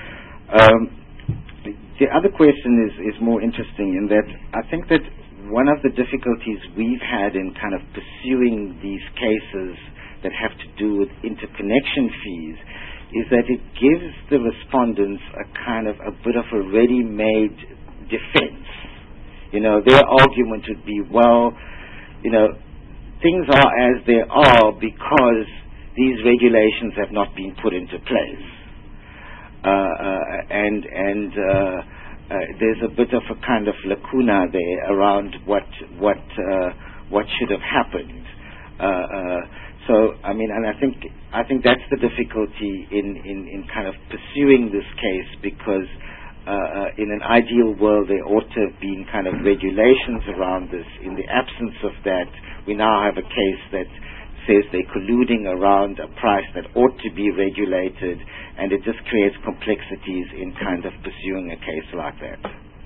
The other question is more interesting in that I think that one of the difficulties we've had in kind of pursuing these cases that have to do with interconnection fees is that it gives the respondents a kind of a bit of a ready-made defense. You know, their argument would be, well, you know, things are as they are because these regulations have not been put into place. There's a bit of a kind of lacuna there around what should have happened. So I mean, and I think that's the difficulty in kind of pursuing this case, because in an ideal world there ought to have been kind of regulations around this. In the absence of that, we now have a case that says they're colluding around a price that ought to be regulated, and it just creates complexities in kind of pursuing a case like that.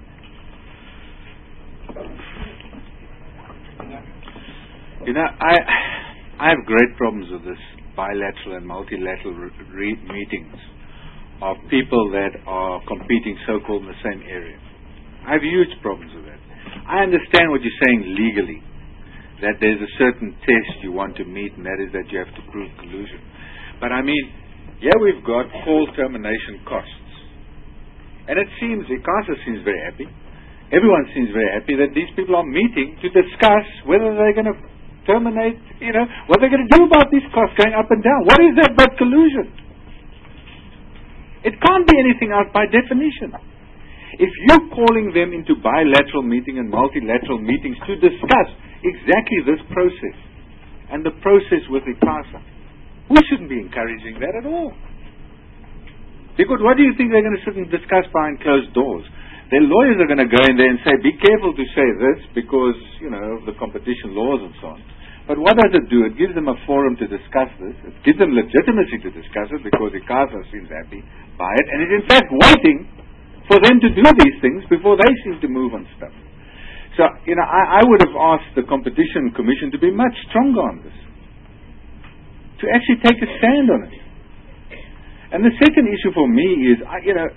You know, I have great problems with this bilateral and multilateral meetings of people that are competing so-called in the same area. I have huge problems with that. I understand what you're saying legally, that there's a certain test you want to meet, and that is that you have to prove collusion. But I mean, here we've got call termination costs. And it seems, ICASA seems very happy. Everyone seems very happy that these people are meeting to discuss whether they're going to terminate, you know, what they're going to do about these costs going up and down. What is that but collusion? It can't be anything else by definition. If you're calling them into bilateral meeting and multilateral meetings to discuss exactly this process and the process with ICASA, we shouldn't be encouraging that at all. Because what do you think they're going to sit and discuss behind closed doors? Their lawyers are going to go in there and say, be careful to say this because, you know, the competition laws and so on. But what does it do? It gives them a forum to discuss this. It gives them legitimacy to discuss it because ICASA seems happy by it, and is in fact waiting for them to do these things before they seem to move on stuff. So, you know, I would have asked the Competition Commission to be much stronger on this, to actually take a stand on it. And the second issue for me is, you know,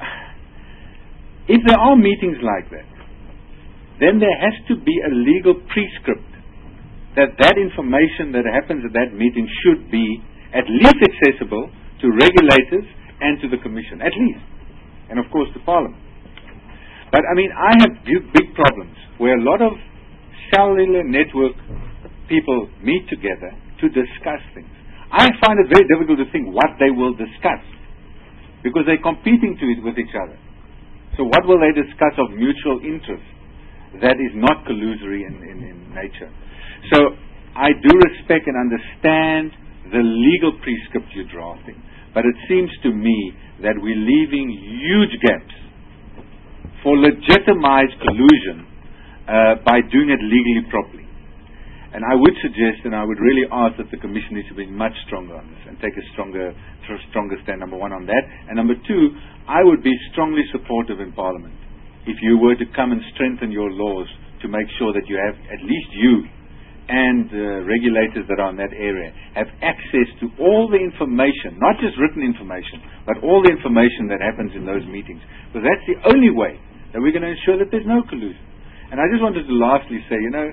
if there are meetings like that, then there has to be a legal prescript that information that happens at that meeting should be at least accessible to regulators and to the Commission, at least. And of course to Parliament. But I mean, I have big problems where a lot of cellular network people meet together to discuss things. I find it very difficult to think what they will discuss, because they're competing with each other. So what will they discuss of mutual interest that is not collusory in nature? So I do respect and understand the legal prescript you're drafting, but it seems to me that we're leaving huge gaps for legitimized collusion by doing it legally properly. And I would suggest, and I would really ask, that the Commission needs to be much stronger on this and take a stronger stand, number one, on that. And number two, I would be strongly supportive in Parliament if you were to come and strengthen your laws to make sure that you have, at least you and regulators that are in that area, have access to all the information, not just written information, but all the information that happens in those meetings. Because that's the only way that we're going to ensure that there's no collusion. And I just wanted to lastly say, you know,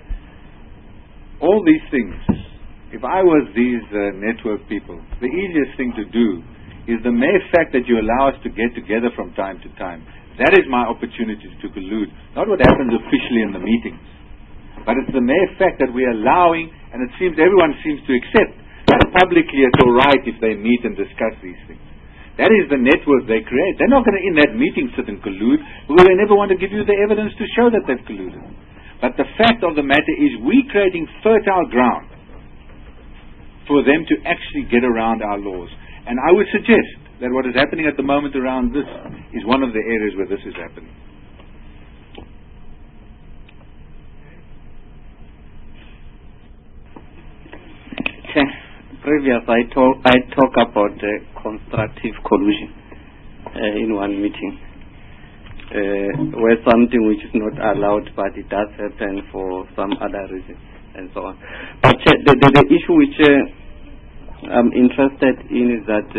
all these things, if I was these network people, the easiest thing to do is the mere fact that you allow us to get together from time to time. That is my opportunity to collude, not what happens officially in the meetings. But it's the mere fact that we're allowing, and it seems everyone seems to accept, that publicly it's all right if they meet and discuss these things. That is the network they create. They're not going to, in that meeting, sit and collude, because they never want to give you the evidence to show that they've colluded. But the fact of the matter is we're creating fertile ground for them to actually get around our laws. And I would suggest that what is happening at the moment around this is one of the areas where this is happening. Previous, I talk about constructive collusion in one meeting, where something which is not allowed, but it does happen for some other reasons, and so on. But the issue which I'm interested in is that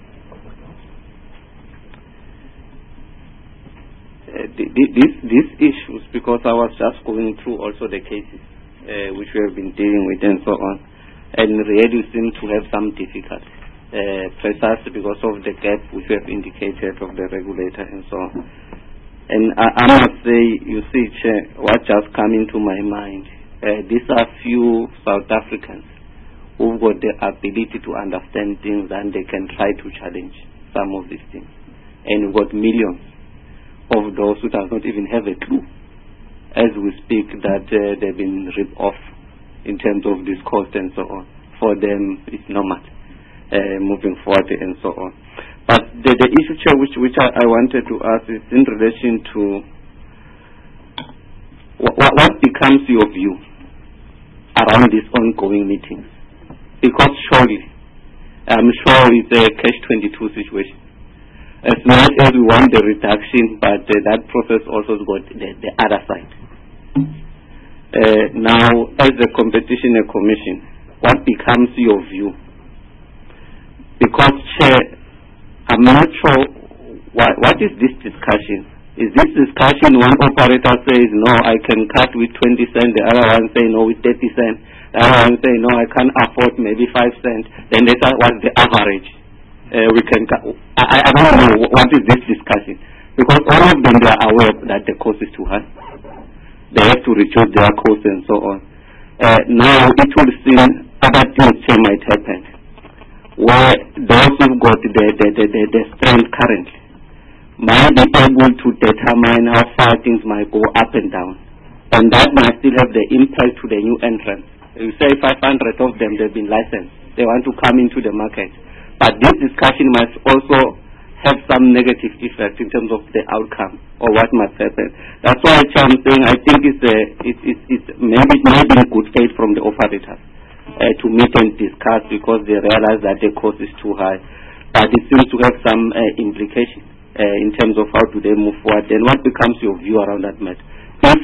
these issues, because I was just going through also the cases which we have been dealing with and so on, and really seem to have some difficulty, precisely because of the gap which we have indicated of the regulator and so on. And I must say, you see, what just come into my mind, these are few South Africans who've got the ability to understand things and they can try to challenge some of these things. And we've got millions of those who does not even have a clue, as we speak, that they've been ripped off in terms of this cost and so on. For them, it's normal, moving forward and so on. But the issue which I wanted to ask is in relation to what becomes your view around these ongoing meetings. Because surely, I'm sure it's a catch-22 situation. As much as we want the reduction, but that process also got the other side. Now, as the Competition Commission, what becomes your view? Because, Chair, I'm not sure what is this discussion. Is this discussion one operator says, no, I can cut with 20 cents, the other one say no with 30 cents, the other one say no, I can't afford maybe 5 cents, then later what's the average? We can I don't know what is this discussion, because all of them, they are aware that the cost is too high. They have to reduce their costs and so on. Now it will seem other things might happen, where those who've got the strength currently might be able to determine how far things might go up and down, and that might still have the impact to the new entrants. You say 500 of them, they've been licensed, they want to come into the market. But this discussion must also have some negative effect in terms of the outcome or what must happen. That's why I'm saying I think it's maybe in good faith from the operators to meet and discuss, because they realize that the cost is too high. But it seems to have some implication in terms of how do they move forward. Then what becomes your view around that matter? What's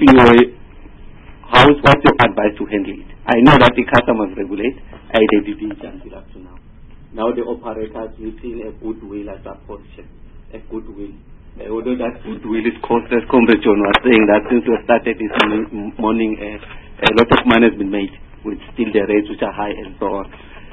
your advice to handle it? I know that the customers regulate, IDBB until up to now. Now the operators within a goodwill, as a portion, a goodwill. Although that goodwill is costless, Comrade John was saying that since we started this morning, a lot of money has been made with still the rates which are high and so on.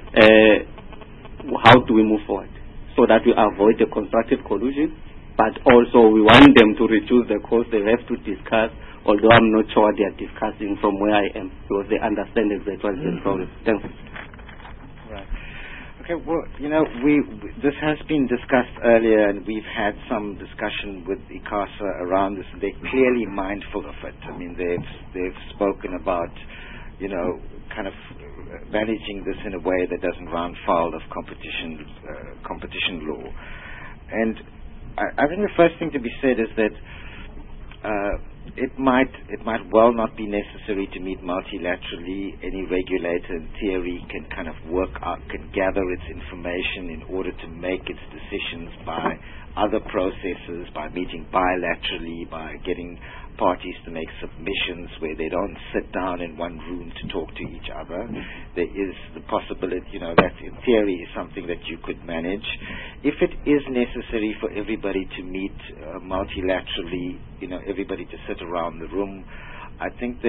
How do we move forward so that we avoid the constructive collusion, but also we want them to reduce the cost? They have to discuss, although I'm not sure they are discussing from where I am, because they understand exactly what the problem. Thanks. Right. Okay, well, this has been discussed earlier, and we've had some discussion with ICASA around this. They're clearly mindful of it. I mean, they've spoken about, kind of managing this in a way that doesn't run foul of competition law. And I think the first thing to be said is that it might well not be necessary to meet multilaterally. Any regulator in theory can kind of work out, can gather its information in order to make its decisions by other processes, by meeting bilaterally, by getting parties to make submissions where they don't sit down in one room to talk to each other. There is the possibility, that in theory is something that you could manage. If it is necessary for everybody to meet multilaterally, everybody to sit around the room, I think that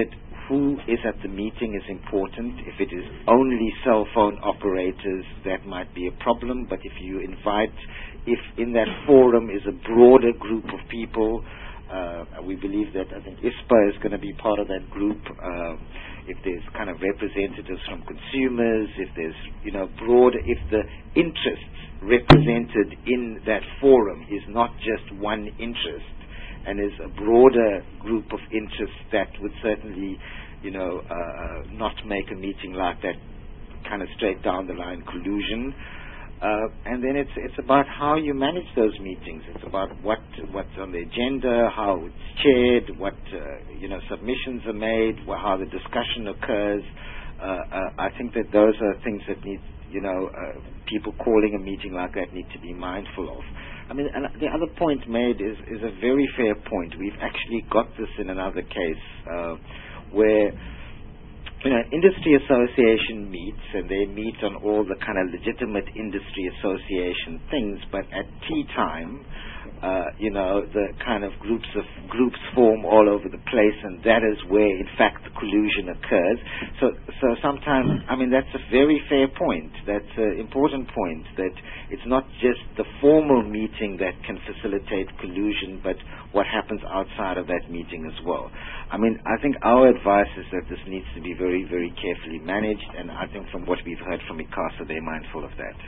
who is at the meeting is important. If it is only cell phone operators, that might be a problem. But if you invite, if in that forum is a broader group of people, we believe that, I think ISPA is going to be part of that group. If there's kind of representatives from consumers, if there's, broader, if the interests represented in that forum is not just one interest, and is a broader group of interests, that would certainly, not make a meeting like that kind of straight down the line collusion. And then it's about how you manage those meetings. It's about what's on the agenda, how it's chaired, what submissions are made, how the discussion occurs. I think that those are things that need, people calling a meeting like that need to be mindful of. I mean, and the other point made is a very fair point. We've actually got this in another case where industry association meets, and they meet on all the kind of legitimate industry association things, but at tea time, the kind of groups form all over the place, and that is where, in fact, the collusion occurs. So sometimes, I mean, that's a very fair point. That's an important point, that it's not just the formal meeting that can facilitate collusion, but what happens outside of that meeting as well. I mean, I think our advice is that this needs to be very, very carefully managed, and I think from what we've heard from ICASA, they're mindful of that.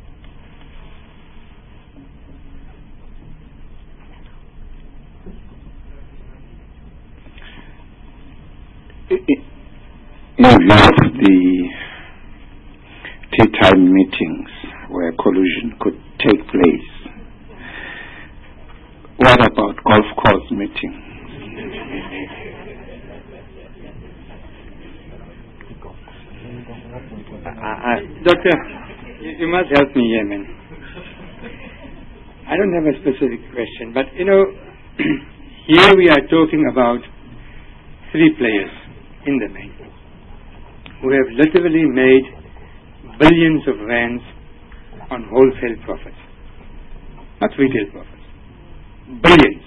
In view of the tea time meetings where collusion could take place, what about golf course meetings? Doctor, you must help me here, man. I don't have a specific question, but here we are talking about three players in the main who have literally made billions of rands on wholesale profits, not retail profits, billions.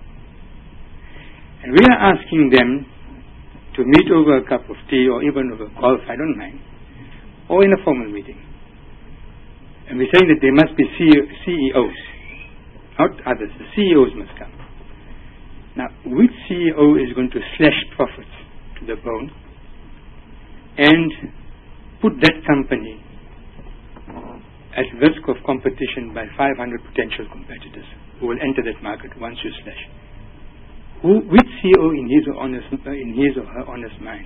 And we are asking them to meet over a cup of tea or even over golf, I don't mind, or in a formal meeting. And we're saying that there must be CEOs, not others. The CEOs must come. Now, which CEO is going to slash profits to the bone and put that company at risk of competition by 500 potential competitors who will enter that market once you slash? Which CEO in his or her honest mind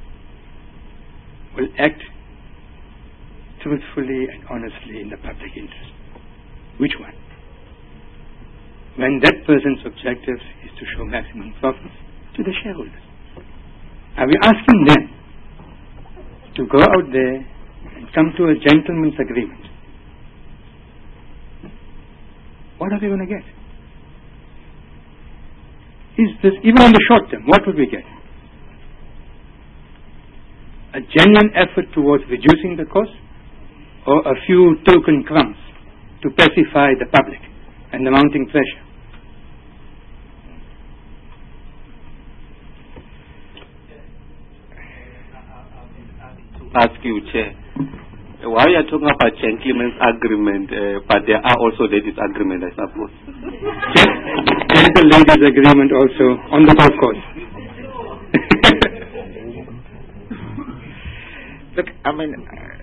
will act truthfully and honestly in the public interest? Which one? When that person's objective is to show maximum profits to the shareholders. Are we asking them to go out there and come to a gentleman's agreement? What are we going to get? Is this, even in the short term, what would we get? A genuine effort towards reducing the cost, or a few token crumbs to pacify the public and the mounting pressure? Ask you, Chair. While you are talking about gentleman's agreement, but there are also ladies' agreement, I suppose. Gentle ladies' agreement also on the golf course. Look, I mean,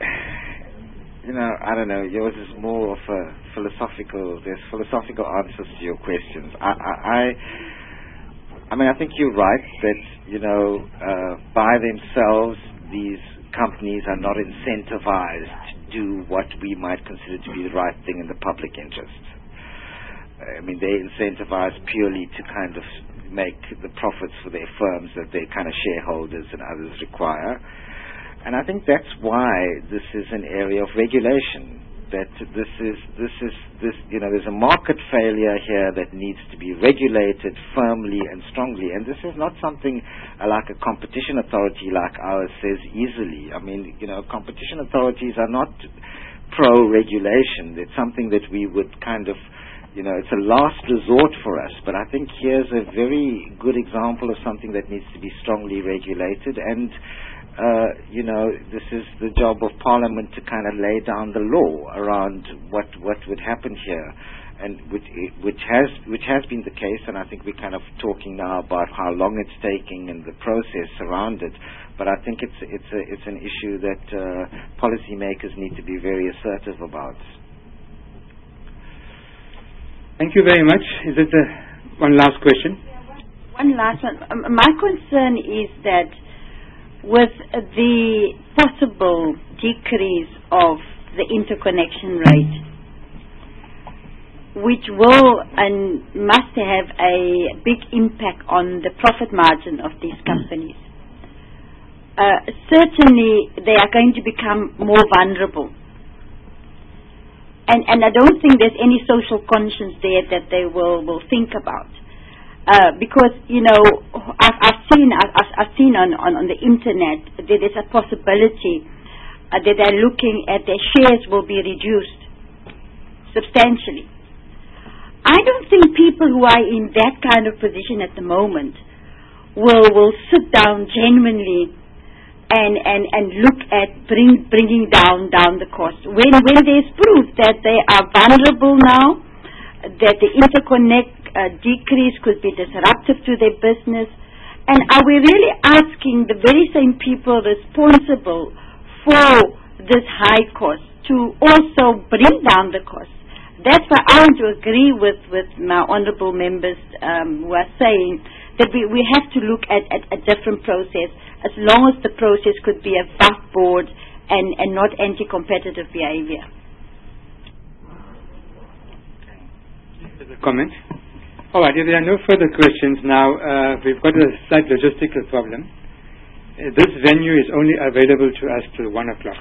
I don't know. Yours is more of a philosophical. There's philosophical answers to your questions. I mean, I think you're right that by themselves these companies are not incentivized to do what we might consider to be the right thing in the public interest. I mean, they're incentivized purely to kind of make the profits for their firms that their kind of shareholders and others require. And I think that's why this is an area of regulation. That there's a market failure here that needs to be regulated firmly and strongly. And this is not something like a competition authority like ours says easily. I mean, competition authorities are not pro-regulation. It's something that we would kind of it's a last resort for us. But I think here's a very good example of something that needs to be strongly regulated. And, this is the job of Parliament to kind of lay down the law around what would happen here. And which has been the case, and I think we're kind of talking now about how long it's taking and the process around it. But I think it's an issue that policymakers need to be very assertive about. Thank you very much. Is it one last question? One last one. My concern is that with the possible decrease of the interconnection rate, which will and must have a big impact on the profit margin of these companies. Certainly, they are going to become more vulnerable. And I don't think there's any social conscience there that they will think about. Because, I've seen on the internet that there's a possibility that they're looking at their shares will be reduced substantially. I don't think people who are in that kind of position at the moment will sit down genuinely and look at bringing down the cost. When there's proof that they are vulnerable now, that the interconnect decrease could be disruptive to their business, and are we really asking the very same people responsible for this high cost to also bring down the cost? That's why I want to agree with my honourable members who are saying that we have to look at a different process, as long as the process could be above board and not anti-competitive behaviour. There's a comment. All right, if there are no further questions now, we've got a slight logistical problem. This venue is only available to us till 1 o'clock.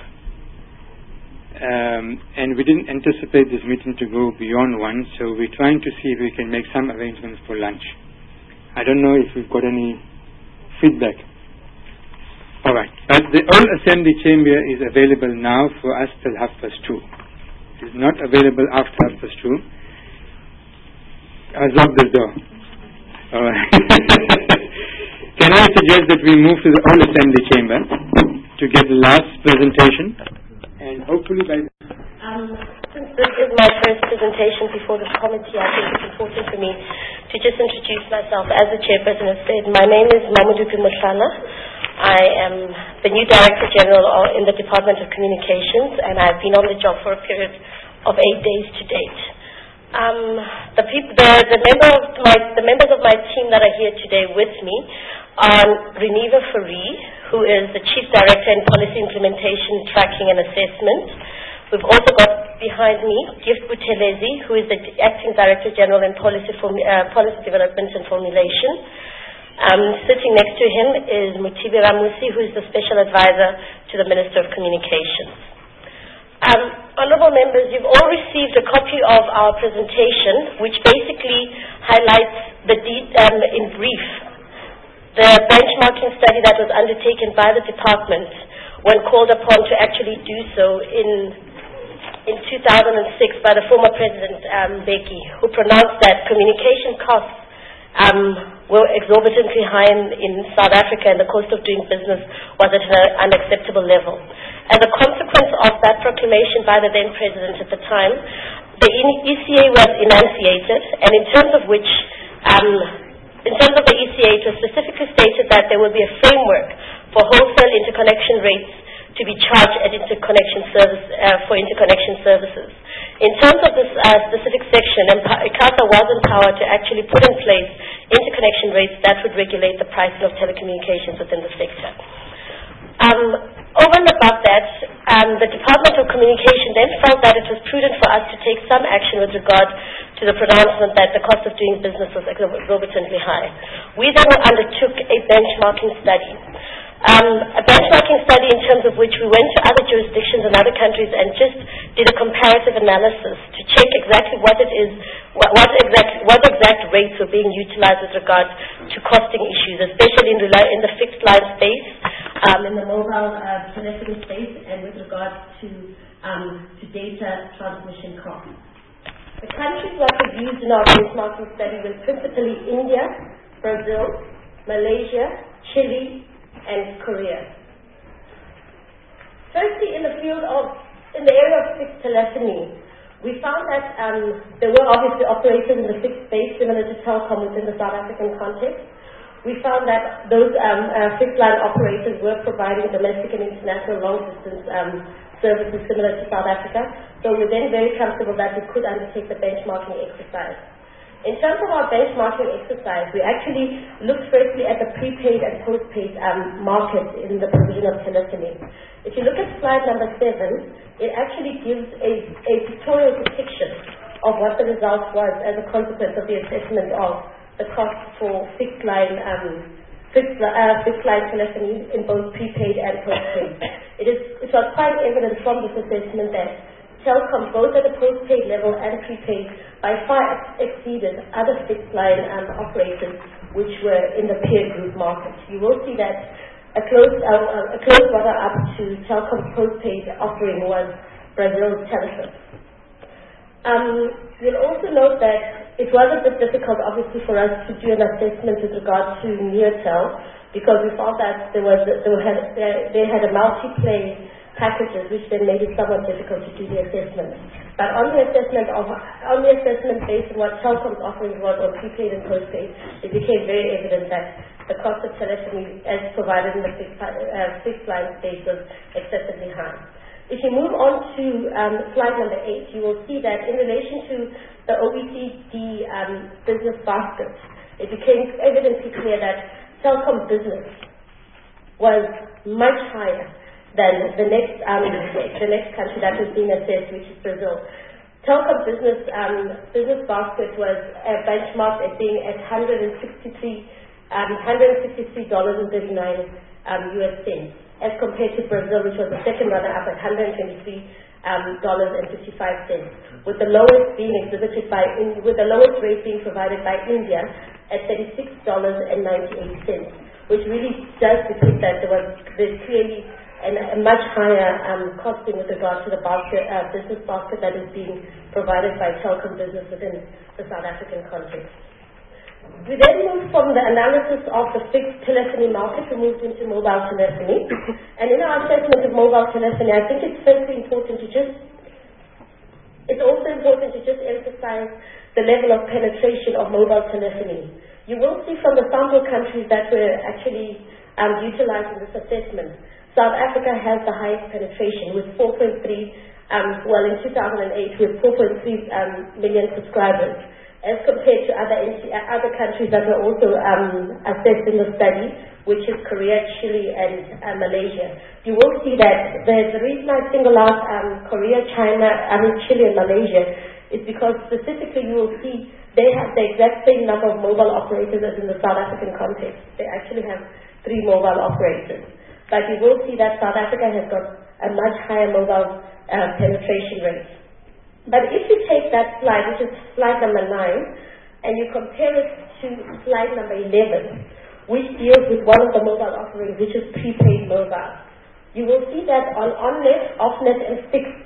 And we didn't anticipate this meeting to go beyond 1, so we're trying to see if we can make some arrangements for lunch. I don't know if we've got any feedback. All right. But the old assembly chamber is available now for us till 2:30. It is not available after 2:30. I'll lock the door. All right. Can I suggest that we move to the old assembly chamber to get the last presentation? And hopefully by... Since this is my first presentation before this committee, I think it's important for me to just introduce myself. As the chairperson has said, my name is Mamudupi Mushala. I am the new Director General in the Department of Communications, and I've been on the job for a period of 8 days to date. The members of my team that are here today with me are Reneva Fourie, who is the Chief Director in Policy Implementation, Tracking and Assessment. We've also got behind me Gift Buthelezi, who is the Acting Director General in Policy Development and Formulation. Sitting next to him is Mutibi Ramusi, who is the Special Advisor to the Minister of Communications. Honourable members, you've all received a copy of our presentation, which basically highlights in brief the benchmarking study that was undertaken by the department when called upon to actually do so in 2006 by the former President Mbeki, who pronounced that communication costs were exorbitantly high in South Africa, and the cost of doing business was at an unacceptable level. As a consequence of that proclamation by the then President at the time, the ECA was enunciated, and in terms of the ECA, it was specifically stated that there will be a framework for wholesale interconnection rates to be charged at for interconnection services. In terms of this specific section, ICASA was empowered to actually put in place interconnection rates that would regulate the pricing of telecommunications within the sector. Over and above that, the Department of Communication then felt that it was prudent for us to take some action with regard to the pronouncement that the cost of doing business was exorbitantly high. We then undertook a benchmarking study. A benchmarking study in terms of which we went to other jurisdictions and other countries and just did a comparative analysis to check exactly what exact rates were being utilized with regard to costing issues, especially in the fixed line space, in the mobile telephony space, and with regard to data transmission costs. The countries that were used in our benchmarking study were principally India, Brazil, Malaysia, Chile, and Korea. Firstly, in the area of fixed telephony, we found that there were obviously operators in the fixed space similar to Telkom within the South African context. We found that those fixed line operators were providing domestic and international long distance services similar to South Africa. So we're then very comfortable that we could undertake the benchmarking exercise. In terms of our benchmarking exercise, we actually looked firstly at the prepaid and postpaid market in the provision of telephony. If you look at slide number 7, it actually gives a pictorial depiction of what the result was as a consequence of the assessment of the cost for fixed line telephony in both prepaid and postpaid. It was quite evident from this assessment that Telkom, both at the postpaid level and prepaid, by far exceeded other fixed line operators which were in the peer group market. You will see that a close runner-up to Telkom's postpaid offering was Brazil's Telefon. You'll also note that it was a bit difficult, obviously, for us to do an assessment with regard to Neotel because we found that they had a multi-play packages, which then made it somewhat difficult to do the assessment. But on the assessment based on what Telkom's offering was on prepaid and postpaid, it became very evident that the cost of telephony as provided in the fixed line space was excessively high. If you move on to slide number 8, you will see that in relation to the OECD business basket, it became evidently clear that Telkom Business was much higher than the next country that was being assessed, which is Brazil. Telkom Business basket was benchmarked as being at $163.39 US cents, as compared to Brazil, which was the second runner-up at $123.55, with the lowest being exhibited with the lowest rate being provided by India at $36.98, which really does depict that there's clearly a much higher costing with regard to the business basket that is being provided by Telkom Business within the South African context. We then moved from the analysis of the fixed telephony market, we moved into mobile telephony. And in our assessment of mobile telephony, I think it's also important to just emphasize the level of penetration of mobile telephony. You will see from the sample countries that were actually utilizing this assessment, South Africa has the highest penetration with 4.3, in 2008 with 4.3 million subscribers, as compared to other countries that were also assessed in the study, which is Korea, Chile, and Malaysia. You will see that the reason I single out Korea, Chile, and Malaysia is because specifically you will see they have the exact same number of mobile operators as in the South African context. They actually have 3 mobile operators. But you will see that South Africa has got a much higher mobile penetration rate. But if you take that slide, which is slide number 9, and you compare it to slide number 11, which deals with one of the mobile offerings, which is prepaid mobile, you will see that on on-net, off-net, and fixed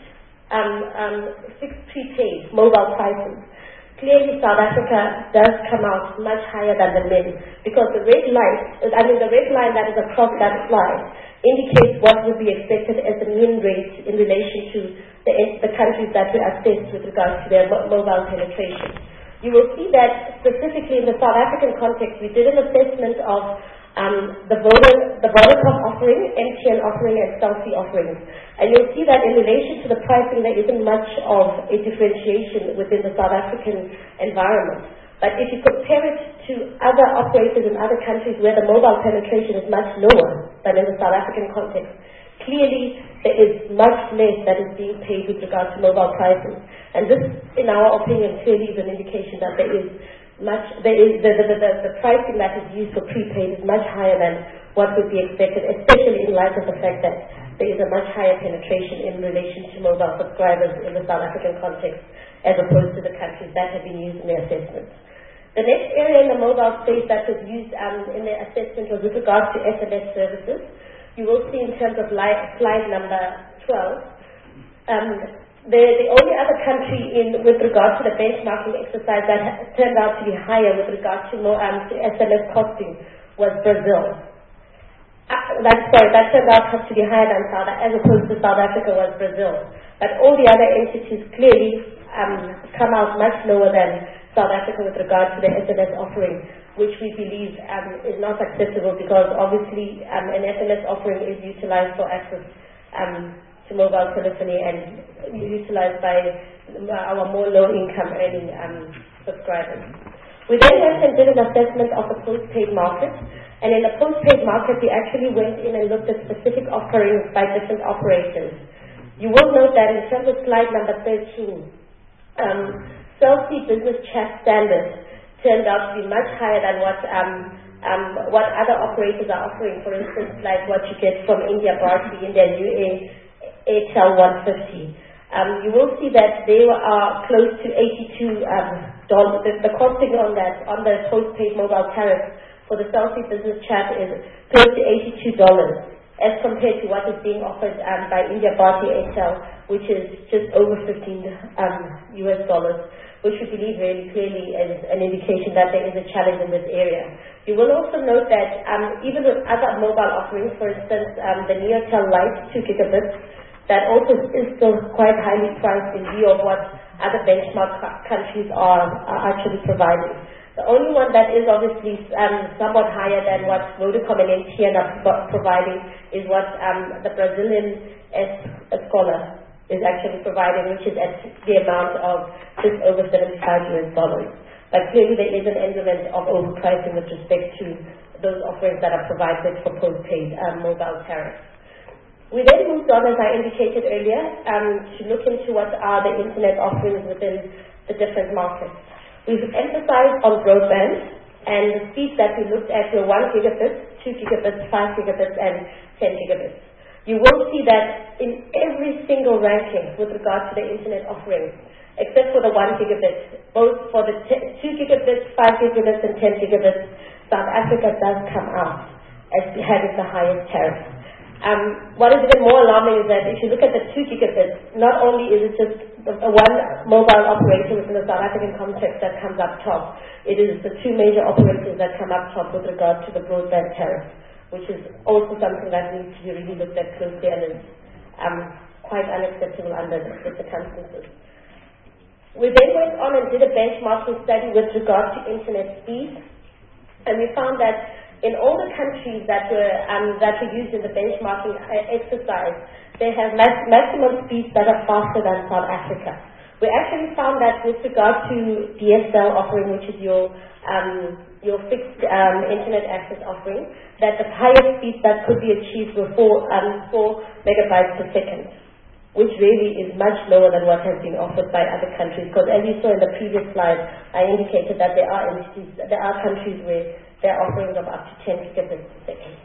prepaid mobile prices, clearly South Africa does come out much higher than the min, because the red line that is across that slide indicates what would be expected as the min rate in relation to the countries that we assessed with regards to their mobile penetration. You will see that specifically in the South African context, we did an assessment of the Vodacom offering, MTN offering, and Selfie offerings. And you'll see that in relation to the pricing, there isn't much of a differentiation within the South African environment. But if you compare it to other operators in other countries where the mobile penetration is much lower than in the South African context, clearly there is much less that is being paid with regard to mobile prices. And this, in our opinion, clearly is an indication that the pricing that is used for prepaid is much higher than what would be expected, especially in light of the fact that there is a much higher penetration in relation to mobile subscribers in the South African context as opposed to the countries that have been used in their assessments. The next area in the mobile space that was used in their assessment was with regards to SMS services. You will see in terms of slide number 12, the only other country with regard to the benchmarking exercise that turned out to be higher with regard to SMS costing was Brazil. That turned out to be higher than as opposed to South Africa was Brazil. But all the other entities clearly come out much lower than South Africa with regard to the SMS offering, which we believe is not acceptable because obviously an SMS offering is utilized for access to mobile telephony and utilized by our more low-income earning subscribers. We then went and did an assessment of the postpaid market, and in the postpaid market we actually went in and looked at specific offerings by different operators. You will note that in terms of slide number 13, Cell C Business Chat Standard turned out to be much higher than what other operators are offering, for instance, like what you get from India Bharti, India UA, Airtel 150. You will see that they are close to $82. The costing on the postpaid mobile tariff for the Cell C Business Chat is close to $82 as compared to what is being offered by India Bharti Airtel, which is just over $15 US, which we believe really clearly is an indication that there is a challenge in this area. You will also note that even with other mobile offerings, for instance, the NeoTel Lite 2 gigabits, that also is still quite highly priced in view of what other benchmark countries are actually providing. The only one that is obviously somewhat higher than what Vodacom and MTN are providing is what the Brazilian Escola is actually providing, which is at the amount of just over $75 US. But clearly there is an element of overpricing with respect to those offerings that are provided for postpaid mobile tariffs. We then moved on, as I indicated earlier, to look into what are the internet offerings within the different markets. We've emphasized on broadband, and the speeds that we looked at were 1 gigabit, 2 gigabits, 5 gigabits, and 10 gigabits. You will see that in every single ranking with regard to the internet offerings, except for the 1 gigabit, both for the 2 gigabits, 5 gigabits, and 10 gigabits, South Africa does come out as having the highest tariff. What is even more alarming is that if you look at the 2 gigabits, not only is it just one mobile operator within the South African context that comes up top, it is the two major operators that come up top with regard to the broadband tariff, which is also something that needs to be really looked at closely and is quite unacceptable under the circumstances. We then went on and did a benchmarking study with regard to internet speed, and we found that in all the countries that were used in the benchmarking exercise, they have maximum speeds that are faster than South Africa. We actually found that with regard to DSL offering, which is your fixed internet access offering, that the highest speeds that could be achieved were 4 megabytes per second, which really is much lower than what has been offered by other countries. Because as you saw in the previous slide, I indicated that there are countries where there are offerings of up to 10 gigabits per second.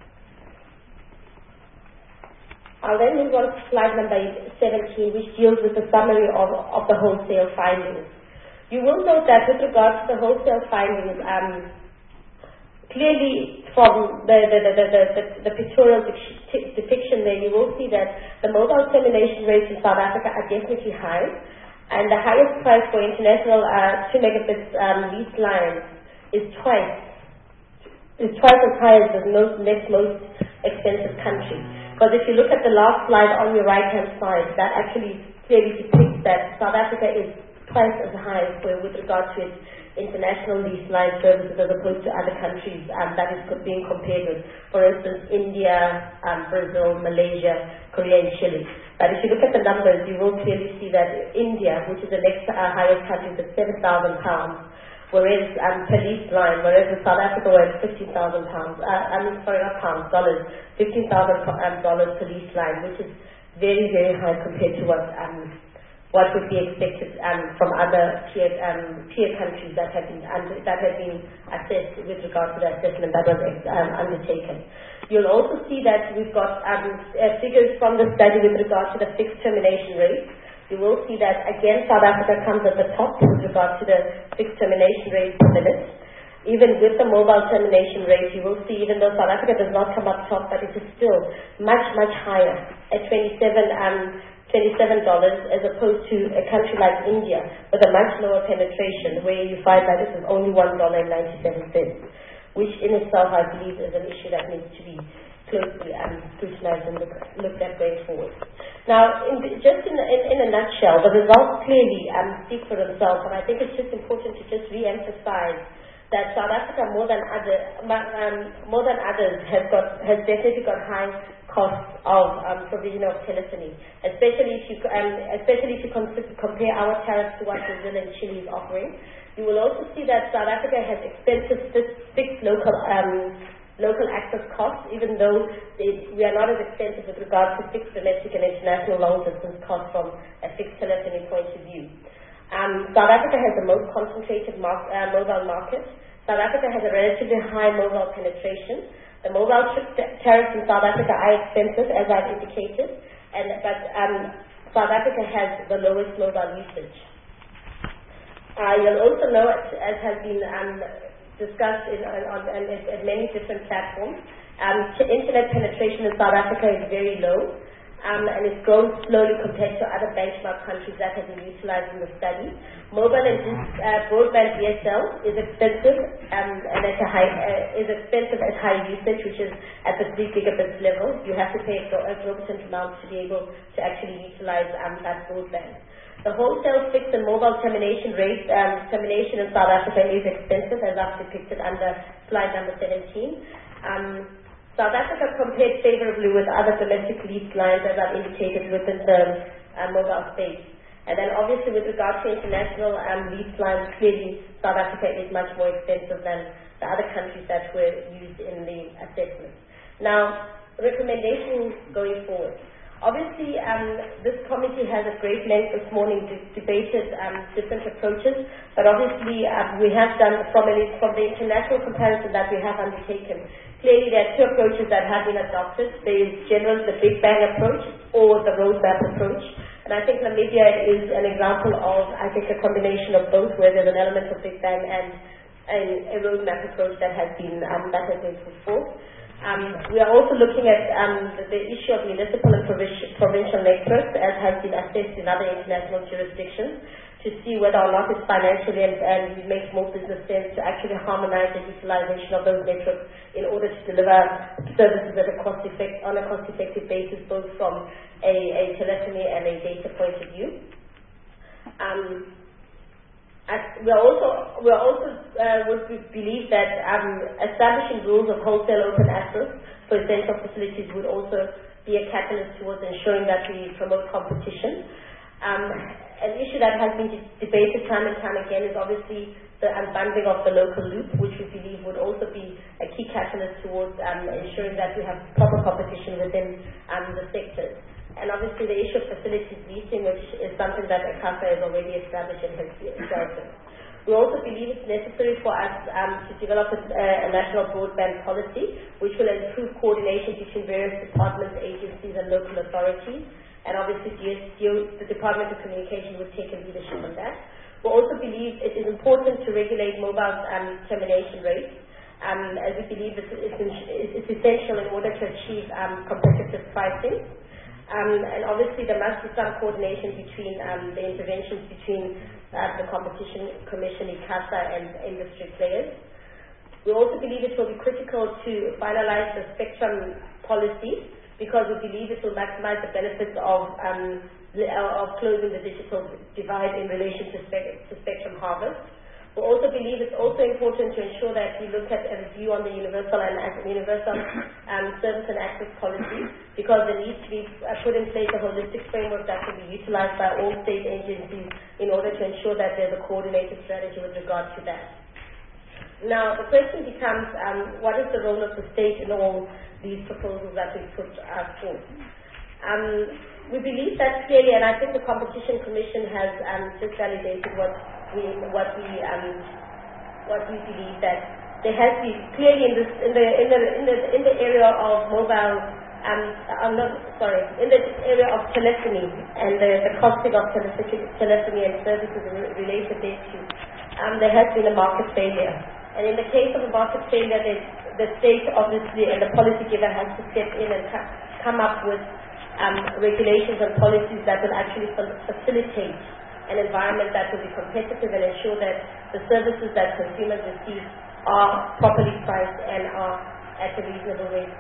I'll then move on to slide number 17, which deals with the summary of the wholesale findings. You will note that with regards to the wholesale findings, clearly from the pictorial depiction there, you will see that the mobile termination rates in South Africa are definitely high, and the highest price for international 2 megabits lease lines is twice as high as the next most expensive country. Because if you look at the last slide on your right-hand side, that actually clearly depicts that South Africa is twice as high with regard to its international lease line services as opposed to other countries that is being compared with, for instance, India, Brazil, Malaysia, Korea, and Chile. But if you look at the numbers, you will clearly see that India, which is the next highest country, is at £7,000, whereas per lease line, whereas in South Africa we're at $15,000, dollars, $15,000 per lease line, which is very, very high compared to what would be expected from other peer countries that have been assessed with regard to the assessment that was undertaken. You'll also see that we've got figures from the study with regard to the fixed termination rate. You will see that again South Africa comes at the top with regard to the fixed termination rate per minute. Even with the mobile termination rate, you will see, even though South Africa does not come up top, but it is still much, much higher at 27 $27 as opposed to a country like India with a much lower penetration where you find that this is only $1.97, which in itself I believe is an issue that needs to be closely scrutinized and looked at going forward. Now, in a nutshell, the results clearly speak for themselves, and I think it's just important to just re-emphasize that South Africa, more than others, has definitely got high costs of provision of telephony, especially if you compare our tariffs to what Brazil and Chile is offering. You will also see that South Africa has expensive fixed local access costs, even though we are not as expensive with regard to fixed domestic and international long distance costs from a fixed telephony point of view. South Africa has the most concentrated mobile market. South Africa has a relatively high mobile penetration. The mobile tariffs in South Africa are expensive, as I've indicated, but South Africa has the lowest mobile usage. You'll also know, as has been discussed at many different platforms, internet penetration in South Africa is very low. And it's grown slowly compared to other benchmark countries that have been utilized in the study. Mobile and broadband DSL is expensive and is expensive at high usage, which is at the 3 gigabits level. You have to pay exorbitant amounts to be able to actually utilize that broadband. The wholesale fixed and mobile termination rate termination in South Africa is expensive, as I've depicted under slide number 17. South Africa compared favorably with other domestic lease lines, as I've indicated, within the mobile space. And then obviously with regard to international lease lines, clearly South Africa is much more expensive than the other countries that were used in the assessment. Now, recommendations going forward. Obviously, this committee has at great length this morning debated different approaches, but obviously we have done, from the international comparison that we have undertaken, clearly there are two approaches that have been adopted. There is generally the Big Bang approach or the roadmap approach. And I think Namibia is an example of, I think, a combination of both, where there's an element of Big Bang and a roadmap approach that has been put forth. We are also looking at the issue of municipal and provincial networks, as has been assessed in other international jurisdictions, to see whether or not it's financially and it makes more business sense to actually harmonize the utilization of those networks in order to deliver services at on a cost-effective basis, both from a telephony and a data point of view. We also would believe that establishing rules of wholesale open access for essential facilities would also be a catalyst towards ensuring that we promote competition. An issue that has been debated time and time again is obviously the unbundling of the local loop, which we believe would also be a key catalyst towards ensuring that we have proper competition within the sectors. And obviously the issue of facilities leasing, which is something that ICASA has already established and has dealt with. We also believe it's necessary for us to develop a national broadband policy, which will improve coordination between various departments, agencies, and local authorities. And obviously the Department of Communication would take a leadership on that. We also believe it is important to regulate mobile termination rates, as we believe it's essential in order to achieve competitive pricing. And obviously there must be some coordination between the interventions between the Competition Commission, ICASA, and industry players. We also believe it will be critical to finalize the spectrum policy, because we believe it will maximize the benefits of closing the digital divide in relation to spectrum harvest. We also believe it's also important to ensure that we look at a review on the universal service and access policy, because there needs to be put in place a holistic framework that can be utilized by all state agencies in order to ensure that there's a coordinated strategy with regard to that. Now, the question becomes, what is the role of the state in all these proposals that we put forth? We believe that clearly, and I think the Competition Commission has just validated what we believe, that there has been clearly in the area of mobile, in the area of telephony and the costing of telephony and services related thereto, there has been a market failure. And in the case of a market failure, the state obviously and the policy giver has to step in and come up with regulations and policies that will actually facilitate an environment that will be competitive and ensure that the services that consumers receive are properly priced and are at a reasonable rate.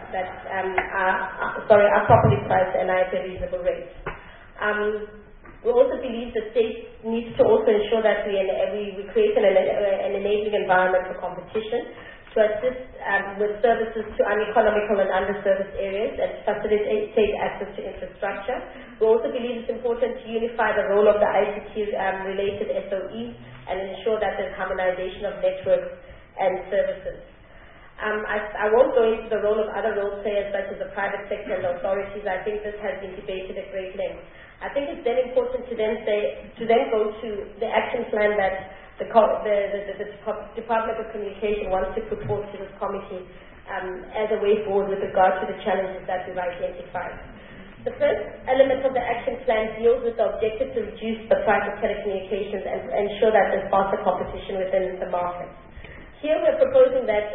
Are properly priced and are at a reasonable rate. We also believe the state needs to also ensure that we create an enabling environment for competition to assist with services to uneconomical and underserviced areas and facilitate access to infrastructure. We also believe it's important to unify the role of the ICT-related SOEs and ensure that there's harmonization of networks and services. I won't go into the role of other role players such as the private sector and authorities. I think this has been debated at great length. I think it's then important to then go to the action plan that the Department of Communication wants to put forward to this committee as a way forward with regard to the challenges that we've identified. The first element of the action plan deals with the objective to reduce the price of telecommunications and ensure that there's faster competition within the market. Here we're proposing that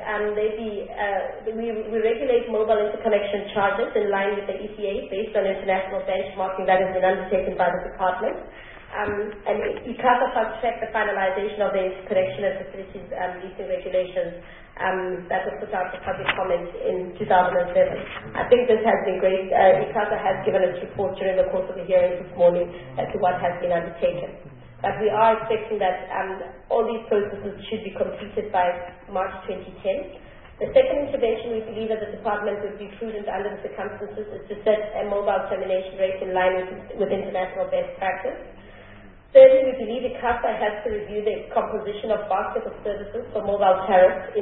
we regulate mobile interconnection charges in line with the ECA based on international benchmarking that has been undertaken by the department. And ICASA fast-tracked the finalization of the interconnection and facilities leasing regulations that was put out for public comment in 2007. I think this has been great. ICASA has given us report during the course of the hearing this morning as to what has been undertaken. But we are expecting that all these processes should be completed by March 2010. The second intervention we believe that the department would be prudent under the circumstances is to set a mobile termination rate in line with international best practice. Thirdly, we believe ICASA has to review the composition of basket of services for mobile tariffs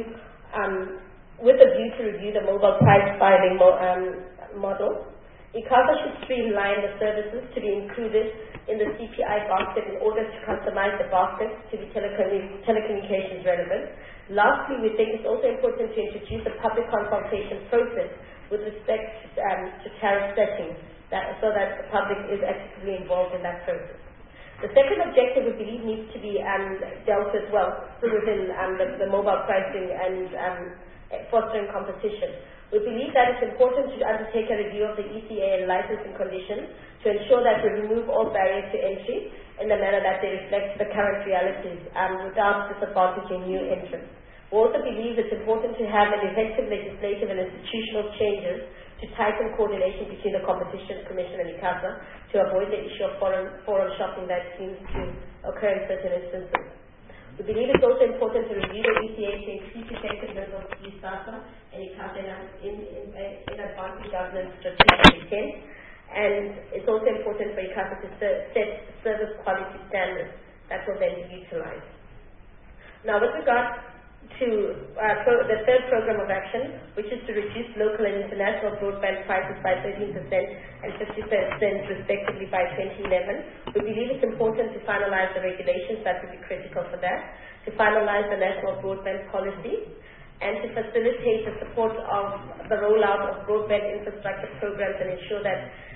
with a view to review the mobile price filing model. ICASA should streamline the services to be included in the CPI basket in order to customize the basket to be telecommunications relevant. Lastly, we think it's also important to introduce a public consultation process with respect to tariff setting so that the public is actively involved in that process. The second objective we believe needs to be dealt with within the mobile pricing and fostering competition. We believe that it's important to undertake a review of the ECA and licensing conditions to ensure that we remove all barriers to entry in the manner that they reflect the current realities without disadvantaging new entrants. We also believe it's important to have an effective legislative and institutional changes to tighten coordination between the Competition Commission and ICASA to avoid the issue of forum shopping that seems to occur in certain instances. We believe it's also important to review the ECA to increase effectiveness of ICASA and ICASA in advancing governance strategic intent. And it's also important for ICASA to set service quality standards that will then be utilized. Now, with regard to the third program of action, which is to reduce local and international broadband prices by 13% and 50% respectively by 2011, we believe it's important to finalize the regulations that will be critical for that, to finalize the national broadband policy, and to facilitate the support of the rollout of broadband infrastructure programs and ensure that